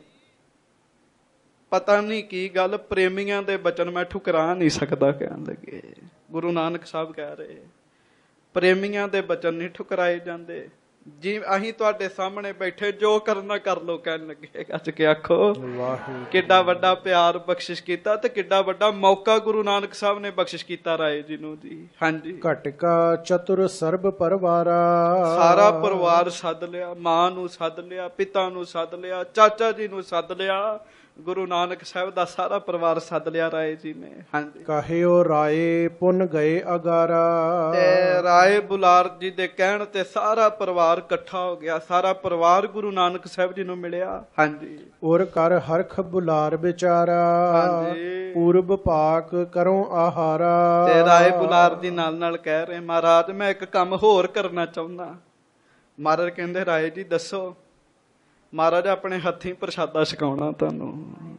ਪਤਾ ਨਹੀਂ ਕੀ ਗੱਲ, ਪ੍ਰੇਮੀਆਂ ਦੇ ਬਚਨ ਮੈਂ ਠੁਕਰਾ ਨਹੀਂ ਸਕਦਾ। ਕਹਿਣ ਲੱਗੇ ਗੁਰੂ ਨਾਨਕ ਸਾਹਿਬ ਕਹਿ ਰਹੇ, ਪ੍ਰੇਮੀਆਂ ਦੇ ਬਚਨ ਨਹੀਂ ਠੁਕਰਾਏ ਜਾਂਦੇ। ਜੀ ਅਸੀਂ ਤੁਹਾਡੇ ਸਾਹਮਣੇ ਬੈਠੇ, ਜੋ ਕਰਨਾ ਕਰ ਲੋ। ਕਹਿਣ ਲੱਗੇ, ਗੱਜ ਕੇ ਆਖੋ ਵਾਹਿਗੁਰੂ। ਕਿੱਡਾ ਵੱਡਾ ਪਿਆਰ ਬਖਸ਼ਿਸ਼ ਕੀਤਾ, ਤੇ ਕਿੱਡਾ ਵੱਡਾ ਮੌਕਾ ਗੁਰੂ ਨਾਨਕ ਸਾਹਿਬ ਨੇ ਬਖਸ਼ਿਸ਼ ਕੀਤਾ ਰਾਏ ਜੀ ਨੂੰ ਜੀ। ਹਾਂਜੀ, ਘਟਕਾ ਚਤੁਰ ਸਰਬ ਪਰਵਾਰਾ। ਸਾਰਾ ਪਰਿਵਾਰ ਸੱਦ ਲਿਆ, ਮਾਂ ਨੂੰ ਸੱਦ ਲਿਆ, ਪਿਤਾ ਨੂੰ ਸੱਦ ਲਿਆ, ਚਾਚਾ ਜੀ ਨੂੰ ਸੱਦ ਲਿਆ, ਗੁਰੂ ਨਾਨਕ ਸਾਹਿਬ ਦਾ ਸਾਰਾ ਪਰਿਵਾਰ ਸੱਦ ਲਿਆ ਰਾਏ ਜੀ ਨੇ। ਹਾਂਜੀ, ਕਹਿਓ ਰਾਏ ਪੁੰਨ ਗਏ ਅਗਾਰਾ। ਤੇ ਰਾਏ ਬੁਲਾਰ ਜੀ ਦੇ ਕਹਿਣ ਤੇ ਸਾਰਾ ਪਰਿਵਾਰ ਇਕੱਠਾ ਹੋ ਗਿਆ, ਸਾਰਾ ਪਰਿਵਾਰ ਗੁਰੂ ਨਾਨਕ ਸਾਹਿਬ ਜੀ ਨੂੰ ਮਿਲਿਆ। ਹਾਂਜੀ, ਔਰ ਕਰ ਹਰਖ ਬੁਲਾਰ ਵਿਚਾਰਾ। ਹਾਂਜੀ, ਪੂਰਬ ਪਾਕ ਕਰੋ ਆਹਾਰਾ। ਤੇ ਰਾਏ ਬੁਲਾਰ ਜੀ ਨਾਲ ਨਾਲ ਕਹਿ ਰਹੇ, ਮਹਾਰਾਜ ਮੈਂ ਇੱਕ ਕੰਮ ਹੋਰ ਕਰਨਾ ਚਾਹੁੰਦਾ। ਮਹਾਰਾਜ ਕਹਿੰਦੇ, ਰਾਏ ਜੀ ਦੱਸੋ। ਮਹਾਰਾਜ ਆਪਣੇ ਹੱਥੀਂ ਪ੍ਰਸ਼ਾਦਾ ਛਕਾਉਣਾ, ਤੁਹਾਨੂੰ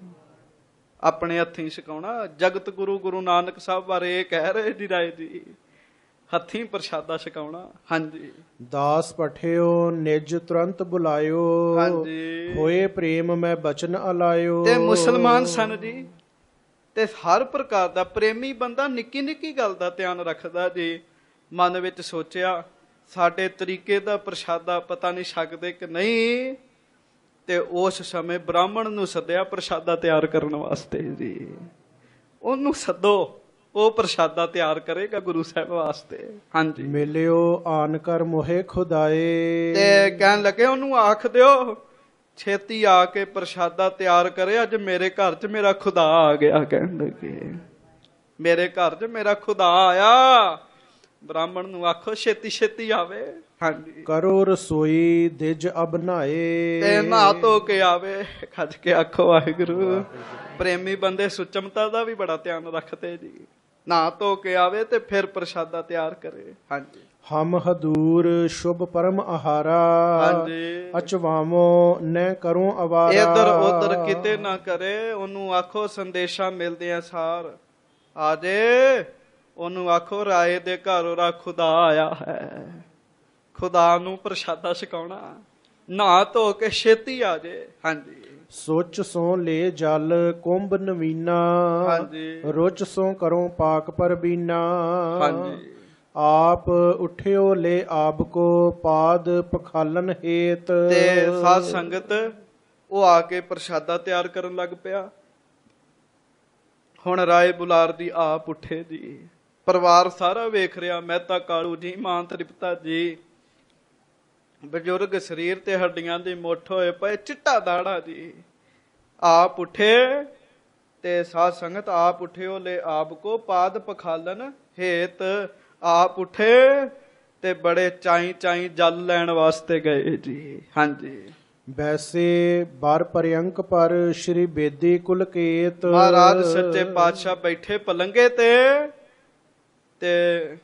ਆਪਣੇ ਹੱਥੀਂ ਛਕਾਉਣਾ। ਜਗਤ ਗੁਰੂ ਗੁਰੂ ਨਾਨਕ ਸਾਹਿਬ ਬਾਰੇ ਇਹ ਕਹਿ ਰਹੇ ਜੀ ਰਾਏ ਜੀ, ਹੱਥੀਂ ਪ੍ਰਸ਼ਾਦਾ ਛਕਾਉਣਾ। ਹਾਂਜੀ, ਦਾਸ ਪਠਿਓ ਨਿਜ ਤੁਰੰਤ ਬੁਲਾਇਓ। ਹਾਂਜੀ, ਹੋਏ ਪ੍ਰੇਮ ਮੈਂ ਬਚਨ ਅਲਾਇਓ। ਤੇ ਮੁਸਲਮਾਨ ਸਨ ਜੀ, ਤੇ ਹਰ ਪ੍ਰਕਾਰ ਦਾ ਪ੍ਰੇਮੀ ਬੰਦਾ ਨਿੱਕੀ ਨਿੱਕੀ ਗੱਲ ਦਾ ਧਿਆਨ ਰੱਖਦਾ ਜੀ। ਮਨ ਵਿੱਚ ਸੋਚਿਆ, ਸਾਡੇ ਤਰੀਕੇ ਦਾ ਪ੍ਰਸ਼ਾਦਾ ਪਤਾ ਨਹੀਂ ਛਕਦੇ ਕਿ ਨਹੀਂ, ਤੇ ਉਸ ਸਮੇਂ ਬ੍ਰਾਹਮਣ ਨੂੰ ਸੱਦਿਆ ਪ੍ਰਸ਼ਾਦਾ ਤਿਆਰ ਕਰਨ ਵਾਸਤੇ ਜੀ। ਉਹਨੂੰ ਸੱਦੋ, ਉਹ ਪ੍ਰਸ਼ਾਦਾ ਤਿਆਰ ਕਰੇਗਾ ਗੁਰੂ ਸਾਹਿਬ ਵਾਸਤੇ। ਹਾਂਜੀ, ਮਿਲਿਓ ਆਨ ਕਰ ਮੋਹਿ ਖੁਦਾਏ। ਤੇ ਕਹਿਣ ਲੱਗੇ, ਉਹਨੂੰ ਆਖ ਦਿਓ ਛੇਤੀ ਆ ਕੇ ਪ੍ਰਸ਼ਾਦਾ ਤਿਆਰ ਕਰੇ, ਅੱਜ ਮੇਰੇ ਘਰ 'ਚ ਮੇਰਾ ਖੁਦਾ ਆ ਗਿਆ। ਕਹਿਣ ਲੱਗੇ, ਮੇਰੇ ਘਰ 'ਚ ਮੇਰਾ ਖੁਦਾ ਆਇਆ। ਬ੍ਰਾਹਮਣ ਨੂੰ ਆਖੋ ਛੇਤੀ ਛੇਤੀ ਆਵੇ। ਹਾਂਜੀ, ਕਰੋ ਰਸੋਈ ਦਿਜ ਅਬਨਾਏ। ਤੇ ਨਹਾ ਧੋ ਕੇ ਆਵੇ। ਖੱਜ ਕੇ ਆਖੋ ਵਾਹਿਗੁਰੂ। ਪ੍ਰੇਮੀ ਬੰਦੇ ਸੁਚਮਤਾ ਦਾ ਵੀ ਬੜਾ ਧਿਆਨ ਰੱਖਦੇ ਜੀ। ਨਹਾ ਧੋ ਕੇ ਆਵੇ ਤੇ ਫਿਰ ਪ੍ਰਸ਼ਾਦਾ ਤਿਆਰ ਕਰੇ। ਹਾਂਜੀ, ਹਮ ਹਦੂਰ ਸ਼ੁਭ ਪਰਮ ਆਹਾਰਾ। ਹਾਂਜੀ, ਅਚਵਾਵੋ ਨ ਕਰੋ ਅਵਾਰਾ। ਇੱਧਰ ਉੱਧਰ ਕਿਤੇ ਨਾ ਕਰੇ। ਉਹਨੂੰ ਆਖੋ ਸੰਦੇਸ਼ਾ ਮਿਲਦੇ ਆ ਸਾਰ ਆ ਜੇ। ਉਹਨੂੰ ਆਖੋ ਰਾਏ ਦੇ ਘਰ ਉਹਦਾ ਖੁਦਾ ਆਇਆ ਹੈ, ਖੁਦਾ ਨੂੰ ਪ੍ਰਸ਼ਾਦਾ ਛਕਾਉਣਾ। ਨਹਾ ਧੋ ਕੇ ਛੇਤੀ ਆ ਜੇ। ਹਾਂਜੀ, ਸੋਚ ਸੋ ਲੈ ਜਲ ਕੁੰਭ ਨਵੀਨਾ। ਹਾਂਜੀ, ਰੁਚ ਸੋ ਕਰੋ ਪਾਕ ਪਰਬੀਨਾ। ਹਾਂਜੀ, ਆਪ ਉਠਿਓ ਲੈ ਆਪ ਕੋ ਪਾਦ ਪਖਾਲਨ ਹੇਤ। ਤੇ ਸਾਧ ਸੰਗਤ ਉਹ ਆ ਕੇ ਪ੍ਰਸ਼ਾਦਾ ਤਿਆਰ ਕਰਨ ਲੱਗ ਪਿਆ। ਹੁਣ ਰਾਏ ਬੁਲਾਰ ਦੀ ਆਪ ਉੱਠੇ ਜੀ, ਪਰਿਵਾਰ ਸਾਰਾ ਵੇਖ ਰਿਹਾ, ਮਹਿਤਾ ਕਾਲੂ ਜੀ, ਮਾਂ ਤ੍ਰਿਪਤਾ ਜੀ, ਬਜ਼ੁਰਗ ਸਰੀਰ ਤੇ ਹੱਡੀਆਂ ਦੀ ਮੁੱਠ ਹੋਏ ਪਏ, ਚਿੱਟਾ ਦਾੜਾ ਜੀ। ਆਪ ਉੱਠੇ ਤੇ ਸਾਧ ਸੰਗਤ ਆਪ ਉੱਠਿਓ ਲੈ ਆਪ ਕੋ ਪਾਦ ਪਖਾਲਨ ਹੇਤ। ਆਪ ਉੱਠੇ ਤੇ ਬੜੇ ਚਾਈ ਚਾਈ ਜਲ ਲੈਣ ਵਾਸਤੇ ਗਏ ਜੀ। ਹਾਂਜੀ, ਵੈਸੇ ਬਾਰ ਪਰਯੰਕ ਪਰ ਸ਼੍ਰੀ ਬੇਦੀ ਕੁਲਕੇਤ। ਮਹਾਰਾਜ ਸੱਚੇ ਪਾਤਸ਼ਾਹ ਬੈਠੇ ਪਲੰਗੇ ਤੇ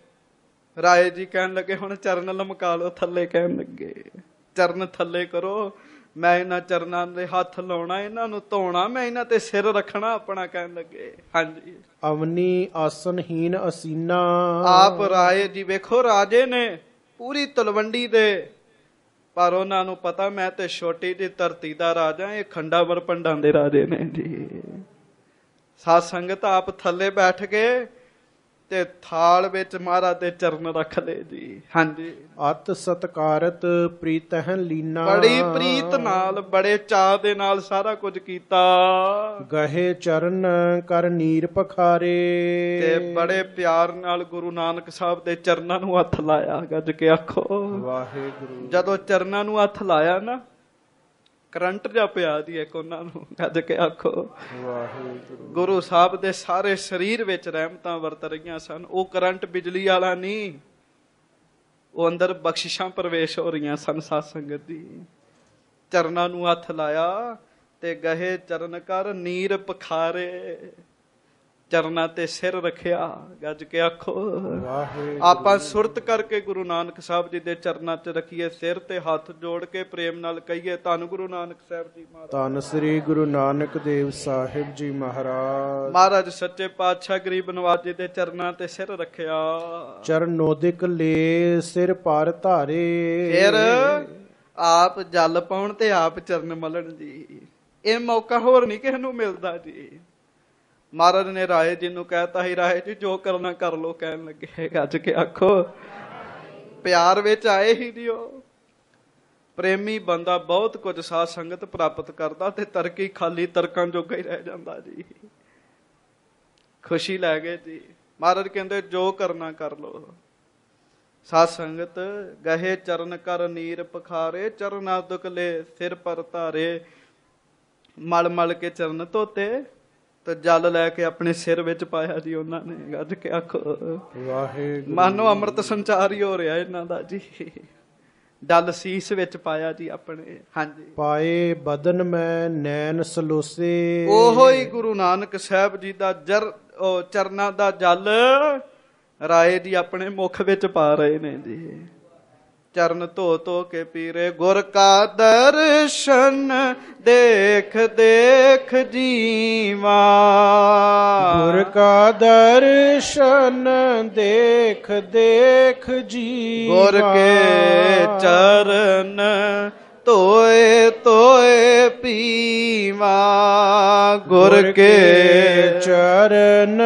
ਰਾਏ ਜੀ ਕਹਿਣ ਲੱਗੇ ਹੁਣ ਚਰਨ ਲਮਕਾ ਲਓ ਥੱਲੇ। ਕਹਿਣ ਲੱਗੇ ਚਰਨ ਥੱਲੇ ਕਰੋ, ਮੈਂ ਇਹਨਾਂ ਚਰਨਾਂ ਦੇ ਹੱਥ ਲਾਉਣਾ, ਇਹਨਾਂ ਨੂੰ ਧੋਣਾ, ਮੈਂ ਇਹਨਾਂ ਤੇ ਸਿਰ ਰੱਖਣਾ ਆਪਣਾ। ਕਹਿਣ ਲੱਗੇ ਹਾਂਜੀ। ਅਵਨੀ ਆਸਨਹੀਨ ਅਸੀਨਾ। ਆਪ ਰਾਏ ਜੀ ਵੇਖੋ ਰਾਜੇ ਨੇ ਪੂਰੀ ਤਲਵੰਡੀ ਦੇ, ਪਰ ਉਹਨਾਂ ਨੂੰ ਪਤਾ ਮੈਂ ਤੇ ਛੋਟੀ ਜਿਹੀ ਧਰਤੀ ਦਾ ਰਾਜਾ, ਇਹ ਖੰਡਾਵਰ ਪੰਡਾਂ ਦੇ ਰਾਜੇ ਨੇ ਜੀ। ਸਾਧ ਸੰਗਤ ਆਪ ਥੱਲੇ ਬੈਠ ਕੇ ਤੇ ਥਾਲ ਵਿੱਚ ਮਹਾਰਾਜ ਦੇ ਚਰਨ ਰੱਖ ਲਏ ਜੀ। ਹਾਂਜੀ, ਅਤ ਸਤਕਾਰਤ ਪ੍ਰੀਤਹਿ ਲੀਨਾ। ਬੜੀ ਪ੍ਰੀਤ ਨਾਲ, ਬੜੇ ਚਾਅ ਦੇ ਨਾਲ ਸਾਰਾ ਕੁਝ ਕੀਤਾ। ਗਹੇ ਚਰਨ ਕਰ ਨੀਰ ਪਖਾਰੇ। ਤੇ ਬੜੇ ਪਿਆਰ ਨਾਲ ਗੁਰੂ ਨਾਨਕ ਸਾਹਿਬ ਦੇ ਚਰਨਾਂ ਨੂੰ ਹੱਥ ਲਾਇਆ। ਗੱਜ ਕੇ ਆਖੋ ਵਾਹਿਗੁਰੂ। ਜਦੋਂ ਚਰਨਾਂ ਨੂੰ ਹੱਥ ਲਾਇਆ ਨਾ, ਕਰੰਟ ਜਾ ਪਿਆ ਦੀ ਇੱਕ ਉਹਨਾਂ ਨੂੰ। ਗੱਜ ਕੇ ਆਖੋ ਵਾਹਿਗੁਰੂ। ਗੁਰੂ ਸਾਹਿਬ ਦੇ ਸਾਰੇ ਸਰੀਰ ਵਿੱਚ ਰਹਿਮਤਾਂ ਵਰਤ ਰਹੀਆਂ ਸਨ। ਉਹ ਕਰੰਟ ਬਿਜਲੀ ਵਾਲਾ ਨਹੀਂ, ਉਹ ਅੰਦਰ ਬਖਸ਼ਿਸ਼ਾਂ ਪ੍ਰਵੇਸ਼ ਹੋ ਰਹੀਆਂ ਸਨ। ਸਾਧ ਸੰਗਤ ਦੀ ਚਰਨਾਂ ਨੂੰ ਹੱਥ ਲਾਇਆ ਤੇ ਗਹੇ ਚਰਨ ਕਰ ਨੀਰ ਪਖਾਰੇ। ਚਰਨਾਂ ਤੇ ਸਿਰ ਰੱਖਿਆ। ਗੱਜ ਕੇ ਆਖੋ ਵਾਹਿਗੁਰੂ। ਆਪਾਂ ਸੁਰਤ ਕਰਕੇ ਗੁਰੂ ਨਾਨਕ ਸਾਹਿਬ ਜੀ ਦੇ ਚਰਨਾਂ 'ਚ ਰੱਖੀਏ ਸਿਰ ਤੇ ਹੱਥ ਜੋੜ ਕੇ ਪ੍ਰੇਮ ਨਾਲ ਕਹੀਏ ਧੰਨ ਗੁਰੂ ਨਾਨਕ ਸਾਹਿਬ ਜੀ ਮਹਾਰਾਜ। ਧੰਨ ਸ੍ਰੀ ਗੁਰੂ ਨਾਨਕ ਦੇਵ ਸਾਹਿਬ ਜੀ ਮਹਾਰਾਜ। ਮਹਾਰਾਜ ਸੱਚੇ ਪਾਤਸ਼ਾਹ ਗਰੀਬ ਨਵਾਜ ਜੀ ਦੇ ਚਰਨਾਂ ਤੇ ਸਿਰ ਰੱਖਿਆ। ਚਰਨੋਦਿਕ ਲੈ ਸਿਰ ਪਰ ਧਾਰੇ। ਫਿਰ ਆਪ ਜਲ ਪਾਉਣ ਤੇ ਆਪ ਚਰਨ ਮਲਣ ਜੀ। ਇਹ ਮੌਕਾ ਹੋਰ ਨਹੀਂ ਕਿਸੇ ਨੂੰ ਮਿਲਦਾ ਜੀ। ਮਹਾਰਾਜ ਨੇ ਰਾਏ ਜੀ ਨੂੰ ਕਹਿਤਾ ਸੀ, ਰਾਏ ਜੀ ਜੋ ਕਰਨਾ ਕਰ ਲੋ। ਕਹਿਣ ਲੱਗੇ ਗੱਜ ਕੇ ਆਖੋ ਪਿਆਰ ਵਿੱਚ ਆਏ ਹੀ ਦਿਓ। ਪ੍ਰੇਮੀ ਬੰਦਾ ਬਹੁਤ ਕੁਝ ਸਾਧ ਸੰਗਤ ਪ੍ਰਾਪਤ ਕਰਦਾ ਤੇ ਤਰਕੀ ਖਾਲੀ ਤਰਕਾਂ ਜੋਗਾ ਹੀ ਰਹਿ ਜਾਂਦਾ ਜੀ। ਖੁਸ਼ੀ ਲੈ ਗਏ ਜੀ। ਮਹਾਰਾਜ ਕਹਿੰਦੇ ਜੋ ਕਰਨਾ ਕਰ ਲੋ। ਸਾਧ ਸੰਗਤ ਗਹੇ ਚਰਨ ਕਰ ਨੀਰ ਪਖਾਰੇ। ਚਰਨਾ ਦੁਕਲੇ ਸਿਰ ਪਰ ਧਾਰੇ। ਮਲ ਮਲ ਕੇ ਚਰਨ ਧੋਤੇ ਤੇ ਜਲ ਲੈ ਕੇ ਆਪਣੇ ਸਿਰ ਵਿੱਚ ਪਾਇਆ ਜੀ ਉਹਨਾਂ ਨੇ। ਗੱਜ ਕੇ ਆਖੋ ਵਾਹਿਗੁਰੂ। ਮਾਨੋ ਅੰਮ੍ਰਿਤ ਸੰਚਾਰ ਹੀ ਹੋ ਰਿਹਾ ਇਹਨਾਂ ਦਾ ਜੀ। ਡਲ ਸੀਸ ਵਿੱਚ ਪਾਇਆ ਜੀ ਆਪਣੇ। ਹਾਂਜੀ, ਪਾਏ ਬਦਨ ਮੈਂ ਨੈਣ ਸਲੋਸੇ। ਉਹੋ ਹੀ ਗੁਰੂ ਨਾਨਕ ਸਾਹਿਬ ਜੀ ਦਾ ਚਰਨਾਂ ਦਾ ਜਲ ਰਾਏ ਜੀ ਆਪਣੇ ਮੁਖ ਵਿੱਚ ਪਾ ਰਹੇ ਨੇ ਜੀ। ਚਰਨ ਧੋ ਧੋ ਕੇ ਪੀਰੇ। ਗੁਰ ਕਾ ਦਰਸ਼ਨ ਦੇਖ ਦੇਖ ਜੀਵਾ। ਗੁਰ ਕਾ ਦਰਸ਼ਨ ਦੇਖ ਦੇਖ ਜੀਵਾ। ਗੁਰ ਕੇ ਚਰਨ ਧੋਏ ਧੋਏ ਪੀਵਾ। ਗੁਰ ਕੇ ਚਰਨ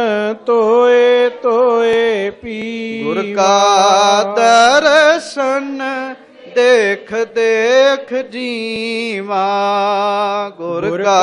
ਧੋਏ ਧੋਏ ਪੀਵਾ। ਗੁਰ ਕਾ ਦਰਸ਼ਨ ਦੇਖ ਦੇਖ ਜੀਵਾ। ਗੁਰ ਕਾ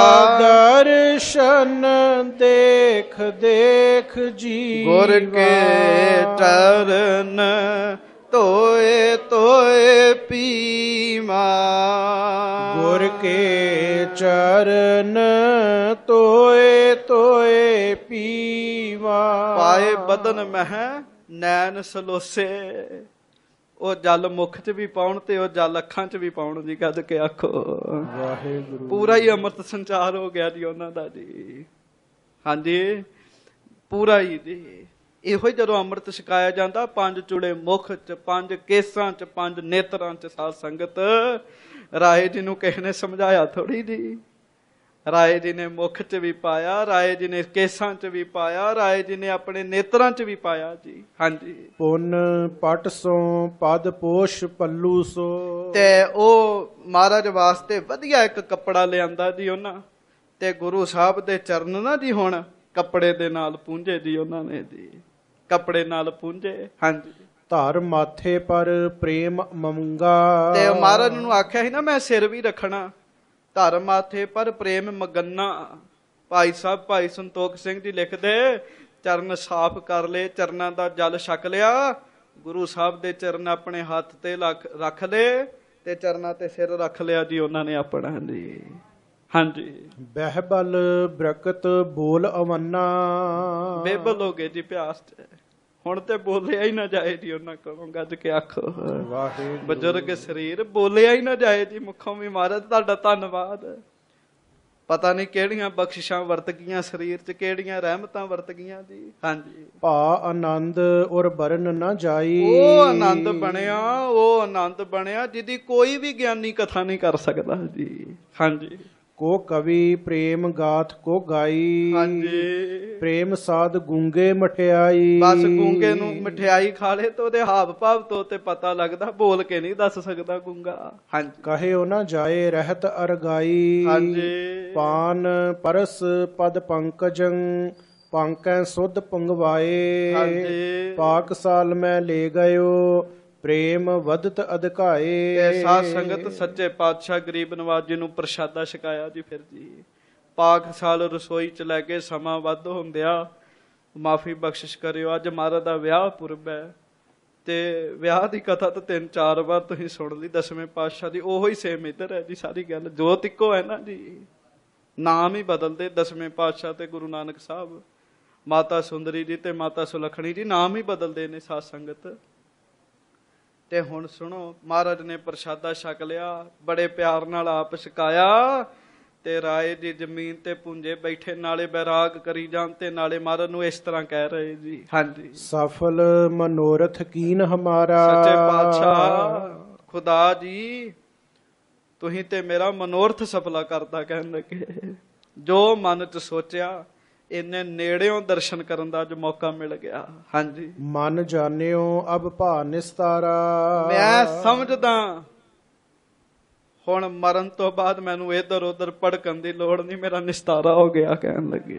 ਦਰਸ਼ਨ ਦੇਖ ਦੇਖ ਜੀਵਾ। ਗੁਰ ਕੇ ਚਰਨ ਧੋਏ ਧੋਏ ਪੀਵਾ। ਗੁਰ ਕੇ ਚਰਨ ਧੋਏ ਧੋਏ ਪੀਵਾ। ਪਾਏ ਬਦਨ ਮਹਿ ਨੈਣ ਸਲੋਸੇ। ਉਹ ਜਲ ਮੁਖ 'ਚ ਵੀ ਪਾਉਣ ਤੇ ਉਹ ਜਲ ਅੱਖਾਂ 'ਚ ਵੀ ਪਾਉਣ ਜੀ। ਗੱਜ ਕੇ ਆਖੋ ਵਾਹਿਗੁਰੂ। ਪੂਰਾ ਹੀ ਅੰਮ੍ਰਿਤ ਸੰਚਾਰ ਹੋ ਗਿਆ ਜੀ ਉਹਨਾਂ ਦਾ ਜੀ। ਹਾਂਜੀ, ਪੂਰਾ ਹੀ ਜੀ। ਇਹੋ ਹੀ ਜਦੋਂ ਅੰਮ੍ਰਿਤ ਛਕਾਇਆ ਜਾਂਦਾ, 5 ਚੂੜੇ ਮੁਖ 'ਚ, 5 ਕੇਸਾਂ 'ਚ, 5 ਨੇਤਰਾਂ 'ਚ। ਸਾਧ ਸੰਗਤ ਰਾਏ ਜੀ ਨੂੰ ਕਿਸੇ ਨੇ ਸਮਝਾਇਆ ਥੋੜੀ ਜੀ। ਰਾਏ ਜੀ ਨੇ ਮੁਖ 'ਚ ਵੀ ਪਾਇਆ, ਰਾਏ ਜੀ ਨੇ ਕੇਸਾਂ 'ਚ ਵੀ ਪਾਇਆ, ਰਾਏ ਜੀ ਨੇ ਆਪਣੇ ਨੇਤਰਾਂ 'ਚ ਵੀ ਪਾਇਆ ਜੀ। ਹਾਂਜੀ, ਪੁੰਨ ਪਟ ਸੋ ਪਦ ਪੋਸ਼ ਪੱਲੂ ਸੋ। ਤੇ ਉਹ ਮਹਾਰਾਜ ਵਾਸਤੇ ਵਧੀਆ ਇੱਕ ਕੱਪੜਾ ਲਿਆਂਦਾ ਜੀ ਉਹਨਾਂ। ਤੇ ਗੁਰੂ ਸਾਹਿਬ ਦੇ ਚਰਨ ਨਾ ਜੀ ਹੁਣ ਕੱਪੜੇ ਦੇ ਨਾਲ ਪੂੰਝੇ ਜੀ ਉਹਨਾਂ ਨੇ ਜੀ। ਕੱਪੜੇ ਨਾਲ ਪੂੰਝੇ। ਹਾਂਜੀ, ਧਰ ਮਾਥੇ ਪਰ ਪ੍ਰੇਮ ਮੰਗਾ। ਤੇ ਮਹਾਰਾਜ ਨੂੰ ਆਖਿਆ ਸੀ ਨਾ ਮੈਂ ਸਿਰ ਵੀ ਰੱਖਣਾ। ਧਰਮ ਮਾਥੇ ਪਰ ਪ੍ਰੇਮ ਮਗੰਨਾ। ਭਾਈ ਸਾਹਿਬ ਭਾਈ ਸੰਤੋਖ ਸਿੰਘ ਜੀ ਲਿਖਦੇ, ਚਰਨ ਸਾਫ਼ ਕਰ ਲਏ, ਚਰਨਾਂ ਦਾ ਜਲ ਛਕ ਲਿਆ, ਗੁਰੂ ਸਾਹਿਬ ਦੇ ਚਰਨ ਆਪਣੇ ਹੱਥ ਤੇ ਰੱਖ ਲਏ ਤੇ ਚਰਨਾਂ ਤੇ ਸਿਰ ਰੱਖ ਲਿਆ ਜੀ ਉਹਨਾਂ ਨੇ ਆਪਣਾ ਜੀ। ਹਾਂਜੀ, ਬਹਿਬਲ ਬਰਕਤ ਬੋਲ ਅਵੰਨਾ। ਬੇਬਲ ਹੋ ਗਏ ਜੀ ਪਿਆਸ ਚ, ਹੁਣ ਤੇ ਬੋਲਿਆ ਹੀ ਨਾ ਜਾਏ ਜੀ ਉਹਨਾਂ ਕੋਲੋਂ, ਗੱਜ ਕੇ ਆਖੋ ਵਾਹਿਗੁਰੂ। ਬਜ਼ੁਰਗ ਸਰੀਰ ਬੋਲਿਆ ਹੀ ਨਾ ਜਾਏ ਜੀ ਮੁੱਖੋਂ ਵੀ। ਮਹਾਰਾਜ ਤੁਹਾਡਾ ਧੰਨਵਾਦ। ਪਤਾ ਨਹੀਂ ਕਿਹੜੀਆਂ ਬਖਸ਼ਿਸ਼ਾਂ ਵਰਤ ਗਈਆਂ ਸਰੀਰ 'ਚ, ਕਿਹੜੀਆਂ ਰਹਿਮਤਾਂ ਵਰਤ ਗਈਆਂ ਜੀ। ਹਾਂਜੀ, ਭਾ ਆਨੰਦ ਔਰ ਬਰਨ ਨਾ ਜਾਈ। ਉਹ ਆਨੰਦ ਬਣਿਆ, ਉਹ ਆਨੰਦ ਬਣਿਆ ਜਿਹਦੀ ਕੋਈ ਵੀ ਗਿਆਨੀ ਕਥਾ ਨਹੀਂ ਕਰ ਸਕਦਾ ਜੀ। ਹਾਂਜੀ, ਕੋ ਕਵੀ ਪ੍ਰੇਮ ਗਾਥ ਕੋ ਗਾਈ। ਹਾਂਜੀ, ਪ੍ਰੇਮ ਸਾਧ ਗੂੰਗੇ ਮਠਿਆਈ। ਬਸ ਗੂੰਗੇ ਨੂੰ ਮਠਿਆਈ ਖਾ ਲੇ ਤੇ ਉਹਦੇ ਹਾਵ ਭਾਵ ਤੋਂ ਤੇ ਪਤਾ ਲੱਗਦਾ, ਬੋਲ ਕੇ ਨਹੀਂ ਦੱਸ ਸਕਦਾ ਗੂੰਗਾ। ਹਾਂਜੀ, ਕਹਿਓ ਨਾ ਜਾਏ ਰਹਿਤ ਅਰਗਾਈ। ਹਾਂਜੀ, ਪਾਨ ਪਰਸ ਪਦ ਪੰਕਜੰ ਪੰਕੈ ਸੁਧ ਪੰਗਵਾਏ। ਹਾਂਜੀ, ਪਾਕ ਸਾਲ ਮੈਂ ਲੈ ਗਇਓ ਪ੍ਰੇਮ ਵਧਤ ਅਧਿਕਾਏ। ਤੇ ਸਾਧ ਸੰਗਤ ਸੱਚੇ ਪਾਤਸ਼ਾਹ ਗਰੀਬ ਨਵਾਜ ਜੀ ਨੂੰ ਪ੍ਰਸ਼ਾਦਾ ਛਕਾਇਆ ਜੀ। ਫਿਰ ਜੀ ਪਾਕ ਸਾਲ ਰਸੋਈ ਚ ਲੈ ਕੇ ਸਮਾਂ ਵੱਧ ਹੁੰਦਿਆ ਮਾਫੀ ਬਖਸ਼ਿਸ਼ ਕਰਿਓ। ਅੱਜ ਮਹਾਰਾਜ ਦਾ ਵਿਆਹ ਪੁਰਬ ਹੈ ਤੇ ਵਿਆਹ ਦੀ ਕਥਾ ਤਾਂ 3-4 ਵਾਰ ਤੁਸੀਂ ਸੁਣ ਲਈ ਦਸਵੇਂ ਪਾਤਸ਼ਾਹ ਦੀ। ਉਹੋ ਹੀ ਸੇਮ ਇੱਧਰ ਹੈ ਜੀ, ਸਾਰੀ ਗੱਲ ਜੋਤ ਇੱਕੋ ਹੈ ਨਾ ਜੀ, ਨਾਮ ਹੀ ਬਦਲਦੇ। ਦਸਵੇਂ ਪਾਤਸ਼ਾਹ ਤੇ ਗੁਰੂ ਨਾਨਕ ਸਾਹਿਬ, ਮਾਤਾ ਸੁੰਦਰੀ ਜੀ ਤੇ ਮਾਤਾ ਸੁਲੱਖਣੀ ਜੀ, ਨਾਮ ਹੀ ਬਦਲਦੇ ਨੇ ਸਾਧ ਸੰਗਤ। ਤੇ ਹੁਣ ਸੁਣੋ, ਮਹਾਰਾਜ ਨੇ ਪ੍ਰਸ਼ਾਦਾ ਛਕ ਲਿਆ, ਬੜੇ ਪਿਆਰ ਨਾਲ ਆਪ ਛਕਾਇਆ ਤੇ ਰਾਏ ਦੀ ਜ਼ਮੀਨ ਤੇ ਪੁੰਜੇ ਬੈਠੇ, ਨਾਲੇ ਬੈਰਾਗ ਕਰੀ ਜਾਣ ਤੇ ਨਾਲੇ ਮਹਾਰਾਜ ਨੂੰ ਇਸ ਤਰ੍ਹਾਂ ਕਹਿ ਰਹੇ ਜੀ। ਹਾਂਜੀ, ਸਫਲ ਮਨੋਰਥ ਕੀਨ ਹਮਾਰਾ। ਸੱਚੇ ਪਾਤਸ਼ਾਹ ਖੁਦਾ ਜੀ ਤੁਸੀਂ ਤੇ ਮੇਰਾ ਮਨੋਰਥ ਸਫਲਾ ਕਰਦਾ। ਕਹਿਣ ਲੱਗੇ ਜੋ ਮਨ ਚ ਸੋਚਿਆ, ਇੰਨੇ ਨੇੜਿਓਂ ਦਰਸ਼ਨ ਕਰਨ ਦਾ ਅੱਜ ਮੌਕਾ ਮਿਲ ਗਿਆ। ਹਾਂਜੀ, ਮਨ ਜਾਣਿਓ ਅਬ ਭਾ ਨਿਸਤਾਰਾ। ਮੈਂ ਸਮਝਦਾ ਹੁਣ ਮਰਨ ਤੋਂ ਬਾਅਦ ਮੈਨੂੰ ਇੱਧਰ ਉੱਧਰ ਭੜਕਣ ਦੀ ਲੋੜ ਨਹੀਂ, ਮੇਰਾ ਨਿਸਤਾਰਾ ਹੋ ਗਿਆ। ਕਹਿਣ ਲੱਗੇ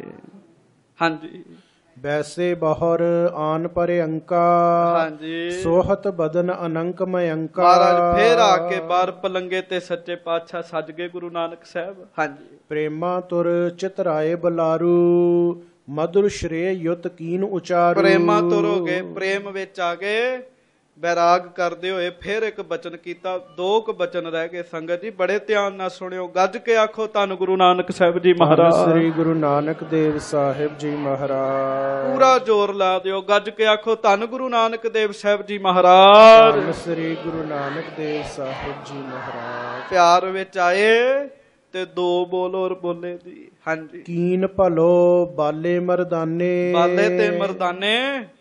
ਹਾਂਜੀ, ਵੈਸੇ ਬਹੁਰ ਆਨ ਪਰੇ ਅੰਕਾ। ਹਾਂਜੀ, ਸੋਹਤ ਬਦਨ ਅਨੰਕ ਮਯੰਕਾ। ਮਹਾਰਾਜ ਫੇਰ ਆ ਕੇ ਬਾਹਰ ਪਲੰਗੇ ਤੇ ਸੱਚੇ ਪਾਤਸ਼ਾਹ ਸੱਜ ਗਏ ਗੁਰੂ ਨਾਨਕ ਸਾਹਿਬ। ਹਾਂਜੀ, ਪ੍ਰੇਮਾ ਤੁਰ ਚਿਤਰਾਏ ਬਲਾਰੂ ਮధుਰ ਸ਼੍ਰੇ ਯੁਤ ਕੀਨ ਉਚਾਰੂ। ਪ੍ਰੇਮਾ ਤੁਰ ਹੋ ਗਏ, ਪ੍ਰੇਮ ਵਿੱਚ ਆ ਗਏ, ਬੈਰਾਗ ਕਰਦੇ ਹੋਏ ਫਿਰ ਇੱਕ ਬਚਨ ਕੀਤਾ। 2 ਕੁ ਬਚਨ ਰਹਿ ਗਏ। ਸੰਗਤ ਜੀ ਬੜੇ ਧਿਆਨ ਨਾਲ ਸੁਣਿਓ, ਗੱਜ ਕੇ ਆਖੋ ਧੰਨ ਗੁਰੂ ਨਾਨਕ ਸਾਹਿਬ ਜੀ ਮਹਾਰਾਜ। ਸ੍ਰੀ ਗੁਰੂ ਨਾਨਕ ਦੇਵ ਸਾਹਿਬ ਜੀ ਮਹਾਰਾਜ। ਪੂਰਾ ਜ਼ੋਰ ਲਾ ਦਿਓ, ਗੱਜ ਕੇ ਆਖੋ ਧੰਨ ਗੁਰੂ ਨਾਨਕ ਦੇਵ ਸਾਹਿਬ ਜੀ ਮਹਾਰਾਜ। ਧੰਨ ਸ੍ਰੀ ਗੁਰੂ ਨਾਨਕ ਦੇਵ ਸਾਹਿਬ ਜੀ ਮਹਾਰਾਜ। ਪਿਆਰ ਵਿੱਚ ਆਏ ਤੇ 2 ਬੋਲ ਹੋਰ ਬੋਲੇ ਜੀ। ਹਾਂਜੀ, ਕੀਨ ਭਲੋ ਬਾਲੇ ਮਰਦਾਨੇ। ਬਾਲੇ ਤੇ ਮਰਦਾਨੇ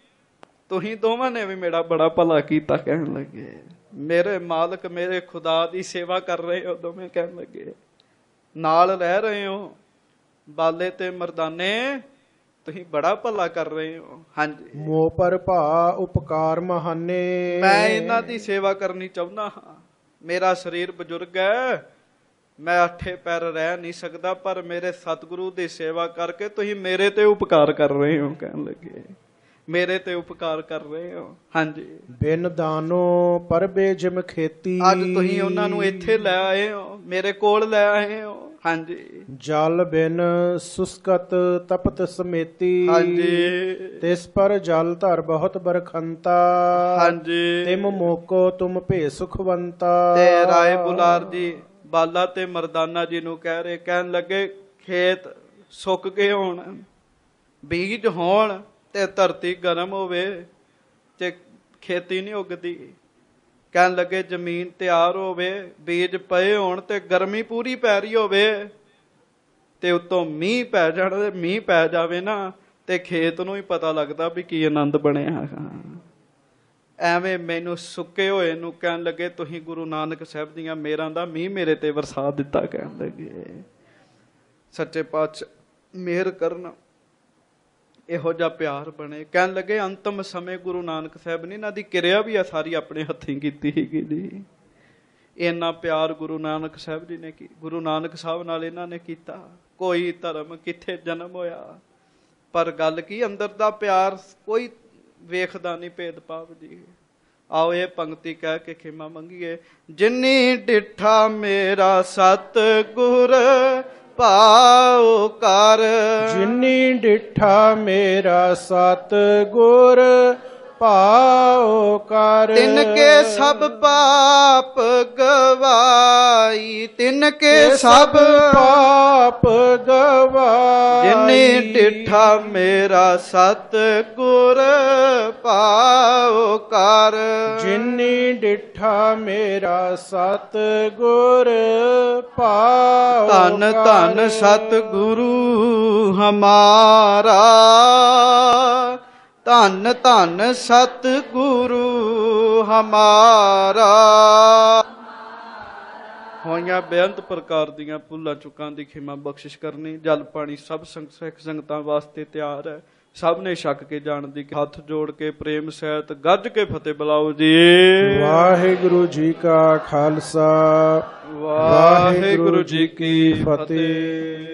ਤੁਸੀਂ ਦੋਵਾਂ ਨੇ ਵੀ ਮੇਰਾ ਬੜਾ ਭਲਾ ਕੀਤਾ। ਕਹਿਣ ਲੱਗੇ ਮੇਰੇ ਮਾਲਕ ਮੇਰੇ ਖੁਦਾ ਦੀ ਸੇਵਾ ਕਰ ਰਹੇ ਹੋ ਦੋਵੇਂ। ਕਹਿਣ ਲੱਗੇ ਨਾਲ ਰਹਿ ਰਹੇ ਹੋ, ਬਾਲੇ ਤੇ ਮਰਦਾਨੇ ਤੁਸੀਂ ਬੜਾ ਭਲਾ ਕਰ ਰਹੇ ਹੋ। ਹਾਂਜੀ, ਮੋਹ ਪਰ ਭਾ ਉਪਕਾਰ ਮਹਾਨੇ। ਮੈਂ ਇਹਨਾਂ ਦੀ ਸੇਵਾ ਕਰਨੀ ਚਾਹੁੰਦਾ ਹਾਂ। ਮੇਰਾ ਸਰੀਰ ਬਜ਼ੁਰਗ ਹੈ, ਮੈਂ 8 ਪੈਰ ਰਹਿ ਨਹੀਂ ਸਕਦਾ, ਪਰ ਮੇਰੇ ਸਤਿਗੁਰੂ ਦੀ ਸੇਵਾ ਕਰਕੇ ਤੁਸੀਂ ਮੇਰੇ ਤੇ ਉਪਕਾਰ ਕਰ ਰਹੇ ਹੋ। ਕਹਿਣ ਲੱਗੇ ਮੇਰੇ ਤੇ ਉਪਕਾਰ ਕਰ ਰਹੇ ਹੋ। ਹਾਂਜੀ, ਬਿਨ ਦਾਨੋ ਪਰਬੇ ਜਿਮ ਖੇਤੀ। ਅੱਜ ਤੁਸੀਂ ਉਹਨਾਂ ਨੂੰ ਇੱਥੇ ਲੈ ਆਏ ਹੋ, ਮੇਰੇ ਕੋਲ ਲੈ ਆਏ ਹੋ। ਹਾਂਜੀ, ਜਲ ਬਿਨ ਸੁਸਕਤ ਤਪਤ ਸਮੇਤੀ। ਹਾਂਜੀ, ਤਿਸ ਪਰ ਜਲ ਧਰ ਬਹੁਤ ਬਰਖੰਤਾ। ਹਾਂਜੀ, ਤਿਮ ਮੋਕੋ ਤੁਮ ਭੇ ਸੁਖਵੰਤਾ। ਤੇ ਰਾਏ ਬੁਲਾਰ ਜੀ ਬਾਲਾ ਤੇ ਮਰਦਾਨਾ ਜੀ ਨੂੰ ਕਹਿ ਰਹੇ, ਕਹਿਣ ਲੱਗੇ ਖੇਤ ਸੁੱਕ ਗਏ ਹੋਣ, ਬੀਜ ਹੋਣ ਤੇ ਧਰਤੀ ਗਰਮ ਹੋਵੇ ਤੇ ਖੇਤੀ ਨਹੀਂ ਉਗਦੀ। ਕਹਿਣ ਲੱਗੇ ਜ਼ਮੀਨ ਤਿਆਰ ਹੋਵੇ, ਬੀਜ ਪਏ ਹੋਣ ਤੇ ਗਰਮੀ ਪੂਰੀ ਪੈ ਰਹੀ ਹੋਵੇ ਤੇ ਉੱਤੋਂ ਮੀਂਹ ਪੈ ਜਾਣ, ਤੇ ਮੀਂਹ ਪੈ ਜਾਵੇ ਨਾ ਤੇ ਖੇਤ ਨੂੰ ਹੀ ਪਤਾ ਲੱਗਦਾ ਵੀ ਕੀ ਆਨੰਦ ਬਣਿਆ ਹੈਗਾ। ਐਵੇਂ ਮੈਨੂੰ ਸੁੱਕੇ ਹੋਏ ਨੂੰ ਕਹਿਣ ਲੱਗੇ ਤੁਸੀਂ ਗੁਰੂ ਨਾਨਕ ਸਾਹਿਬ ਦੀਆਂ ਮਿਹਰਾਂ ਦਾ ਮੀਂਹ ਮੇਰੇ ਤੇ ਵਰਸਾ ਦਿੱਤਾ। ਕਹਿਣ ਲੱਗੇ ਸੱਚੇ ਪਾਤਸ਼ਾਹ ਮਿਹਰ ਕਰਨ, ਇਹੋ ਜਿਹਾ ਪਿਆਰ ਬਣੇ। ਕਹਿਣ ਲੱਗੇ ਅੰਤਮ ਸਮੇਂ ਗੁਰੂ ਨਾਨਕ ਸਾਹਿਬ ਨੇ ਇਹਨਾਂ ਦੀ ਕਿਰਿਆ ਵੀ ਆ ਸਾਰੀ ਆਪਣੇ ਹੱਥੀਂ ਕੀਤੀ ਸੀਗੀ ਜੀ। ਇੰਨਾ ਪਿਆਰ ਗੁਰੂ ਨਾਨਕ ਸਾਹਿਬ ਜੀ ਨੇ ਗੁਰੂ ਨਾਨਕ ਸਾਹਿਬ ਨਾਲ ਇਹਨਾਂ ਨੇ ਕੀਤਾ। ਕੋਈ ਧਰਮ ਕਿੱਥੇ ਜਨਮ ਹੋਇਆ, ਪਰ ਗੱਲ ਕੀ ਅੰਦਰ ਦਾ ਪਿਆਰ ਕੋਈ ਵੇਖਦਾ ਨਹੀਂ ਭੇਦਭਾਵ ਜੀ। ਆਓ ਇਹ ਪੰਕਤੀ ਕਹਿ ਕੇ ਖਿਮਾ ਮੰਗੀਏ। ਜਿਨੀ ਡਿਠਾ ਮੇਰਾ ਸਤਿਗੁਰ ਭਾਉ ਕਰ, ਜਿਨੀ ਡਿਠਾ ਮੇਰਾ ਸਤਿਗੁਰ ਭਾਉ ਕਰ। ਤਿਨ ਕੇ ਸਭ ਪਾਪ ਗਵਾਈ, ਤਿਨ ਕੇ ਸਭ ਪਾਪ ਗਵਾਈ। ਜਿਨੇ ਡਿਠਾ ਮੇਰਾ ਸਤਿਗੁਰ ਭਾਉ ਕਰ, ਜਿਨੀ ਡਿਠਾ ਮੇਰਾ ਸਤਿਗੁਰ ਭਾਉ ਕਰ। ਧੰਨ ਧੰਨ ਸਤਿਗੁਰੂ ਹਮਾਰਾ, ਧੰਨ ਧੰਨ ਸਤਿਗੁਰੂ ਹਮਾਰਾ। ਹੋਈਆਂ ਬੇਅੰਤ ਪ੍ਰਕਾਰ ਦੀਆਂ ਭੁੱਲਾਂ ਚੁੱਕਾਂ ਦੀ ਖਿਮਾ ਬਖਸ਼ਿਸ਼ ਕਰਨੀ। ਜਲ ਪਾਣੀ ਸਭ ਸਿੱਖ ਸੰਗਤਾਂ ਵਾਸਤੇ ਤਿਆਰ ਹੈ। ਸਭ ਨੇ ਛਕ ਕੇ ਜਾਣ ਦੀ ਹੱਥ ਜੋੜ ਕੇ ਪ੍ਰੇਮ ਸਹਿਤ ਗੱਜ ਕੇ ਫਤਿਹ ਬੁਲਾਓ ਜੀ। ਵਾਹਿਗੁਰੂ ਜੀ ਕਾ ਖਾਲਸਾ, ਵਾਹਿਗੁਰੂ ਜੀ ਕੀ ਫਤਿਹ।